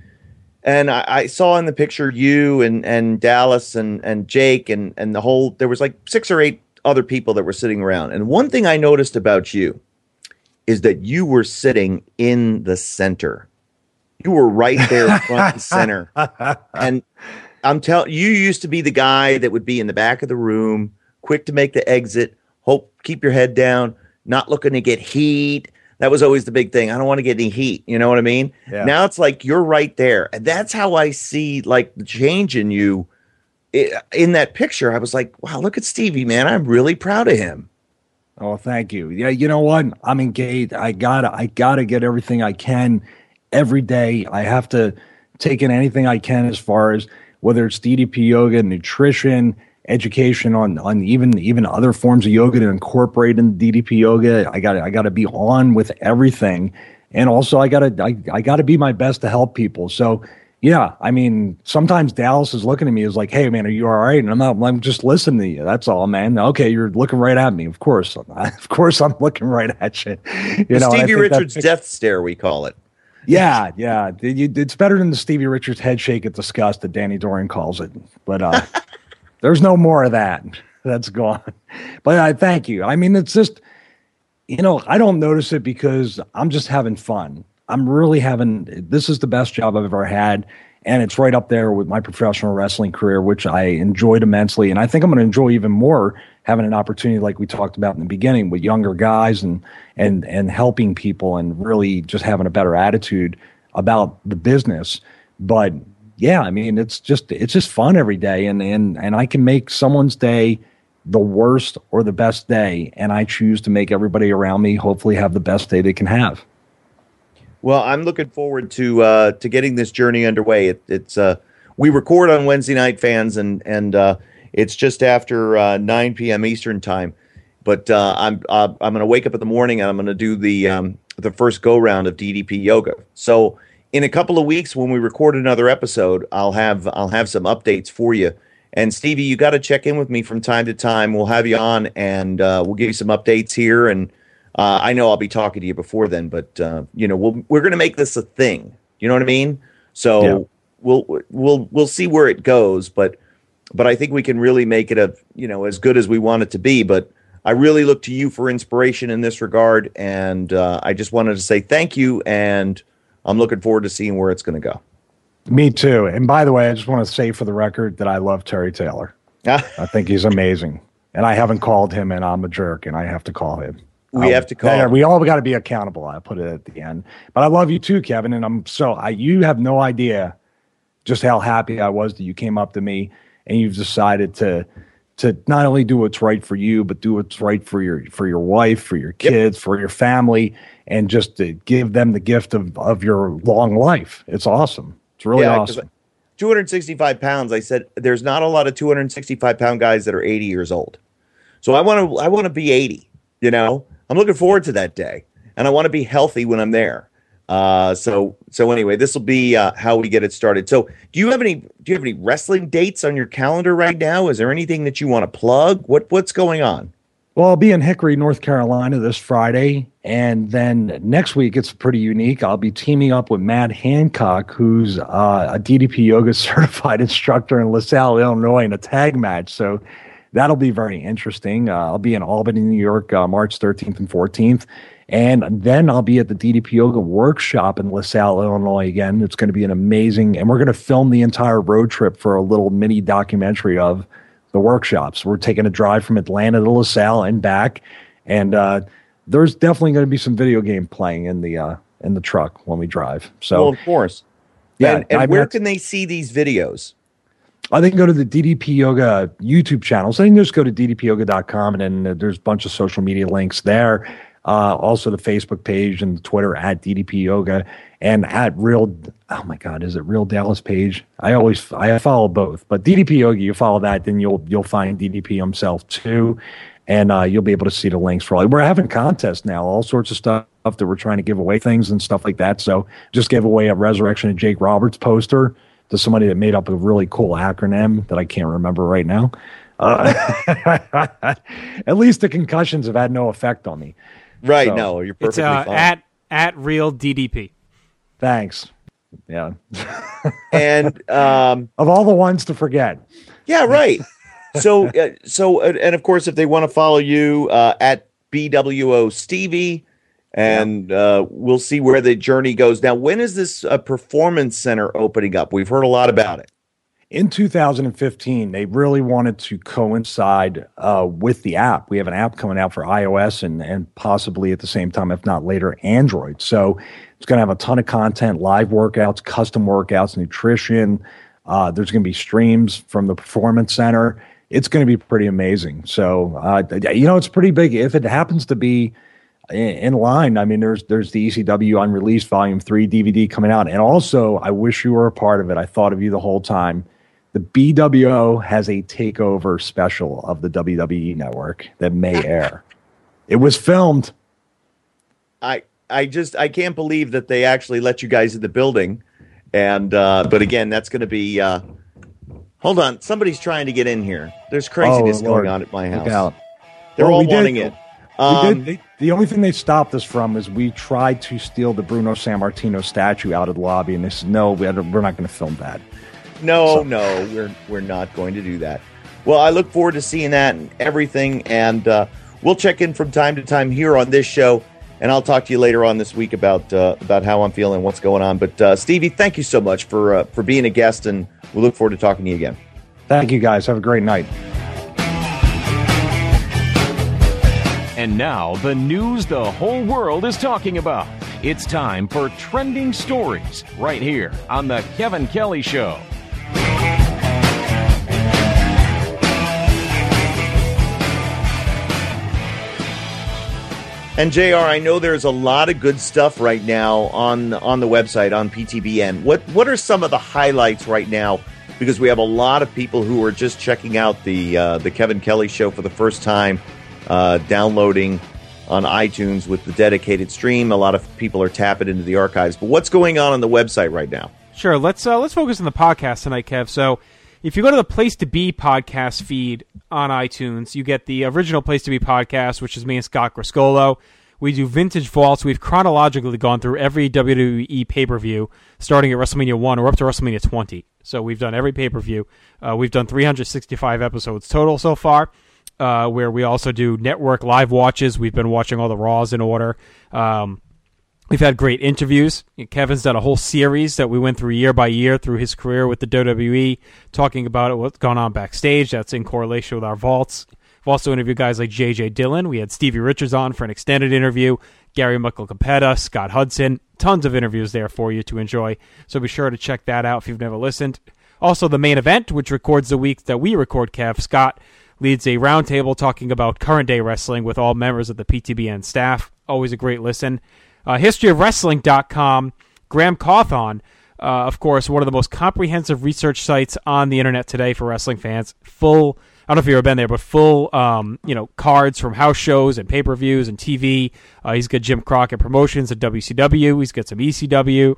And I saw in the picture you and Dallas and Jake and the whole, there was like 6 or 8 other people that were sitting around. And one thing I noticed about you is that you were sitting in the center. You were right there front and center. And I'm telling you, used to be the guy that would be in the back of the room, quick to make the exit, keep your head down, not looking to get heat. That was always the big thing. I don't want to get any heat. You know what I mean? Yeah. Now it's like you're right there. And that's how I see like the change in you in that picture. I was like, wow, look at Stevie, man. I'm really proud of him. Oh, thank you. Yeah, you know what? I'm engaged. I gotta get everything I can. Every day, I have to take in anything I can as far as whether it's DDP yoga, nutrition, education on even other forms of yoga to incorporate in DDP yoga. I got to be on with everything, and also I got to be my best to help people. So yeah, I mean, sometimes Dallas is looking at me as like, "Hey man, are you all right?" And I'm just listening to you. That's all, man. Okay, you're looking right at me. Of course I'm looking right at you. Stevie Richards death stare, we call it. Yeah. It's better than the Stevie Richards head shake at disgust that Danny Dorian calls it. But there's no more of that. That's gone. But I thank you. I mean, it's just, I don't notice it because I'm just having fun. I'm really this is the best job I've ever had. And it's right up there with my professional wrestling career, which I enjoyed immensely. And I think I'm going to enjoy even more having an opportunity like we talked about in the beginning with younger guys and helping people and really just having a better attitude about the business. But yeah, I mean, it's just fun every day. And I can make someone's day the worst or the best day. And I choose to make everybody around me hopefully have the best day they can have. Well, I'm looking forward to getting this journey underway. It's we record on Wednesday night, fans, and it's just after 9 p.m. Eastern time. But I'm going to wake up in the morning and I'm going to do the first go round of DDP yoga. So in a couple of weeks, when we record another episode, I'll have some updates for you. And Stevie, you got to check in with me from time to time. We'll have you on and we'll give you some updates here. And I know I'll be talking to you before then, but we're going to make this a thing. You know what I mean? So yeah. We'll see where it goes, but I think we can really make it as good as we want it to be. But I really look to you for inspiration in this regard, and I just wanted to say thank you, and I'm looking forward to seeing where it's going to go. Me too. And by the way, I just want to say for the record that I love Terry Taylor. I think he's amazing, and I haven't called him, and I'm a jerk, and I have to call him. We have to call. We all got to be accountable. I put it at the end, but I love you too, Kevin. And you have no idea just how happy I was that you came up to me and you've decided to not only do what's right for you, but do what's right for your wife, for your kids, for your family, and just to give them the gift of your long life. It's awesome. It's really awesome. 265 pounds. I said there's not a lot of 265 pound guys that are 80 years old. So I want to be 80. You know, I'm looking forward to that day, and I want to be healthy when I'm there. So anyway, this will be how we get it started. So do you have any wrestling dates on your calendar right now? Is there anything that you want to plug? What's going on? Well, I'll be in Hickory, North Carolina this Friday. And then next week, it's pretty unique. I'll be teaming up with Matt Hancock, who's a DDP Yoga certified instructor in LaSalle, Illinois, in a tag match. So that'll be very interesting. I'll be in Albany, New York, March 13th and 14th. And then I'll be at the DDP Yoga workshop in LaSalle, Illinois again. It's going to be an amazing, and we're going to film the entire road trip for a little mini documentary of the workshops. We're taking a drive from Atlanta to LaSalle and back. And there's definitely going to be some video game playing in the truck when we drive. So, well, of course. Yeah. And where can they see these videos? They can go to the DDP Yoga YouTube channel. So they can just go to ddpyoga.com, and then there's a bunch of social media links there. Also the Facebook page and Twitter at DDP Yoga, and at oh my God, is it Real Dallas page? I follow both, but DDP Yoga, you follow that, then you'll find DDP himself too. And you'll be able to see the links for all. We're having contests now, all sorts of stuff that we're trying to give away things and stuff like that. So just gave away a Resurrection of Jake Roberts poster to somebody that made up a really cool acronym that I can't remember right now. At least the concussions have had no effect on me. Right. So, no, you're perfectly fine. At Real DDP. Thanks. Yeah. And of all the ones to forget. Yeah, right. So and of course, if they want to follow you at BWO Stevie, and we'll see where the journey goes. Now, when is this performance center opening up? We've heard a lot about it. In 2015, they really wanted to coincide with the app. We have an app coming out for iOS and possibly at the same time, if not later, Android. So it's going to have a ton of content, live workouts, custom workouts, nutrition. There's going to be streams from the Performance Center. It's going to be pretty amazing. So, it's pretty big. If it happens to be in line, I mean, there's the ECW Unreleased Volume 3 DVD coming out. And also, I wish you were a part of it. I thought of you the whole time. The BWO has a takeover special of the WWE Network that may air. It was filmed. I can't believe that they actually let you guys in the building. And but again, that's going to be hold on, somebody's trying to get in here. There's craziness going on at my house. They're all wanting it. The only thing they stopped us from is we tried to steal the Bruno Sammartino statue out of the lobby, and they said, no, we're not going to film that. No, we're not going to do that. Well, I look forward to seeing that and everything, and we'll check in from time to time here on this show, and I'll talk to you later on this week about how I'm feeling, what's going on. But Stevie, thank you so much for being a guest, and we look forward to talking to you again. Thank you, guys. Have a great night. And now, the news the whole world is talking about. It's time for Trending Stories right here on The Kevin Kelly Show. And JR, I know there's a lot of good stuff right now on the website, on PTBN. What are some of the highlights right now? Because we have a lot of people who are just checking out the Kevin Kelly Show for the first time, downloading on iTunes with the dedicated stream. A lot of people are tapping into the archives. But what's going on the website right now? Sure. Let's focus on the podcast tonight, Kev. So if you go to the Place to Be podcast feed on iTunes, you get the original Place to Be podcast, which is me and Scott Griscolo. We do Vintage Vaults. We've chronologically gone through every WWE pay-per-view, starting at WrestleMania 1 or up to WrestleMania 20. So we've done every pay-per-view. We've done 365 episodes total so far, where we also do network live watches. We've been watching all the Raws in order. We've had great interviews. Kevin's done a whole series that we went through year by year through his career with the WWE, talking about what's gone on backstage. That's in correlation with our vaults. We've also interviewed guys like J.J. Dillon. We had Stevie Richards on for an extended interview. Gary Michael Capetta, Scott Hudson. Tons of interviews there for you to enjoy. So be sure to check that out if you've never listened. Also, the main event, which records the week that we record, Kev. Scott leads a roundtable talking about current day wrestling with all members of the PTBN staff. Always a great listen. HistoryofWrestling.com. Graham Cawthon, of course, one of the most comprehensive research sites on the internet today for wrestling fans. Full, I don't know if you've ever been there, but full, cards from house shows and pay-per-views and TV. He's got Jim Crockett Promotions at WCW. He's got some ECW,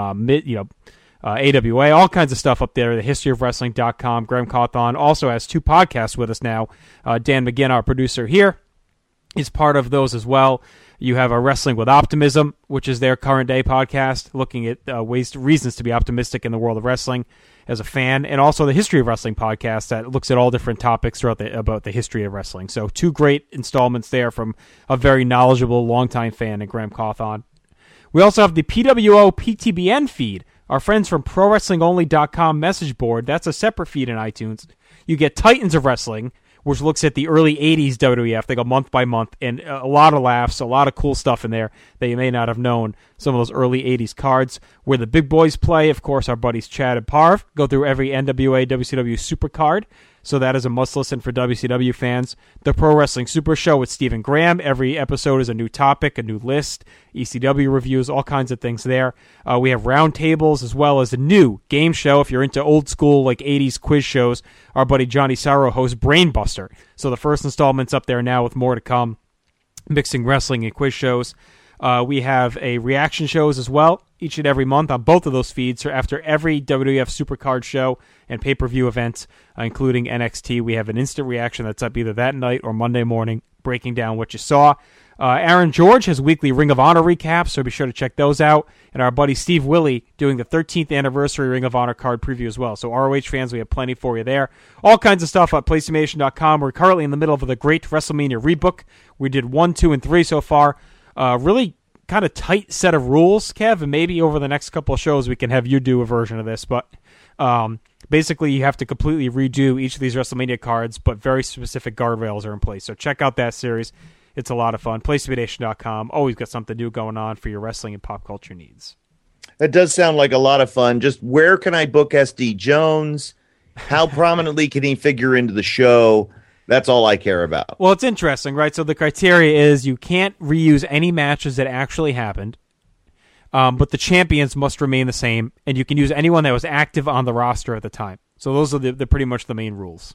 AWA, all kinds of stuff up there. The HistoryofWrestling.com. Graham Cawthon also has 2 podcasts with us now. Dan McGinn, our producer here, is part of those as well. You have a Wrestling with Optimism, which is their current day podcast, looking at reasons to be optimistic in the world of wrestling as a fan, and also the History of Wrestling podcast that looks at all different topics about the history of wrestling. So 2 great installments there from a very knowledgeable, longtime fan in Graham Cawthon. We also have the PWO PTBN feed, our friends from ProWrestlingOnly.com message board. That's a separate feed in iTunes. You get Titans of Wrestling, which looks at the early 80s WWF. They go month by month, and a lot of laughs, a lot of cool stuff in there that you may not have known. Some of those early 80s cards where the big boys play. Of course, our buddies Chad and Parv go through every NWA WCW Super card, so that is a must-listen for WCW fans. The Pro Wrestling Super Show with Stephen Graham. Every episode is a new topic, a new list, ECW reviews, all kinds of things there. We have roundtables as well as a new game show. If you're into old school, like 80s quiz shows, our buddy Johnny Sorrow hosts Brainbuster. So the first installment's up there now with more to come, mixing wrestling and quiz shows. We have a reaction shows as well, each and every month on both of those feeds. So after every WWF Supercard show and pay-per-view event, including NXT, we have an instant reaction that's up either that night or Monday morning, breaking down what you saw. Aaron George has weekly Ring of Honor recaps, so be sure to check those out. And our buddy Steve Willie doing the 13th anniversary Ring of Honor card preview as well. So ROH fans, we have plenty for you there. All kinds of stuff at PlayStation.com. We're currently in the middle of the Great WrestleMania rebook. We did 1, 2, and 3 so far. Really kind of tight set of rules, Kev, and maybe over the next couple of shows we can have you do a version of this. But basically you have to completely redo each of these WrestleMania cards, but very specific guardrails are in place. So check out that series. It's a lot of fun. PlayStation.com. Always got something new going on for your wrestling and pop culture needs. That does sound like a lot of fun. Just where can I book SD Jones? How prominently can he figure into the show? That's all I care about. Well, it's interesting, right? So the criteria is you can't reuse any matches that actually happened, but the champions must remain the same, and you can use anyone that was active on the roster at the time. So those are the pretty much the main rules.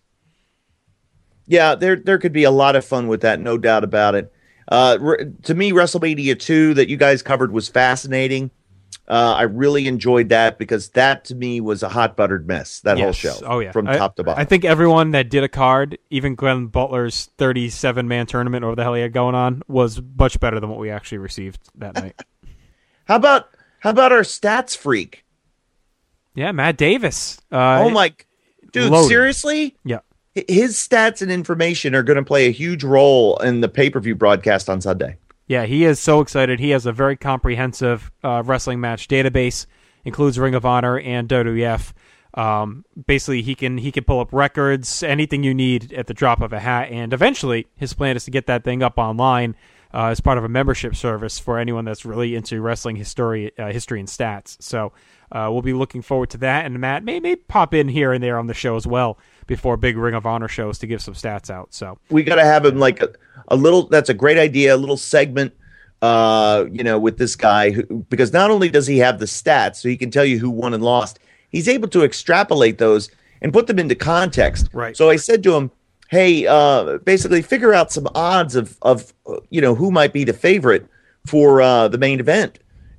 Yeah, there could be a lot of fun with that, no doubt about it. To me, WrestleMania 2 that you guys covered was fascinating. I really enjoyed that because that, to me, was a hot buttered mess, that whole show. Oh, yeah. From top to bottom. I think everyone that did a card, even Glenn Butler's 37-man tournament, or whatever the hell he had going on, was much better than what we actually received that night. How about our stats freak? Yeah, Matt Davis. Dude, loaded. Seriously? Yeah. His stats and information are going to play a huge role in the pay-per-view broadcast on Sunday. Yeah, he is so excited. He has a very comprehensive wrestling match database, includes Ring of Honor and WWF. Basically, he can pull up records, anything you need at the drop of a hat, and eventually his plan is to get that thing up online as part of a membership service for anyone that's really into wrestling history and stats. So we'll be looking forward to that, and Matt may pop in here and there on the show as well before big Ring of Honor shows to give some stats out. So we got to have him like a little. That's a great idea. A little segment, with this guy because not only does he have the stats, so he can tell you who won and lost, he's able to extrapolate those and put them into context. Right. So I said to him, "Hey, basically figure out some odds of who might be the favorite for the main event.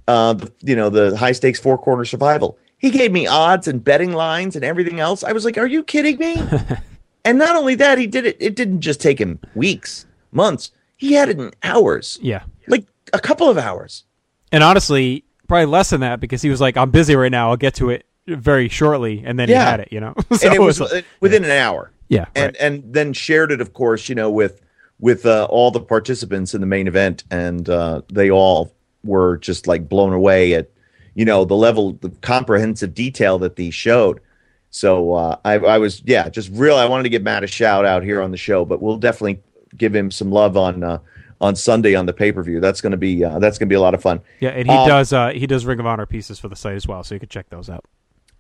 The high stakes 4-corner survival." He gave me odds and betting lines and everything else. I was like, are you kidding me? And not only that, he did it. It didn't just take him weeks, months. He had it in hours. Yeah. Like a couple of hours. And honestly, probably less than that because he was like, I'm busy right now. I'll get to it very shortly. And then he had it, So and it was within an hour. Yeah. And then shared it, of course, with all the participants in the main event. And they all were just like blown away at, the level, the comprehensive detail that they showed. So I wanted to give Matt a shout out here on the show, but we'll definitely give him some love on Sunday on the pay-per-view. That's going to be a lot of fun. Yeah, and he does Ring of Honor pieces for the site as well, so you can check those out.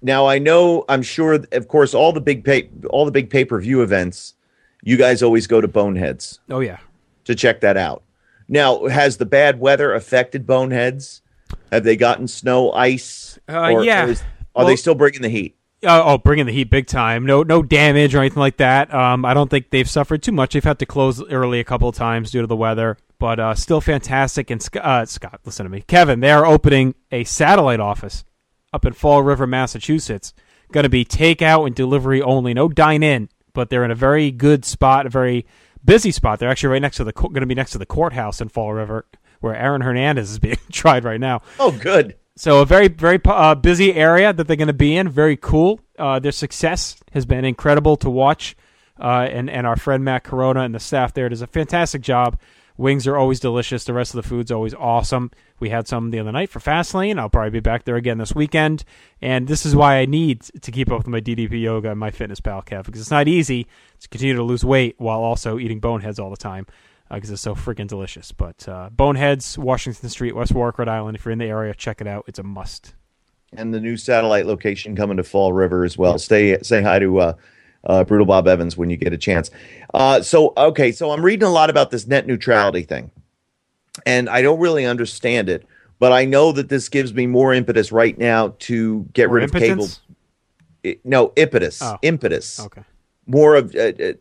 Now I'm sure, of course, all the big pay-per-view events, you guys always go to Boneheads. Oh yeah, to check that out. Now, has the bad weather affected Boneheads? Have they gotten snow, ice? Yeah. Are they still bringing the heat? Bringing the heat big time. No damage or anything like that. I don't think they've suffered too much. They've had to close early a couple of times due to the weather, but still fantastic. And Scott, listen to me. Kevin, they are opening a satellite office up in Fall River, Massachusetts. Going to be takeout and delivery only. No dine-in, but they're in a very good spot, a very busy spot. They're actually going to be next to the courthouse in Fall River, where Aaron Hernandez is being tried right now. Oh, good. So a very, very busy area that they're going to be in. Very cool. Their success has been incredible to watch. And our friend Matt Corona and the staff there does a fantastic job. Wings are always delicious. The rest of the food's always awesome. We had some the other night for Fastlane. I'll probably be back there again this weekend. And this is why I need to keep up with my DDP Yoga and my MyFitnessPal, Kev, because it's not easy to continue to lose weight while also eating Boneheads all the time, because it's so freaking delicious. But Boneheads, Washington Street, West Warwick, Rhode Island. If you're in the area, check it out. It's a must. And the new satellite location coming to Fall River as well. Say hi to Brutal Bob Evans when you get a chance. So I'm reading a lot about this net neutrality thing, and I don't really understand it, but I know that this gives me more impetus right now to get rid of cable. No, impetus. Oh. Impetus. Okay. More of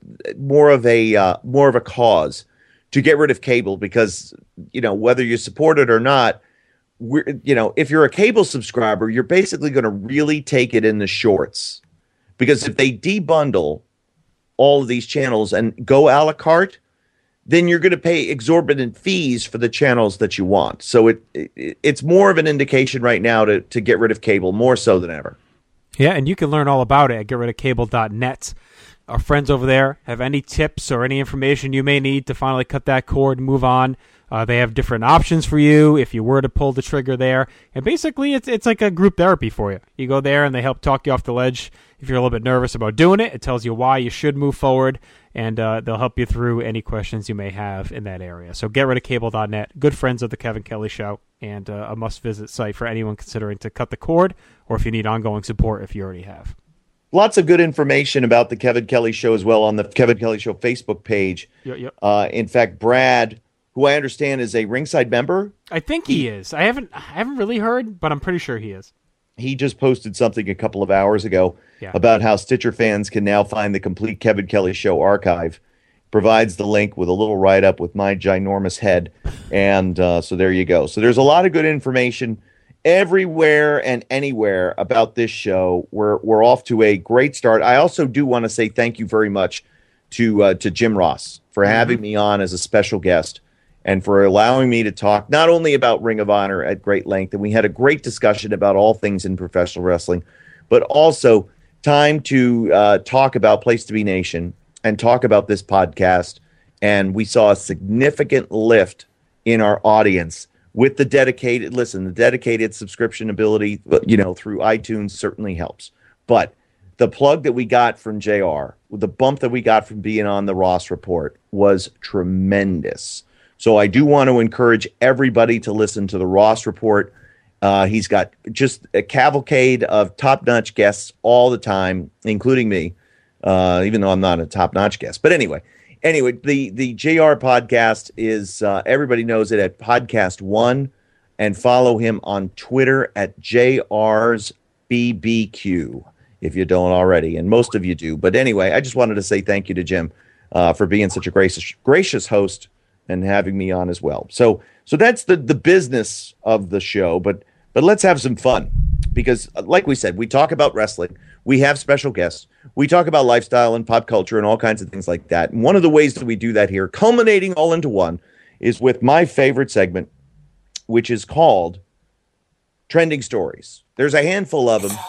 a cause to get rid of cable, because whether you support it or not, if you're a cable subscriber, you're basically going to really take it in the shorts. Because if they debundle all of these channels and go a la carte, then you're going to pay exorbitant fees for the channels that you want. So it's more of an indication right now to get rid of cable, more so than ever. Yeah, and you can learn all about it at getridofcable.net. Our friends over there have any tips or any information you may need to finally cut that cord and move on. They have different options for you if you were to pull the trigger there. And basically, it's like a group therapy for you. You go there and they help talk you off the ledge. If you're a little bit nervous about doing it, it tells you why you should move forward, and they'll help you through any questions you may have in that area. So getridofcable.net, good friends of the Kevin Kelly Show, and a must-visit site for anyone considering to cut the cord, or if you need ongoing support if you already have. Lots of good information about the Kevin Kelly Show as well on the Kevin Kelly Show Facebook page. Yep. In fact, Brad, who I understand is a Ringside member. I think he is. I haven't really heard, but I'm pretty sure he is. He just posted something a couple of hours ago about how Stitcher fans can now find the complete Kevin Kelly Show archive. Provides the link with a little write-up with my ginormous head. And so there you go. So there's a lot of good information everywhere and anywhere about this show. We're off to a great start. I also do want to say thank you very much to Jim Ross for having me on as a special guest, and for allowing me to talk not only about Ring of Honor at great length, and we had a great discussion about all things in professional wrestling, but also time to talk about Place to Be Nation and talk about this podcast. And we saw a significant lift in our audience with the dedicated subscription ability, through iTunes certainly helps. But the plug that we got from JR, the bump that we got from being on the Ross Report was tremendous. So I do want to encourage everybody to listen to the Ross Report. He's got just a cavalcade of top-notch guests all the time, including me, even though I'm not a top-notch guest. But anyway, the JR podcast is, everybody knows it at Podcast One, and follow him on Twitter at JR's BBQ, if you don't already, and most of you do. But anyway, I just wanted to say thank you to Jim for being such a gracious host and having me on as well. So that's the business of the show, but let's have some fun, because like we said, we talk about wrestling, we have special guests, we talk about lifestyle and pop culture and all kinds of things like that. And one of the ways that we do that here, culminating all into one, is with my favorite segment, which is called Trending Stories. There's a handful of them.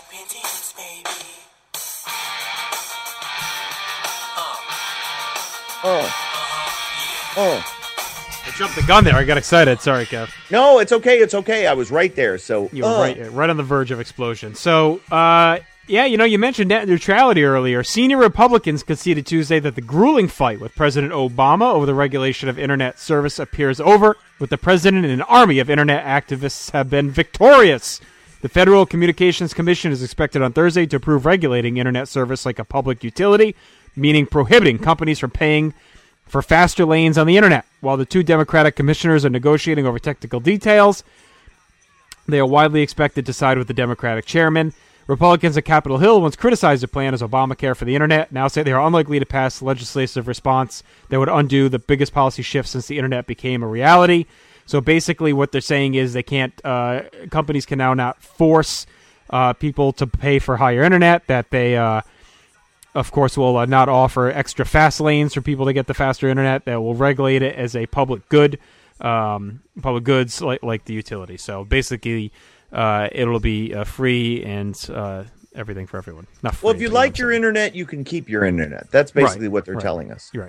I jumped the gun there. I got excited. Sorry, Kev. No, it's okay. It's okay. I was right there. So you were right on the verge of explosion. So, you mentioned net neutrality earlier. Senior Republicans conceded Tuesday that the grueling fight with President Obama over the regulation of internet service appears over, with the president and an army of internet activists have been victorious. The Federal Communications Commission is expected on Thursday to approve regulating internet service like a public utility, meaning prohibiting companies from paying for faster lanes on the internet. While the two Democratic commissioners are negotiating over technical details, they are widely expected to side with the Democratic chairman. Republicans at Capitol Hill once criticized the plan as Obamacare for the internet, now say they are unlikely to pass legislative response that would undo the biggest policy shift since the internet became a reality. So basically what they're saying is they can't, companies can now not force people to pay for higher internet, that they, of course, will not offer extra fast lanes for people to get the faster internet, that will regulate it as a public good, public goods like the utility. So basically, it'll be free and everything for everyone. Not free, well, if you like your internet, you can keep your internet. That's basically what they're telling us. You're right,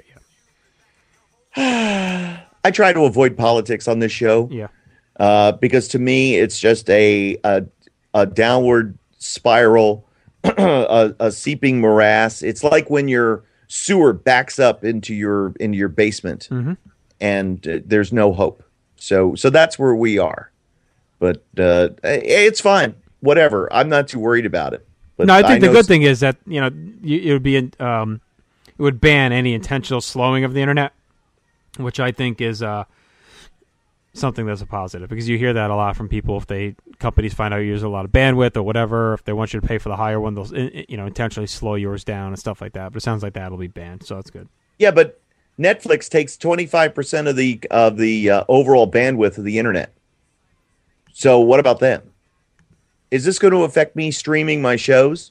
yeah. I try to avoid politics on this show. Yeah. Because to me, it's just a downward spiral, a seeping morass. It's like when your sewer backs up into your basement, and there's no hope. So that's where we are. But it's fine. Whatever. I'm not too worried about it. But no, I think the good thing is that it would be it would ban any intentional slowing of the internet, which I think is something that's a positive, because you hear that a lot from people. If companies find out you use a lot of bandwidth or whatever, if they want you to pay for the higher one, they'll intentionally slow yours down and stuff like that. But it sounds like that'll be banned, so that's good. Yeah, but Netflix takes 25% of the overall bandwidth of the internet. So what about them? Is this going to affect me streaming my shows?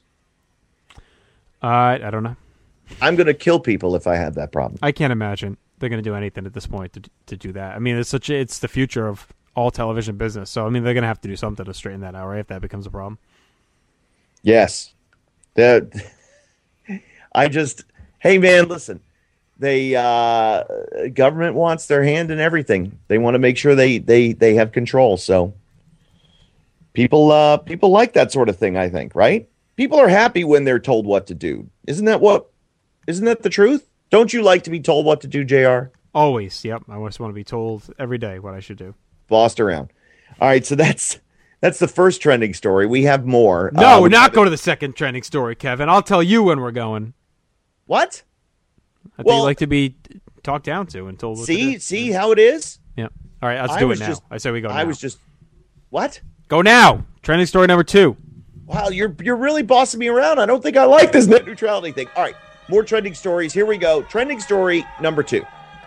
I don't know. I'm going to kill people if I have that problem. I can't imagine they're going to do anything at this point to do that. I mean, it's the future of all television business. So I mean, they're going to have to do something to straighten that out, right? If that becomes a problem. Yes. Hey man, listen. They government wants their hand in everything. They want to make sure they have control. So people like that sort of thing, I think, right? People are happy when they're told what to do. Isn't that the truth? Don't you like to be told what to do, JR? Always. Yep. I always want to be told every day what I should do. Bossed around. All right, so that's the first trending story. We have more. No, we're not going to the second trending story, Kevin. I'll tell you when we're going. What? I think you like to be talked down to and told what to do. See how it is? Yeah. All right, let's do it now. I say we go now. What? Go now. Trending story number 2. Wow, you're really bossing me around. I don't think I like this net neutrality thing. All right, more trending stories. Here we go. Trending story number 2.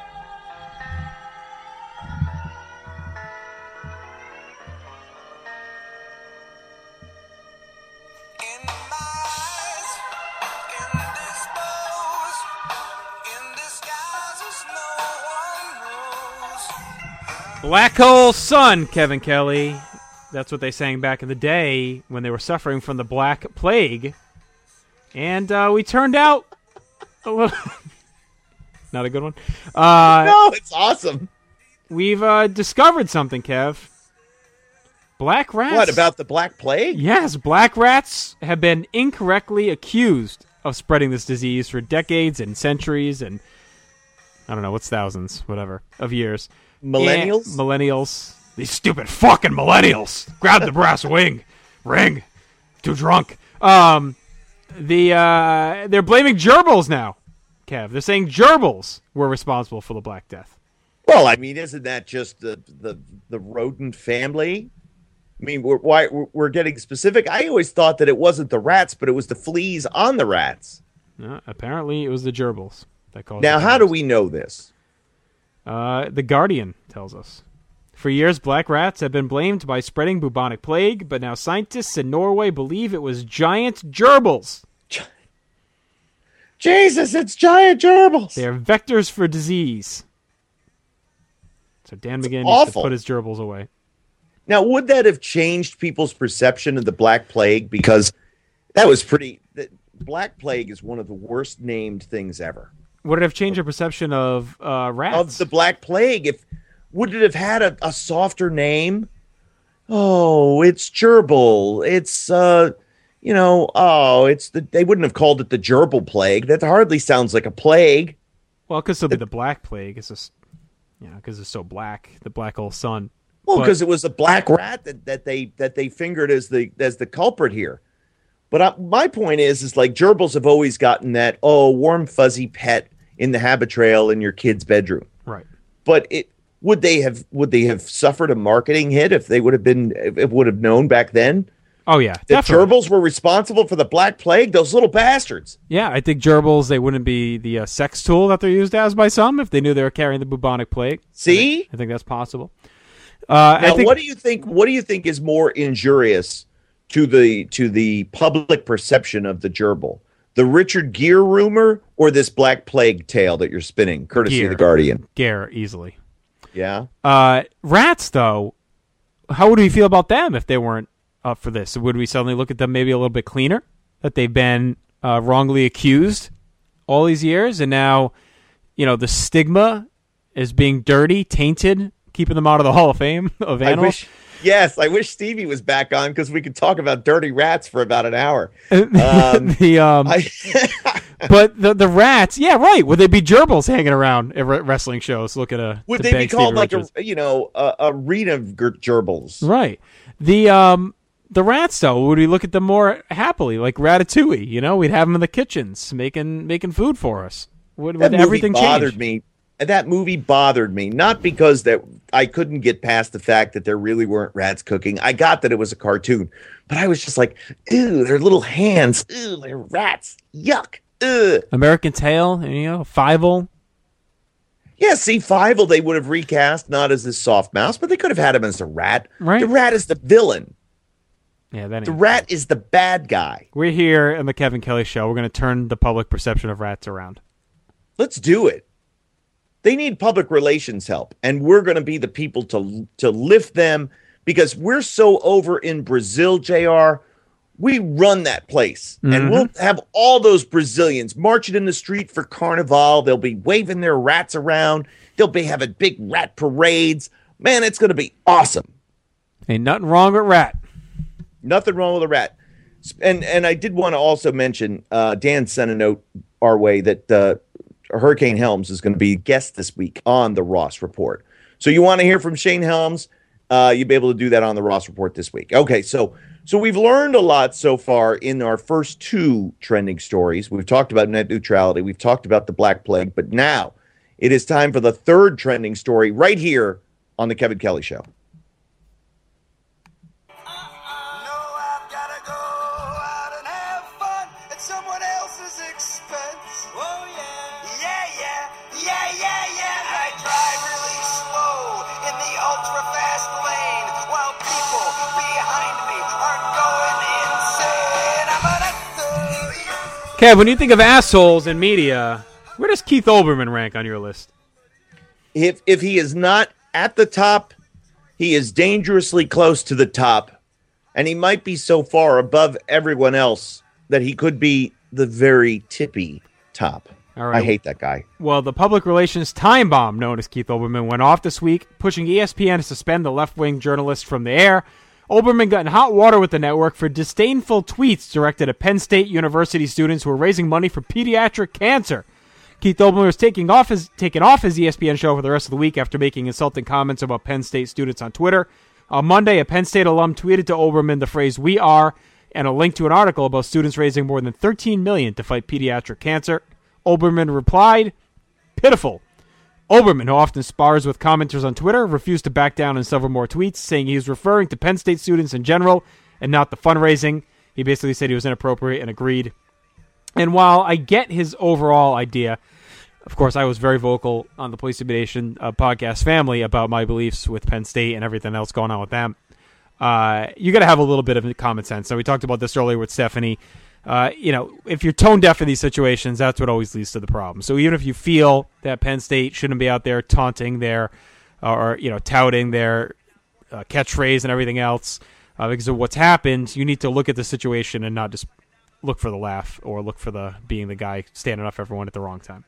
Black hole sun, Kevin Kelly. That's what they sang back in the day when they were suffering from the Black Plague. And we turned out a little... Not a good one? No, it's awesome. We've discovered something, Kev. Black rats... What, about the Black Plague? Yes, black rats have been incorrectly accused of spreading this disease for decades and centuries and... I don't know, what's thousands, whatever, of years. Millennials? Millennials. These stupid fucking millennials. Grab the brass ring. Too drunk. They're blaming gerbils now, Kev. They're saying gerbils were responsible for the Black Death. Well, I mean, isn't that just the rodent family? I mean, we're getting specific. I always thought that it wasn't the rats, but it was the fleas on the rats. No, apparently, it was the gerbils that caused. Now, how do we know this? The Guardian tells us. For years, black rats have been blamed by spreading bubonic plague, but now scientists in Norway believe it was giant gerbils. Jesus, it's giant gerbils. They are vectors for disease. So Dan McGinn needs to put his gerbils away. Now, would that have changed people's perception of the Black Plague? Because that was pretty... Black Plague is one of the worst named things ever. Would it have changed your perception of rats? Of the Black Plague? Would it have had a softer name? Oh, it's gerbil. It's, they wouldn't have called it the gerbil plague. That hardly sounds like a plague. Well, it could still be the Black Plague. It's just, because it's so black, the black hole sun. Well, because it was a black rat that they fingered as the culprit here. But my point is like gerbils have always gotten that warm fuzzy pet in the habit trail in your kid's bedroom. Right. But would they have suffered a marketing hit if they would have known back then? Oh yeah, that definitely. gerbils were responsible for the Black Plague. Those little bastards. Yeah, I think gerbils, they wouldn't be the sex tool that they're used as by some if they knew they were carrying the bubonic plague. See, I think that's possible. Now, what do you think? What do you think is more injurious to the public perception of the gerbil? The Richard Gere rumor or this Black Plague tale that you're spinning, courtesy of the Guardian? Gere, easily. Yeah. Rats, though, how would we feel about them if they weren't up for this? Would we suddenly look at them maybe a little bit cleaner? That they've been wrongly accused all these years, and now, the stigma is being dirty, tainted, keeping them out of the Hall of Fame of animals. I wish Stevie was back on because we could talk about dirty rats for about an hour. But the rats, yeah, right. Would they be gerbils hanging around at wrestling shows looking at Would they be called like a arena of gerbils? Right. The rats, though, would we look at them more happily, like Ratatouille? We'd have them in the kitchens making food for us. Would everything bothered change? me. That movie bothered me, not because that I couldn't get past the fact that there really weren't rats cooking. I got that it was a cartoon, but I was just like, ew, their little hands. Ew, they're rats. Yuck. Ugh. American Tail, Fievel. Yeah, see, Fievel they would have recast, not as this soft mouse, but they could have had him as a rat. Right. The rat is the villain. Yeah, the rat is the bad guy. We're here in the Kevin Kelly Show. We're going to turn the public perception of rats around. Let's do it. They need public relations help, and we're going to be the people to lift them because we're so over in Brazil, JR. We run that place, and we'll have all those Brazilians marching in the street for Carnival. They'll be waving their rats around. They'll be having big rat parades. Man, it's going to be awesome. Ain't nothing wrong with rat. Nothing wrong with a rat. And I did want to also mention, Dan sent a note our way that Hurricane Helms is going to be a guest this week on the Ross Report. So you want to hear from Shane Helms, you'll be able to do that on the Ross Report this week. Okay, so we've learned a lot so far in our first two trending stories. We've talked about net neutrality. We've talked about the Black Plague. But now it is time for the third trending story right here on the Kevin Kelly Show. Kev, when you think of assholes in media, where does Keith Olbermann rank on your list? If he is not at the top, he is dangerously close to the top, and he might be so far above everyone else that he could be the very tippy top. All right. I hate that guy. Well, the public relations time bomb known as Keith Olbermann went off this week, pushing ESPN to suspend the left-wing journalist from the air. Olbermann got in hot water with the network for disdainful tweets directed at Penn State University students who were raising money for pediatric cancer. Keith Olbermann was taken off his ESPN show for the rest of the week after making insulting comments about Penn State students on Twitter. On Monday, a Penn State alum tweeted to Olbermann the phrase "We are" and a link to an article about students raising more than $13 million to fight pediatric cancer. Olbermann replied, "Pitiful." Olbermann, who often spars with commenters on Twitter, refused to back down in several more tweets, saying he was referring to Penn State students in general and not the fundraising. He basically said he was inappropriate and agreed. And while I get his overall idea, of course, I was very vocal on the Police to Be Nation podcast family about my beliefs with Penn State and everything else going on with them. You got to have a little bit of common sense. So we talked about this earlier with Stephanie. If you're tone deaf in these situations, that's what always leads to the problem. So even if you feel that Penn State shouldn't be out there taunting their, touting their catchphrase and everything else because of what's happened, you need to look at the situation and not just look for the laugh or look for being the guy standing up for everyone at the wrong time.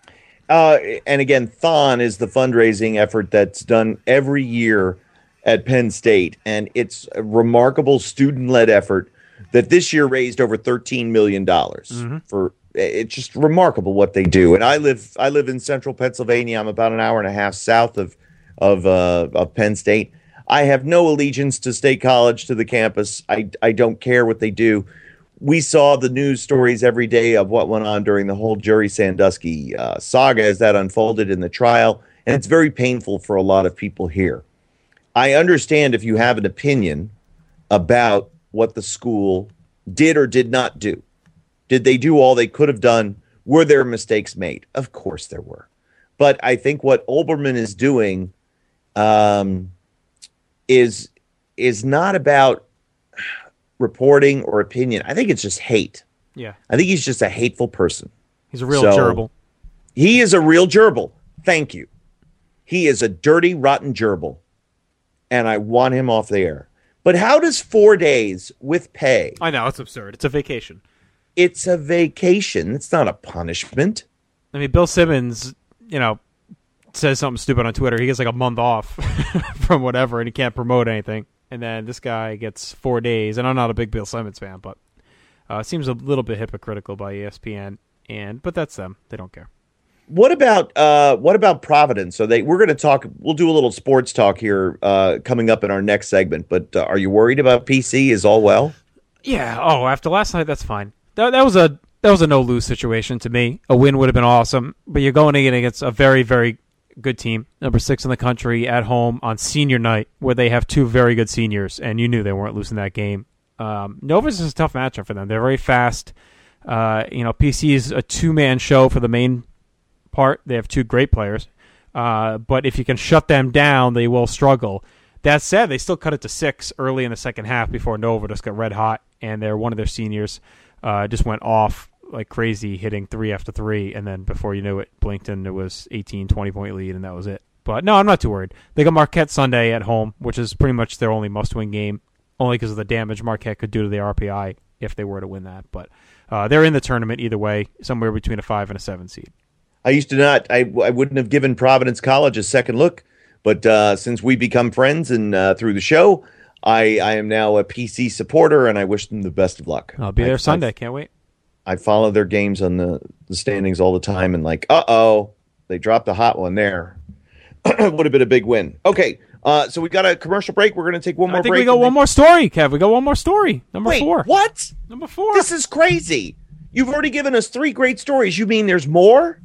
And again, Thon is the fundraising effort that's done every year at Penn State, and it's a remarkable student-led effort that this year raised over $13 million for. It's just remarkable what they do. And I live in central Pennsylvania. I'm about an hour and a half south of Penn State. I have no allegiance to State College, to the campus. I don't care what they do. We saw the news stories every day of what went on during the whole Jerry Sandusky saga as that unfolded in the trial, and it's very painful for a lot of people here. I understand if you have an opinion about what the school did or did not do. Did they do all they could have done? Were there mistakes made? Of course there were. But I think what Olbermann is doing is not about reporting or opinion. I think it's just hate. Yeah. I think he's just a hateful person. He's a real gerbil. He is a real gerbil. Thank you. He is a dirty, rotten gerbil. And I want him off the air. But how does 4 days with pay? I know, it's absurd. It's a vacation. It's a vacation. It's not a punishment. I mean, Bill Simmons, says something stupid on Twitter. He gets like a month off from whatever, and he can't promote anything. And then this guy gets 4 days. And I'm not a big Bill Simmons fan, but it seems a little bit hypocritical by ESPN. But that's them. They don't care. What about Providence? So we're going to talk. We'll do a little sports talk here coming up in our next segment. But are you worried about PC? Is all well? Yeah. Oh, after last night, that's fine. That was a no-lose situation to me. A win would have been awesome, but you're going in against a very, very good team, number 6 in the country, at home on senior night, where they have 2 very good seniors, and you knew they weren't losing that game. Novus is a tough matchup for them. They're very fast. PC is a 2-man show for the main part. They have 2 great players, but if you can shut them down, they will struggle. That said, they still cut it to 6 early in the second half before Nova just got red hot, and one of their seniors just went off like crazy, hitting 3 after 3, and then before you knew it, blinked and it was 18, 20-point lead, and that was it. But no, I'm not too worried. They got Marquette Sunday at home, which is pretty much their only must-win game, only because of the damage Marquette could do to the RPI if they were to win that. But they're in the tournament either way, somewhere between a 5 and a 7 seed. I used to not. I wouldn't have given Providence College a second look, but since we become friends and through the show, I am now a PC supporter, and I wish them the best of luck. I'll be there Sunday. Can't wait. I follow their games on the standings all the time, and they dropped a hot one there. Would have been a big win. Okay, so we got a commercial break. We're going to take one more break. I think we got one more story, Kev. We got one more story. Number 4. What? Number 4. This is crazy. You've already given us 3 great stories. You mean there's more?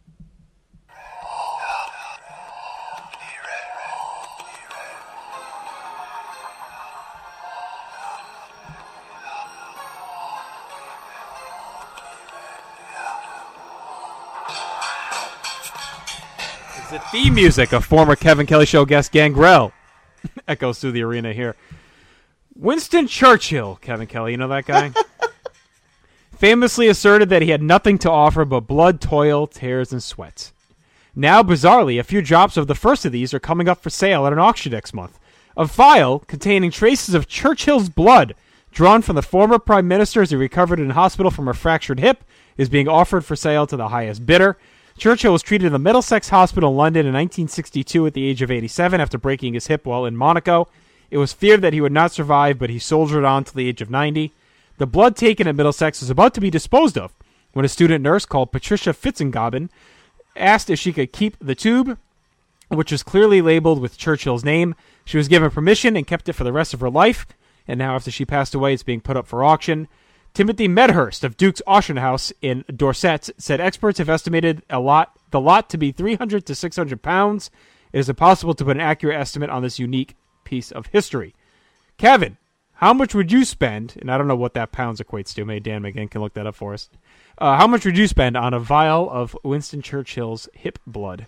The theme music of former Kevin Kelly Show guest Gangrel echoes through the arena here. Winston Churchill, Kevin Kelly, you know that guy? Famously asserted that he had nothing to offer but blood, toil, tears, and sweat. Now, bizarrely, a few drops of the first of these are coming up for sale at an auction next month. A vial containing traces of Churchill's blood, drawn from the former Prime Minister as he recovered in hospital from a fractured hip, is being offered for sale to the highest bidder. Churchill was treated in the Middlesex Hospital in London in 1962 at the age of 87 after breaking his hip while in Monaco. It was feared that he would not survive, but he soldiered on till the age of 90. The blood taken at Middlesex was about to be disposed of when a student nurse called Patricia Fitzengaben asked if she could keep the tube, which was clearly labeled with Churchill's name. She was given permission and kept it for the rest of her life, and now after she passed away, it's being put up for auction. Timothy Medhurst of Duke's Auction House in Dorset said experts have estimated the lot to be 300 to 600 pounds. It is impossible to put an accurate estimate on this unique piece of history. Kevin, how much would you spend, and I don't know what that pounds equates to, maybe Dan McGinn can look that up for us. How much would you spend on a vial of Winston Churchill's hip blood?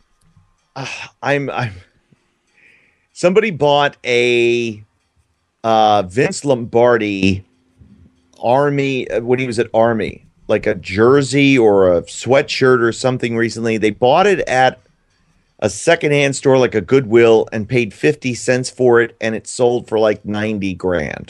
Somebody bought a Vince Lombardi Army when he was at Army, like a jersey or a sweatshirt or something recently. They bought it at a secondhand store like a Goodwill and paid 50 cents for it, and it sold for like 90 grand.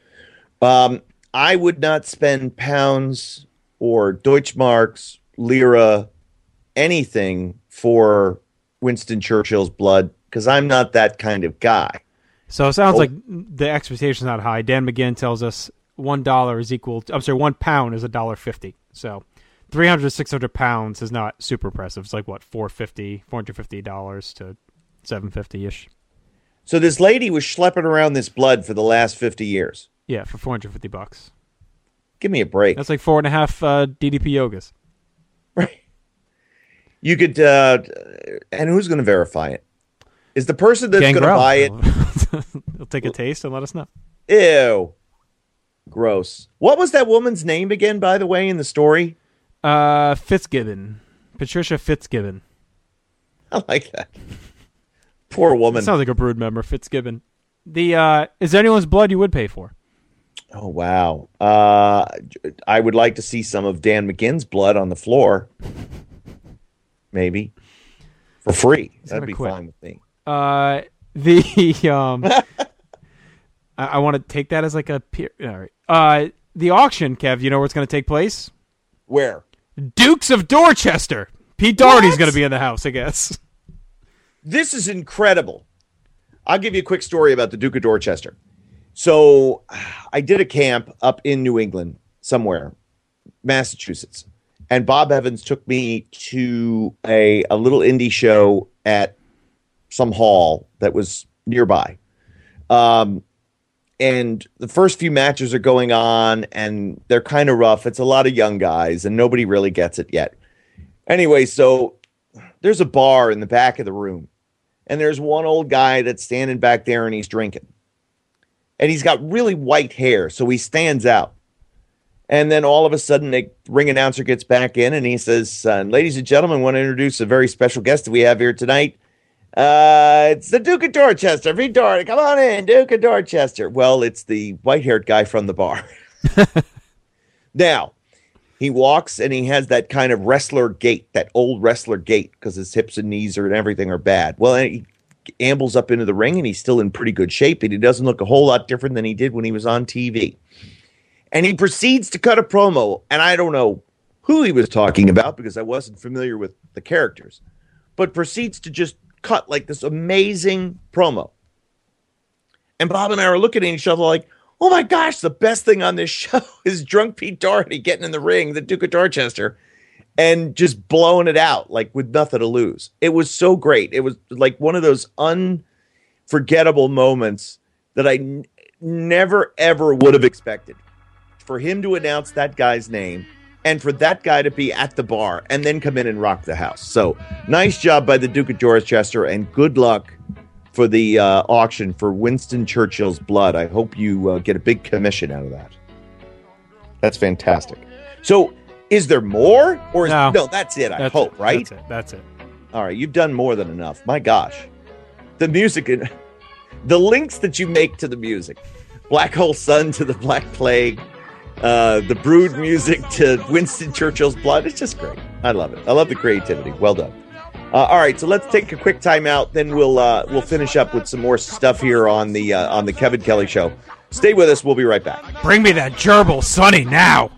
I would not spend pounds or Deutschmarks, lira, anything for Winston Churchill's blood because I'm not that kind of guy. So it sounds like the expectation's not high. Dan McGinn tells us $1 is equal to, £1 pound is $1.50. So 300 to 600 pounds is not super impressive. It's like what, $450 to $750 ish. So this lady was schlepping around this blood for the last 50 years. Yeah, for $450. Give me a break. That's like 4.5 DDP yogas. Right. You could, and who's going to verify it? Is the person that's going to buy it? They'll take a taste and let us know. Ew. Gross. What was that woman's name again, by the way, in the story? Fitzgibbon. Patricia Fitzgibbon. I like that. Poor woman. Sounds like a Brood member, Fitzgibbon. Is there anyone's blood you would pay for? Oh, wow. I would like to see some of Dan McGinn's blood on the floor. Maybe. For free. That'd be fine with me. I want to take that as like a peer. All right. The auction, Kev, you know where it's going to take place? Where? Dukes of Dorchester. Pete Doherty's going to be in the house, I guess. This is incredible. I'll give you a quick story about the Duke of Dorchester. So I did a camp up in New England, somewhere, Massachusetts. And Bob Evans took me to a little indie show at some hall that was nearby. And the first few matches are going on, and they're kind of rough. It's a lot of young guys, and nobody really gets it yet. Anyway, so there's a bar in the back of the room, and there's one old guy that's standing back there, and he's drinking. And he's got really white hair, so he stands out. And then all of a sudden, the ring announcer gets back in, and he says, ladies and gentlemen, I want to introduce a very special guest that we have here tonight. It's the Duke of Dorchester. Pete Doherty, come on in, Duke of Dorchester. Well, it's the white-haired guy from the bar. Now, he walks, and he has that kind of wrestler gait, that old wrestler gait, because his hips and knees and everything are bad. Well, he ambles up into the ring, and he's still in pretty good shape, and he doesn't look a whole lot different than he did when he was on TV. And he proceeds to cut a promo, and I don't know who he was talking about because I wasn't familiar with the characters, but proceeds to just cut like this amazing promo. And Bob and I are looking at each other like, oh my gosh, the best thing on this show is drunk Pete Doherty getting in the ring, the Duke of Dorchester, and just blowing it out like with nothing to lose. It was so great. It was like one of those unforgettable moments that I never, ever would have expected. For him to announce that guy's name and for that guy to be at the bar and then come in and rock the house. So nice job by the Duke of Dorchester, and good luck for the auction for Winston Churchill's blood. I hope you get a big commission out of that. That's fantastic. So is there more? Or no, that's it, I hope, right? That's it. All right, you've done more than enough. My gosh. The music, the links that you make to the music. Black Hole Sun to the Black Plague. The Brood music to Winston Churchill's blood. It's just great. I love it. I love the creativity. Well done. All right, so let's take a quick time out. Then we'll finish up with some more stuff here on the Kevin Kelly Show. Stay with us. We'll be right back. Bring me that gerbil, Sonny, now.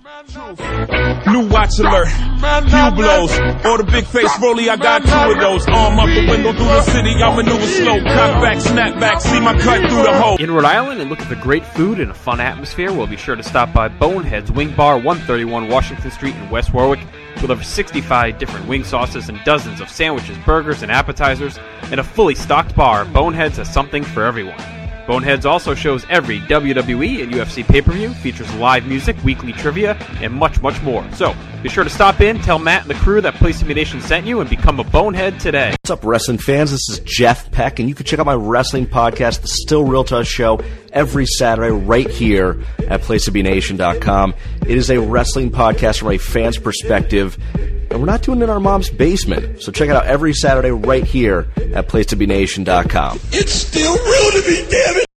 New watch alert, Hublows, or the big face Rolly, I got two of those. Arm up the window through the city, I maneuver slow, cock back, snap back, see my cut through the hole. In Rhode Island and looking for great food and a fun atmosphere, we'll be sure to stop by Bonehead's Wing Bar, 131 Washington Street in West Warwick, with over 65 different wing sauces and dozens of sandwiches, burgers, and appetizers. In a fully stocked bar, Bonehead's has something for everyone. Boneheads also shows every WWE and UFC pay-per-view, features live music, weekly trivia, and much, much more. So, be sure to stop in, tell Matt and the crew that Place to Be Nation sent you, and become a Bonehead today. What's up, wrestling fans? This is Jeff Peck, and you can check out my wrestling podcast, The Still Real to Us Show, every Saturday right here at PlaceToBeNation.com. It is a wrestling podcast from a fan's perspective, and we're not doing it in our mom's basement. So check it out every Saturday right here at PlaceToBeNation.com. It's still real to me, damn it!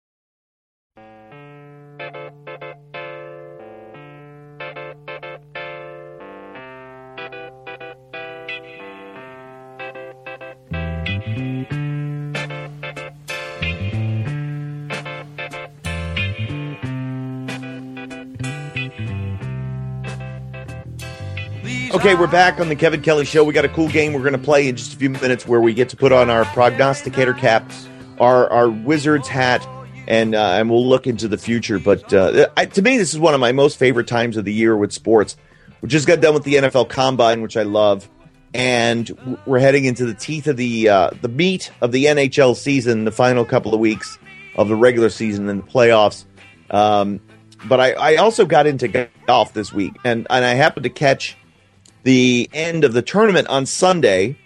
Okay, we're back on the Kevin Kelly Show. We got a cool game we're going to play in just a few minutes where we get to put on our prognosticator cap, our Wizards hat, and we'll look into the future. But to me, this is one of my most favorite times of the year with sports. We just got done with the NFL Combine, which I love. and we're heading into the teeth of the meat of the NHL season, the final couple of weeks of the regular season and the playoffs. But I also got into golf this week, and I happened to catch the end of the tournament on Sunday,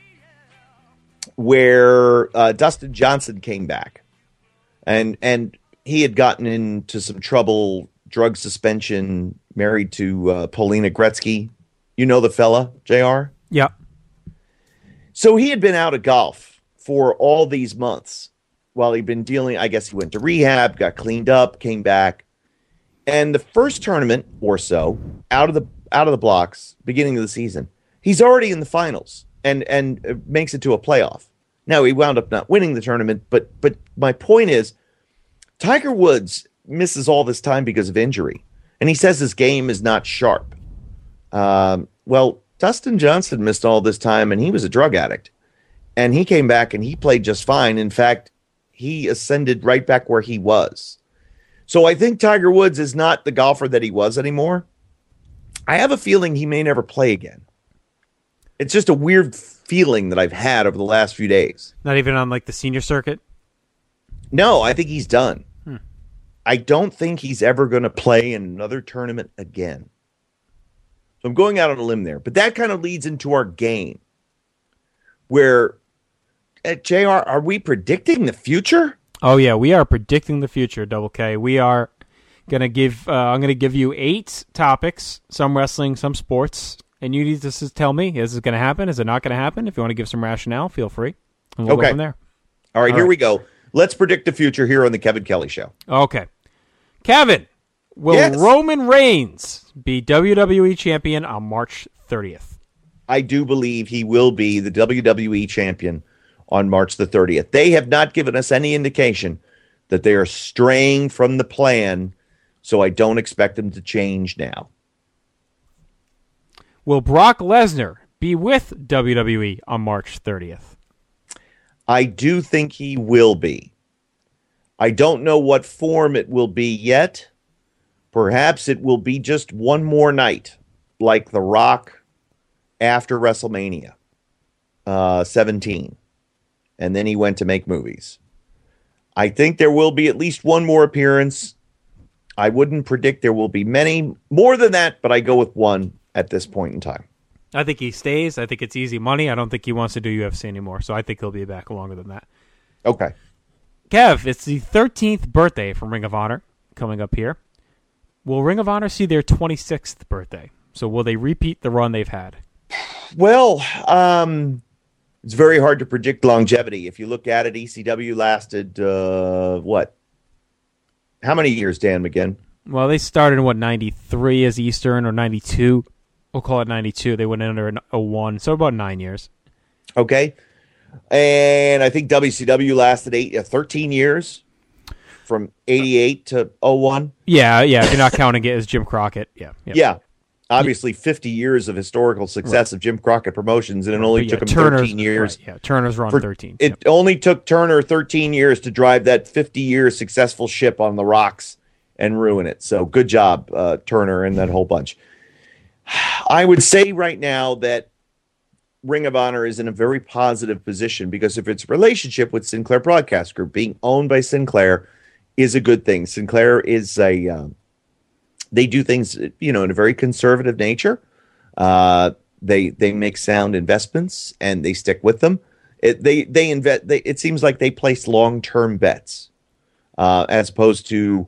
where Dustin Johnson came back, and he had gotten into some trouble, drug suspension, married to Paulina Gretzky. You know the fella, JR? Yeah. So he had been out of golf for all these months while he'd been dealing. I guess he went to rehab, got cleaned up, came back, and the first tournament or so out of the blocks, beginning of the season, he's already in the finals and makes it to a playoff. Now he wound up not winning the tournament, but my point is, Tiger Woods misses all this time because of injury, and he says his game is not sharp. Well, Dustin Johnson missed all this time, and he was a drug addict, and he came back and he played just fine. In fact, he ascended right back where he was. So I think Tiger Woods is not the golfer that he was anymore. I have a feeling he may never play again. It's just a weird feeling that I've had over the last few days. Not even on like the senior circuit? No, I think he's done. I don't think he's ever going to play in another tournament again. So I'm going out on a limb there. But that kind of leads into our game, where, JR, are we predicting the future? Oh, yeah, we are predicting the future, Double K. We are going to give, I'm going to give you 8 topics, some wrestling, some sports, and you need to just tell me, is it going to happen? Is it not going to happen? If you want to give some rationale, feel free. And we'll go from there. All right, here we go. Let's predict the future here on the Kevin Kelly Show. Okay. Kevin, will Roman Reigns be WWE champion on March 30th? I do believe he will be the WWE champion on March the 30th. They have not given us any indication that they are straying from the plan, so I don't expect them to change now. Will Brock Lesnar be with WWE on March 30th? I do think he will be. I don't know what form it will be yet. Perhaps it will be just one more night, like The Rock after WrestleMania 17. And then he went to make movies. I think there will be at least one more appearance. I wouldn't predict there will be many more than that, but I go with one at this point in time. I think he stays. I think it's easy money. I don't think he wants to do UFC anymore, so I think he'll be back longer than that. Okay. Kev, it's the 13th birthday from Ring of Honor coming up here. Will Ring of Honor see their 26th birthday? So will they repeat the run they've had? Well, it's very hard to predict longevity. If you look at it, ECW lasted, what? How many years, Dan McGinn? Well, they started in, 93 as Eastern, or 92? We'll call it 92. They went under in 01, so about 9 years. Okay. And I think WCW lasted 13 years, from 88 to 01. Yeah, if you're not counting it as Jim Crockett. Yeah. Obviously, 50 years of historical success of Jim Crockett Promotions, and it only took him 13 years. Right, yeah, Turner's run 13. It only took Turner 13 years to drive that 50-year successful ship on the rocks and ruin it. So good job, Turner, and that whole bunch. I would say right now that Ring of Honor is in a very positive position, because if its relationship with Sinclair Broadcast Group, being owned by Sinclair, is a good thing. Sinclair is they do things, in a very conservative nature. They make sound investments and they stick with them. It seems like they place long-term bets as opposed to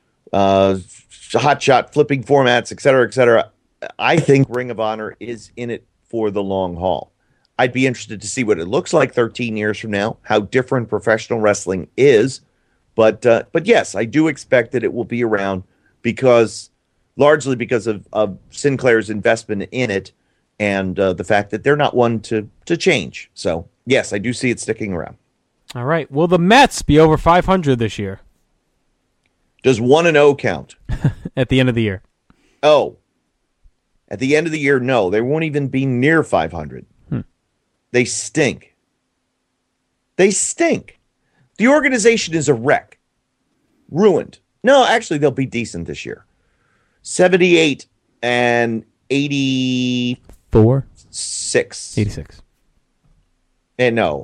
hot shot flipping formats, et cetera, et cetera. I think Ring of Honor is in it for the long haul. I'd be interested to see what it looks like 13 years from now, how different professional wrestling is. But yes, I do expect that it will be around, largely because of Sinclair's investment in it, and the fact that they're not one to change. So yes, I do see it sticking around. All right. Will the Mets be over 500 this year? Does 1-0 count? At the end of the year. Oh. At the end of the year, no. They won't even be near 500. They stink. They stink. The organization is a wreck. Ruined. No, actually, they'll be decent this year. 78 and 84. 86. 86. And no.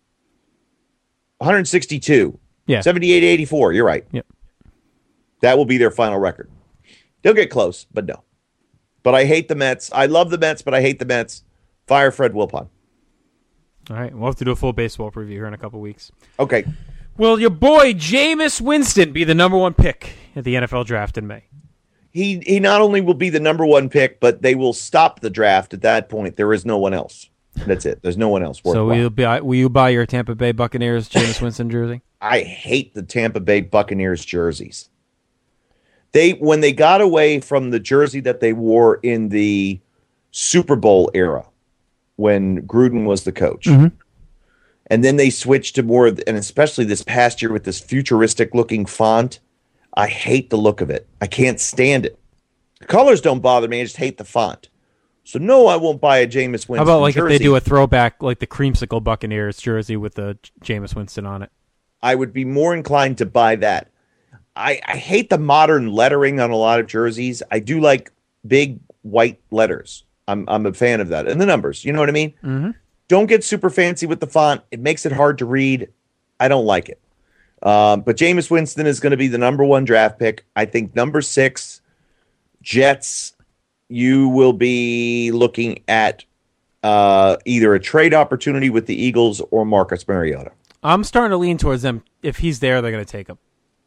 162. Yeah. 78-84. You're right. Yep. That will be their final record. They'll get close, but no. But I hate the Mets. I love the Mets, but I hate the Mets. Fire Fred Wilpon. All right. We'll have to do a full baseball preview here in a couple weeks. Okay. Will your boy Jameis Winston be the number one pick at the NFL draft in May? He not only will be the number one pick, but they will stop the draft at that point. There is no one else. That's it. There's no one else. So will you buy your Tampa Bay Buccaneers Jameis Winston jersey? I hate the Tampa Bay Buccaneers jerseys. When they got away from the jersey that they wore in the Super Bowl era, when Gruden was the coach, and then they switched to more, and especially this past year with this futuristic looking font, I hate the look of it. I can't stand it. The colors don't bother me. I just hate the font. So no, I won't buy a Jameis Winston How about like jersey. if they do a throwback, like the Creamsicle Buccaneers jersey with the Jameis Winston on it? I would be more inclined to buy that. I hate the modern lettering on a lot of jerseys. I do like big white letters. I'm a fan of that. And the numbers, you know what I mean? Mm-hmm. Don't get super fancy with the font. It makes it hard to read. I don't like it. But Jameis Winston is going to be the number one draft pick. I think number 6, Jets, you will be looking at either a trade opportunity with the Eagles or Marcus Mariota. I'm starting to lean towards them. If he's there, they're going to take him.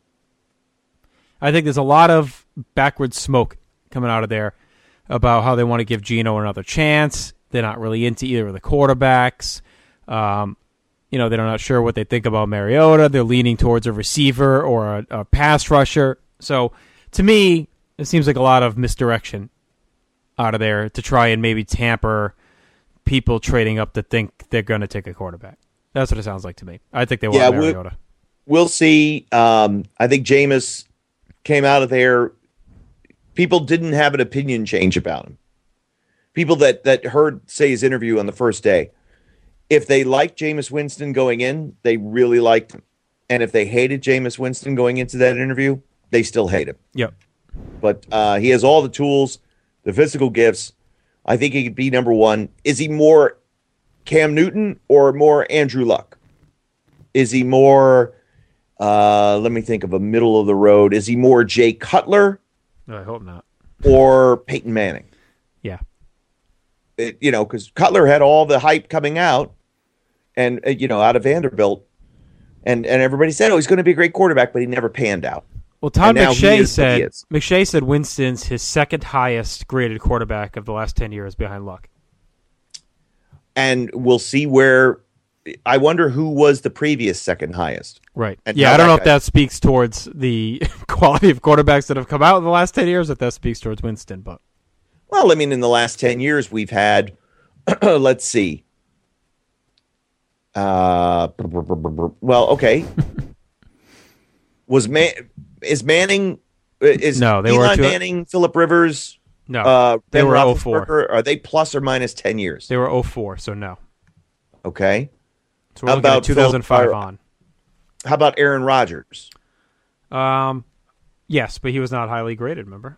I think there's a lot of backward smoke coming out of there about how they want to give Geno another chance. They're not really into either of the quarterbacks. They're not sure what they think about Mariota. They're leaning towards a receiver or a pass rusher. So, to me, it seems like a lot of misdirection out of there to try and maybe tamper people trading up to think they're going to take a quarterback. That's what it sounds like to me. I think they want Mariota. We'll see. I think Jameis came out of there. People didn't have an opinion change about him. People that heard, say, his interview on the first day, if they liked Jameis Winston going in, they really liked him. And if they hated Jameis Winston going into that interview, they still hate him. Yep. But he has all the tools, the physical gifts. I think he could be number one. Is he more Cam Newton or more Andrew Luck? Is he more, let me think of a middle of the road. Is he more Jay Cutler? No, I hope not. Or Peyton Manning? Yeah. Because Cutler had all the hype coming out and, out of Vanderbilt. And everybody said, he's going to be a great quarterback, but he never panned out. Well, Todd McShay said Winston's his second highest graded quarterback of the last 10 years behind Luck. And we'll see where. I wonder who was the previous second highest. Right. I don't know if that speaks towards the quality of quarterbacks that have come out in the last 10 years, if that speaks towards Winston. But well, I mean, in the last 10 years, we've had, let's see. Well, okay. Is Manning? No, they Eli were Manning, Phillip Rivers? No, they were 04. Are they plus or minus 10 years? They were 04, so no. Okay. So we're looking at 2005 on. How about Aaron Rodgers? Yes, but he was not highly graded, remember?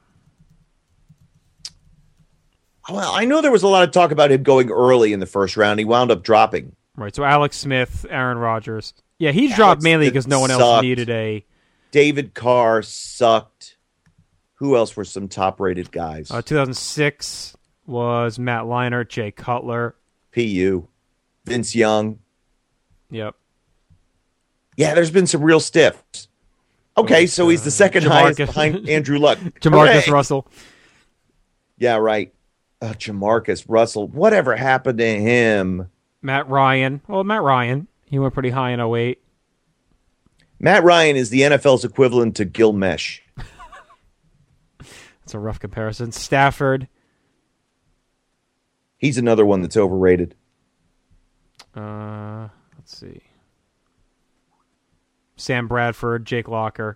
Well, I know there was a lot of talk about him going early in the first round. He wound up dropping. Right, so Alex Smith, Aaron Rodgers. Yeah, he dropped mainly because no one else needed a... David Carr sucked. Who else were some top-rated guys? 2006 was Matt Leinart, Jay Cutler. PU. Vince Young. Yep. Yeah, there's been some real stiffs. Okay, so he's the second highest behind Andrew Luck. Jamarcus Russell. Yeah, right. Jamarcus Russell. Whatever happened to him? Matt Ryan. Well, Matt Ryan. He went pretty high in 08. Matt Ryan is the NFL's equivalent to Gil Mesh. That's a rough comparison. Stafford. He's another one that's overrated. Let's see. Sam Bradford, Jake Locker.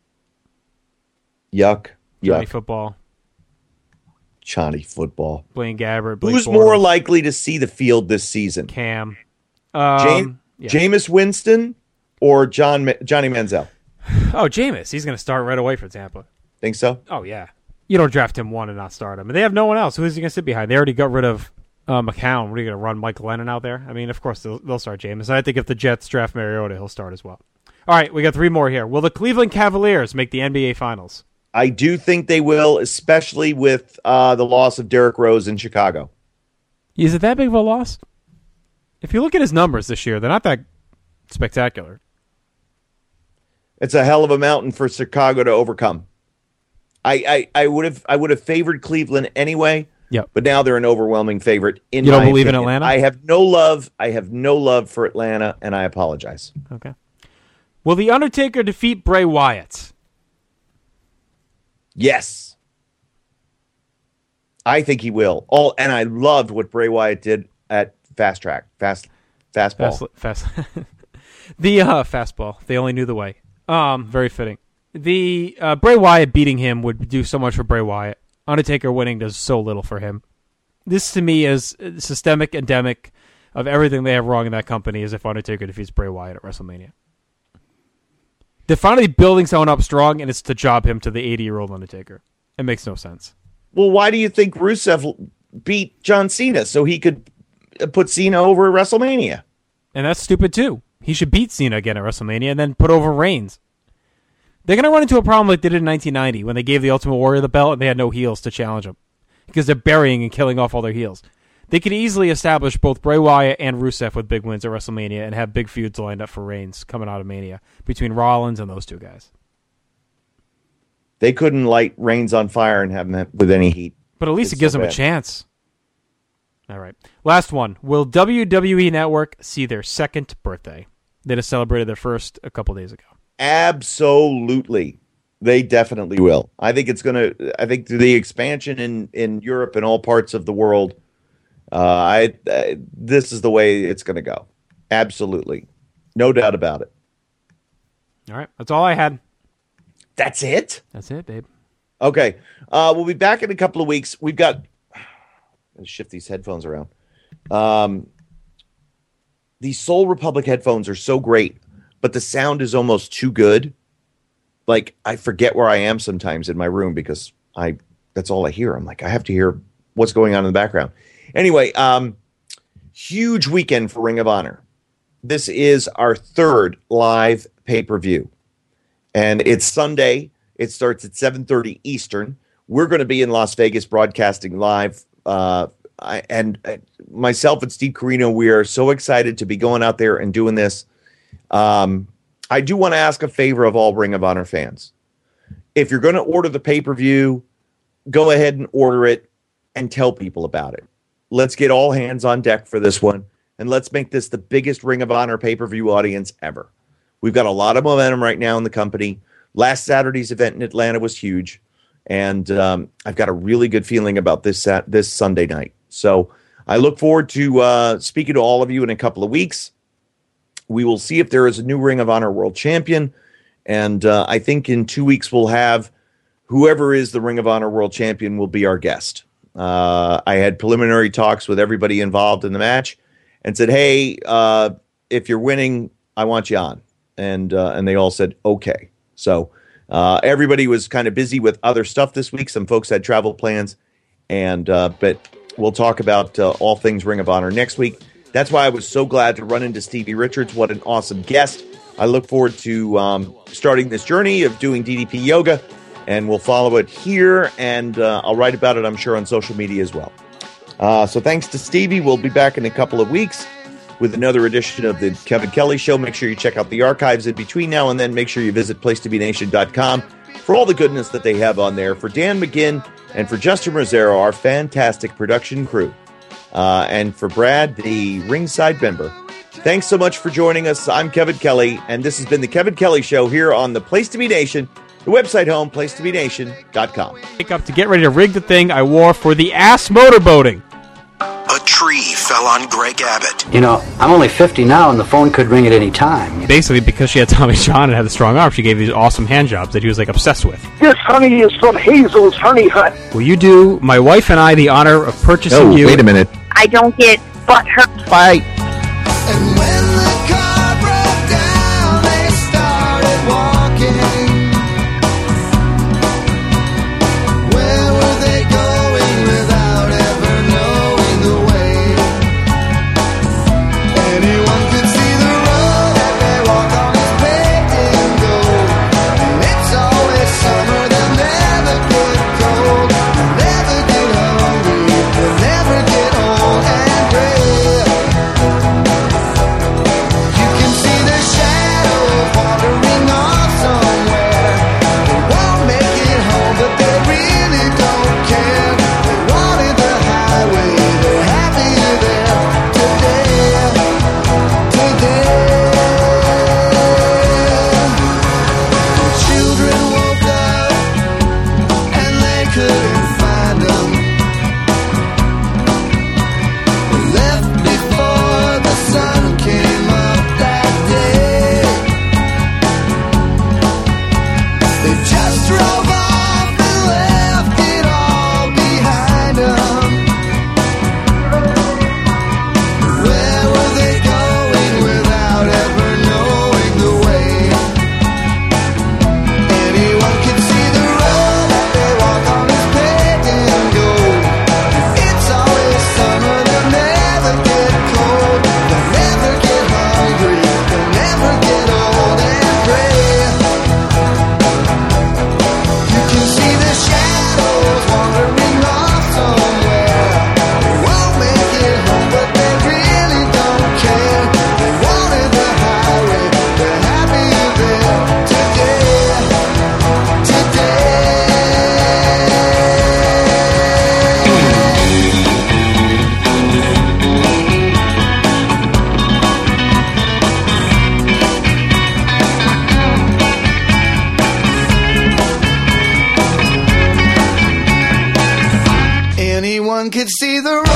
Yuck. Johnny Football. Johnny Football. Blaine Gabbert. Who's more likely to see the field this season? Cam. Jameis Winston or Johnny Manziel? Oh, Jameis. He's going to start right away for Tampa. Think so? Oh, yeah. You don't draft him one and not start him. And they have no one else. Who's he going to sit behind? They already got rid of McCown, what are you going to run Mike Lennon out there? I mean, of course, they'll start Jameis. I think if the Jets draft Mariota, he'll start as well. All right, we got 3 more here. Will the Cleveland Cavaliers make the NBA Finals? I do think they will, especially with the loss of Derrick Rose in Chicago. Is it that big of a loss? If you look at his numbers this year, they're not that spectacular. It's a hell of a mountain for Chicago to overcome. I would have favored Cleveland anyway. Yep. But now they're an overwhelming favorite. You don't believe in Atlanta? I have no love. For Atlanta, and I apologize. Okay. Will The Undertaker defeat Bray Wyatt? Yes. I think he will. And I loved what Bray Wyatt did at Fastball. The fastball. They only knew the way. Very fitting. The Bray Wyatt beating him would do so much for Bray Wyatt. Undertaker winning does so little for him. This, to me, is systemic, endemic of everything they have wrong in that company is if Undertaker defeats Bray Wyatt at WrestleMania. They're finally building someone up strong, and it's to job him to the 80-year-old Undertaker. It makes no sense. Well, why do you think Rusev beat John Cena so he could put Cena over at WrestleMania? And that's stupid, too. He should beat Cena again at WrestleMania and then put over Reigns. They're going to run into a problem like they did in 1990 when they gave the Ultimate Warrior the belt and they had no heels to challenge him because they're burying and killing off all their heels. They could easily establish both Bray Wyatt and Rusev with big wins at WrestleMania and have big feuds lined up for Reigns coming out of Mania between Rollins and those two guys. They couldn't light Reigns on fire and have him with any heat. But at least it gives them a chance. All right. Last one. Will WWE Network see their second birthday? They just celebrated their first a couple days ago. Absolutely. They definitely will. I think the expansion in Europe and all parts of the world, this is the way it's going to go. Absolutely. No doubt about it. All right. That's all I had. That's it? That's it, babe. Okay. We'll be back in a couple of weeks. We've got... Let's shift these headphones around. These Soul Republic headphones are so great, but the sound is almost too good. Like, I forget where I am sometimes in my room because that's all I hear. I'm like, I have to hear what's going on in the background. Anyway, huge weekend for Ring of Honor. This is our third live pay-per-view. And it's Sunday. It starts at 7:30 Eastern. We're going to be in Las Vegas broadcasting live. And myself and Steve Carino, we are so excited to be going out there and doing this. I do want to ask a favor of all Ring of Honor fans. If you're going to order the pay-per-view, go ahead and order it and tell people about it. Let's get all hands on deck for this one, and let's make this the biggest Ring of Honor pay-per-view audience ever. We've got a lot of momentum right now in the company. Last Saturday's event in Atlanta was huge, and I've got a really good feeling about this Sunday night. So I look forward to speaking to all of you in a couple of weeks. We will see if there is a new Ring of Honor World Champion, and I think in 2 weeks we'll have whoever is the Ring of Honor World Champion will be our guest. I had preliminary talks with everybody involved in the match and said, hey, if you're winning, I want you on. And they all said, okay. So everybody was kind of busy with other stuff this week. Some folks had travel plans, but we'll talk about all things Ring of Honor next week. That's why I was so glad to run into Stevie Richards. What an awesome guest. I look forward to starting this journey of doing DDP yoga, and we'll follow it here, and I'll write about it, I'm sure, on social media as well. So thanks to Stevie. We'll be back in a couple of weeks with another edition of the Kevin Kelly Show. Make sure you check out the archives in between now and then. Make sure you visit placetobenation.com for all the goodness that they have on there. For Dan McGinn and for Justin Rosero, our fantastic production crew, and for Brad, the ringside member, thanks so much for joining us. I'm Kevin Kelly, and this has been the Kevin Kelly Show here on the Place to Be Nation, the website home, placetobenation.com. Wake up to get ready to rig the thing I wore for the ass motorboating. A tree fell on Greg Abbott. You know, I'm only 50 now, and the phone could ring at any time. Basically, because she had Tommy John and had the strong arm, she gave these awesome hand jobs that he was like obsessed with. This honey is from Hazel's Honey Hut. Will you do my wife and I the honor of purchasing you? Wait a minute. I don't get butt hurt. Fight. And when the car broke down, they started walking. Where were they going without ever knowing the way? could see the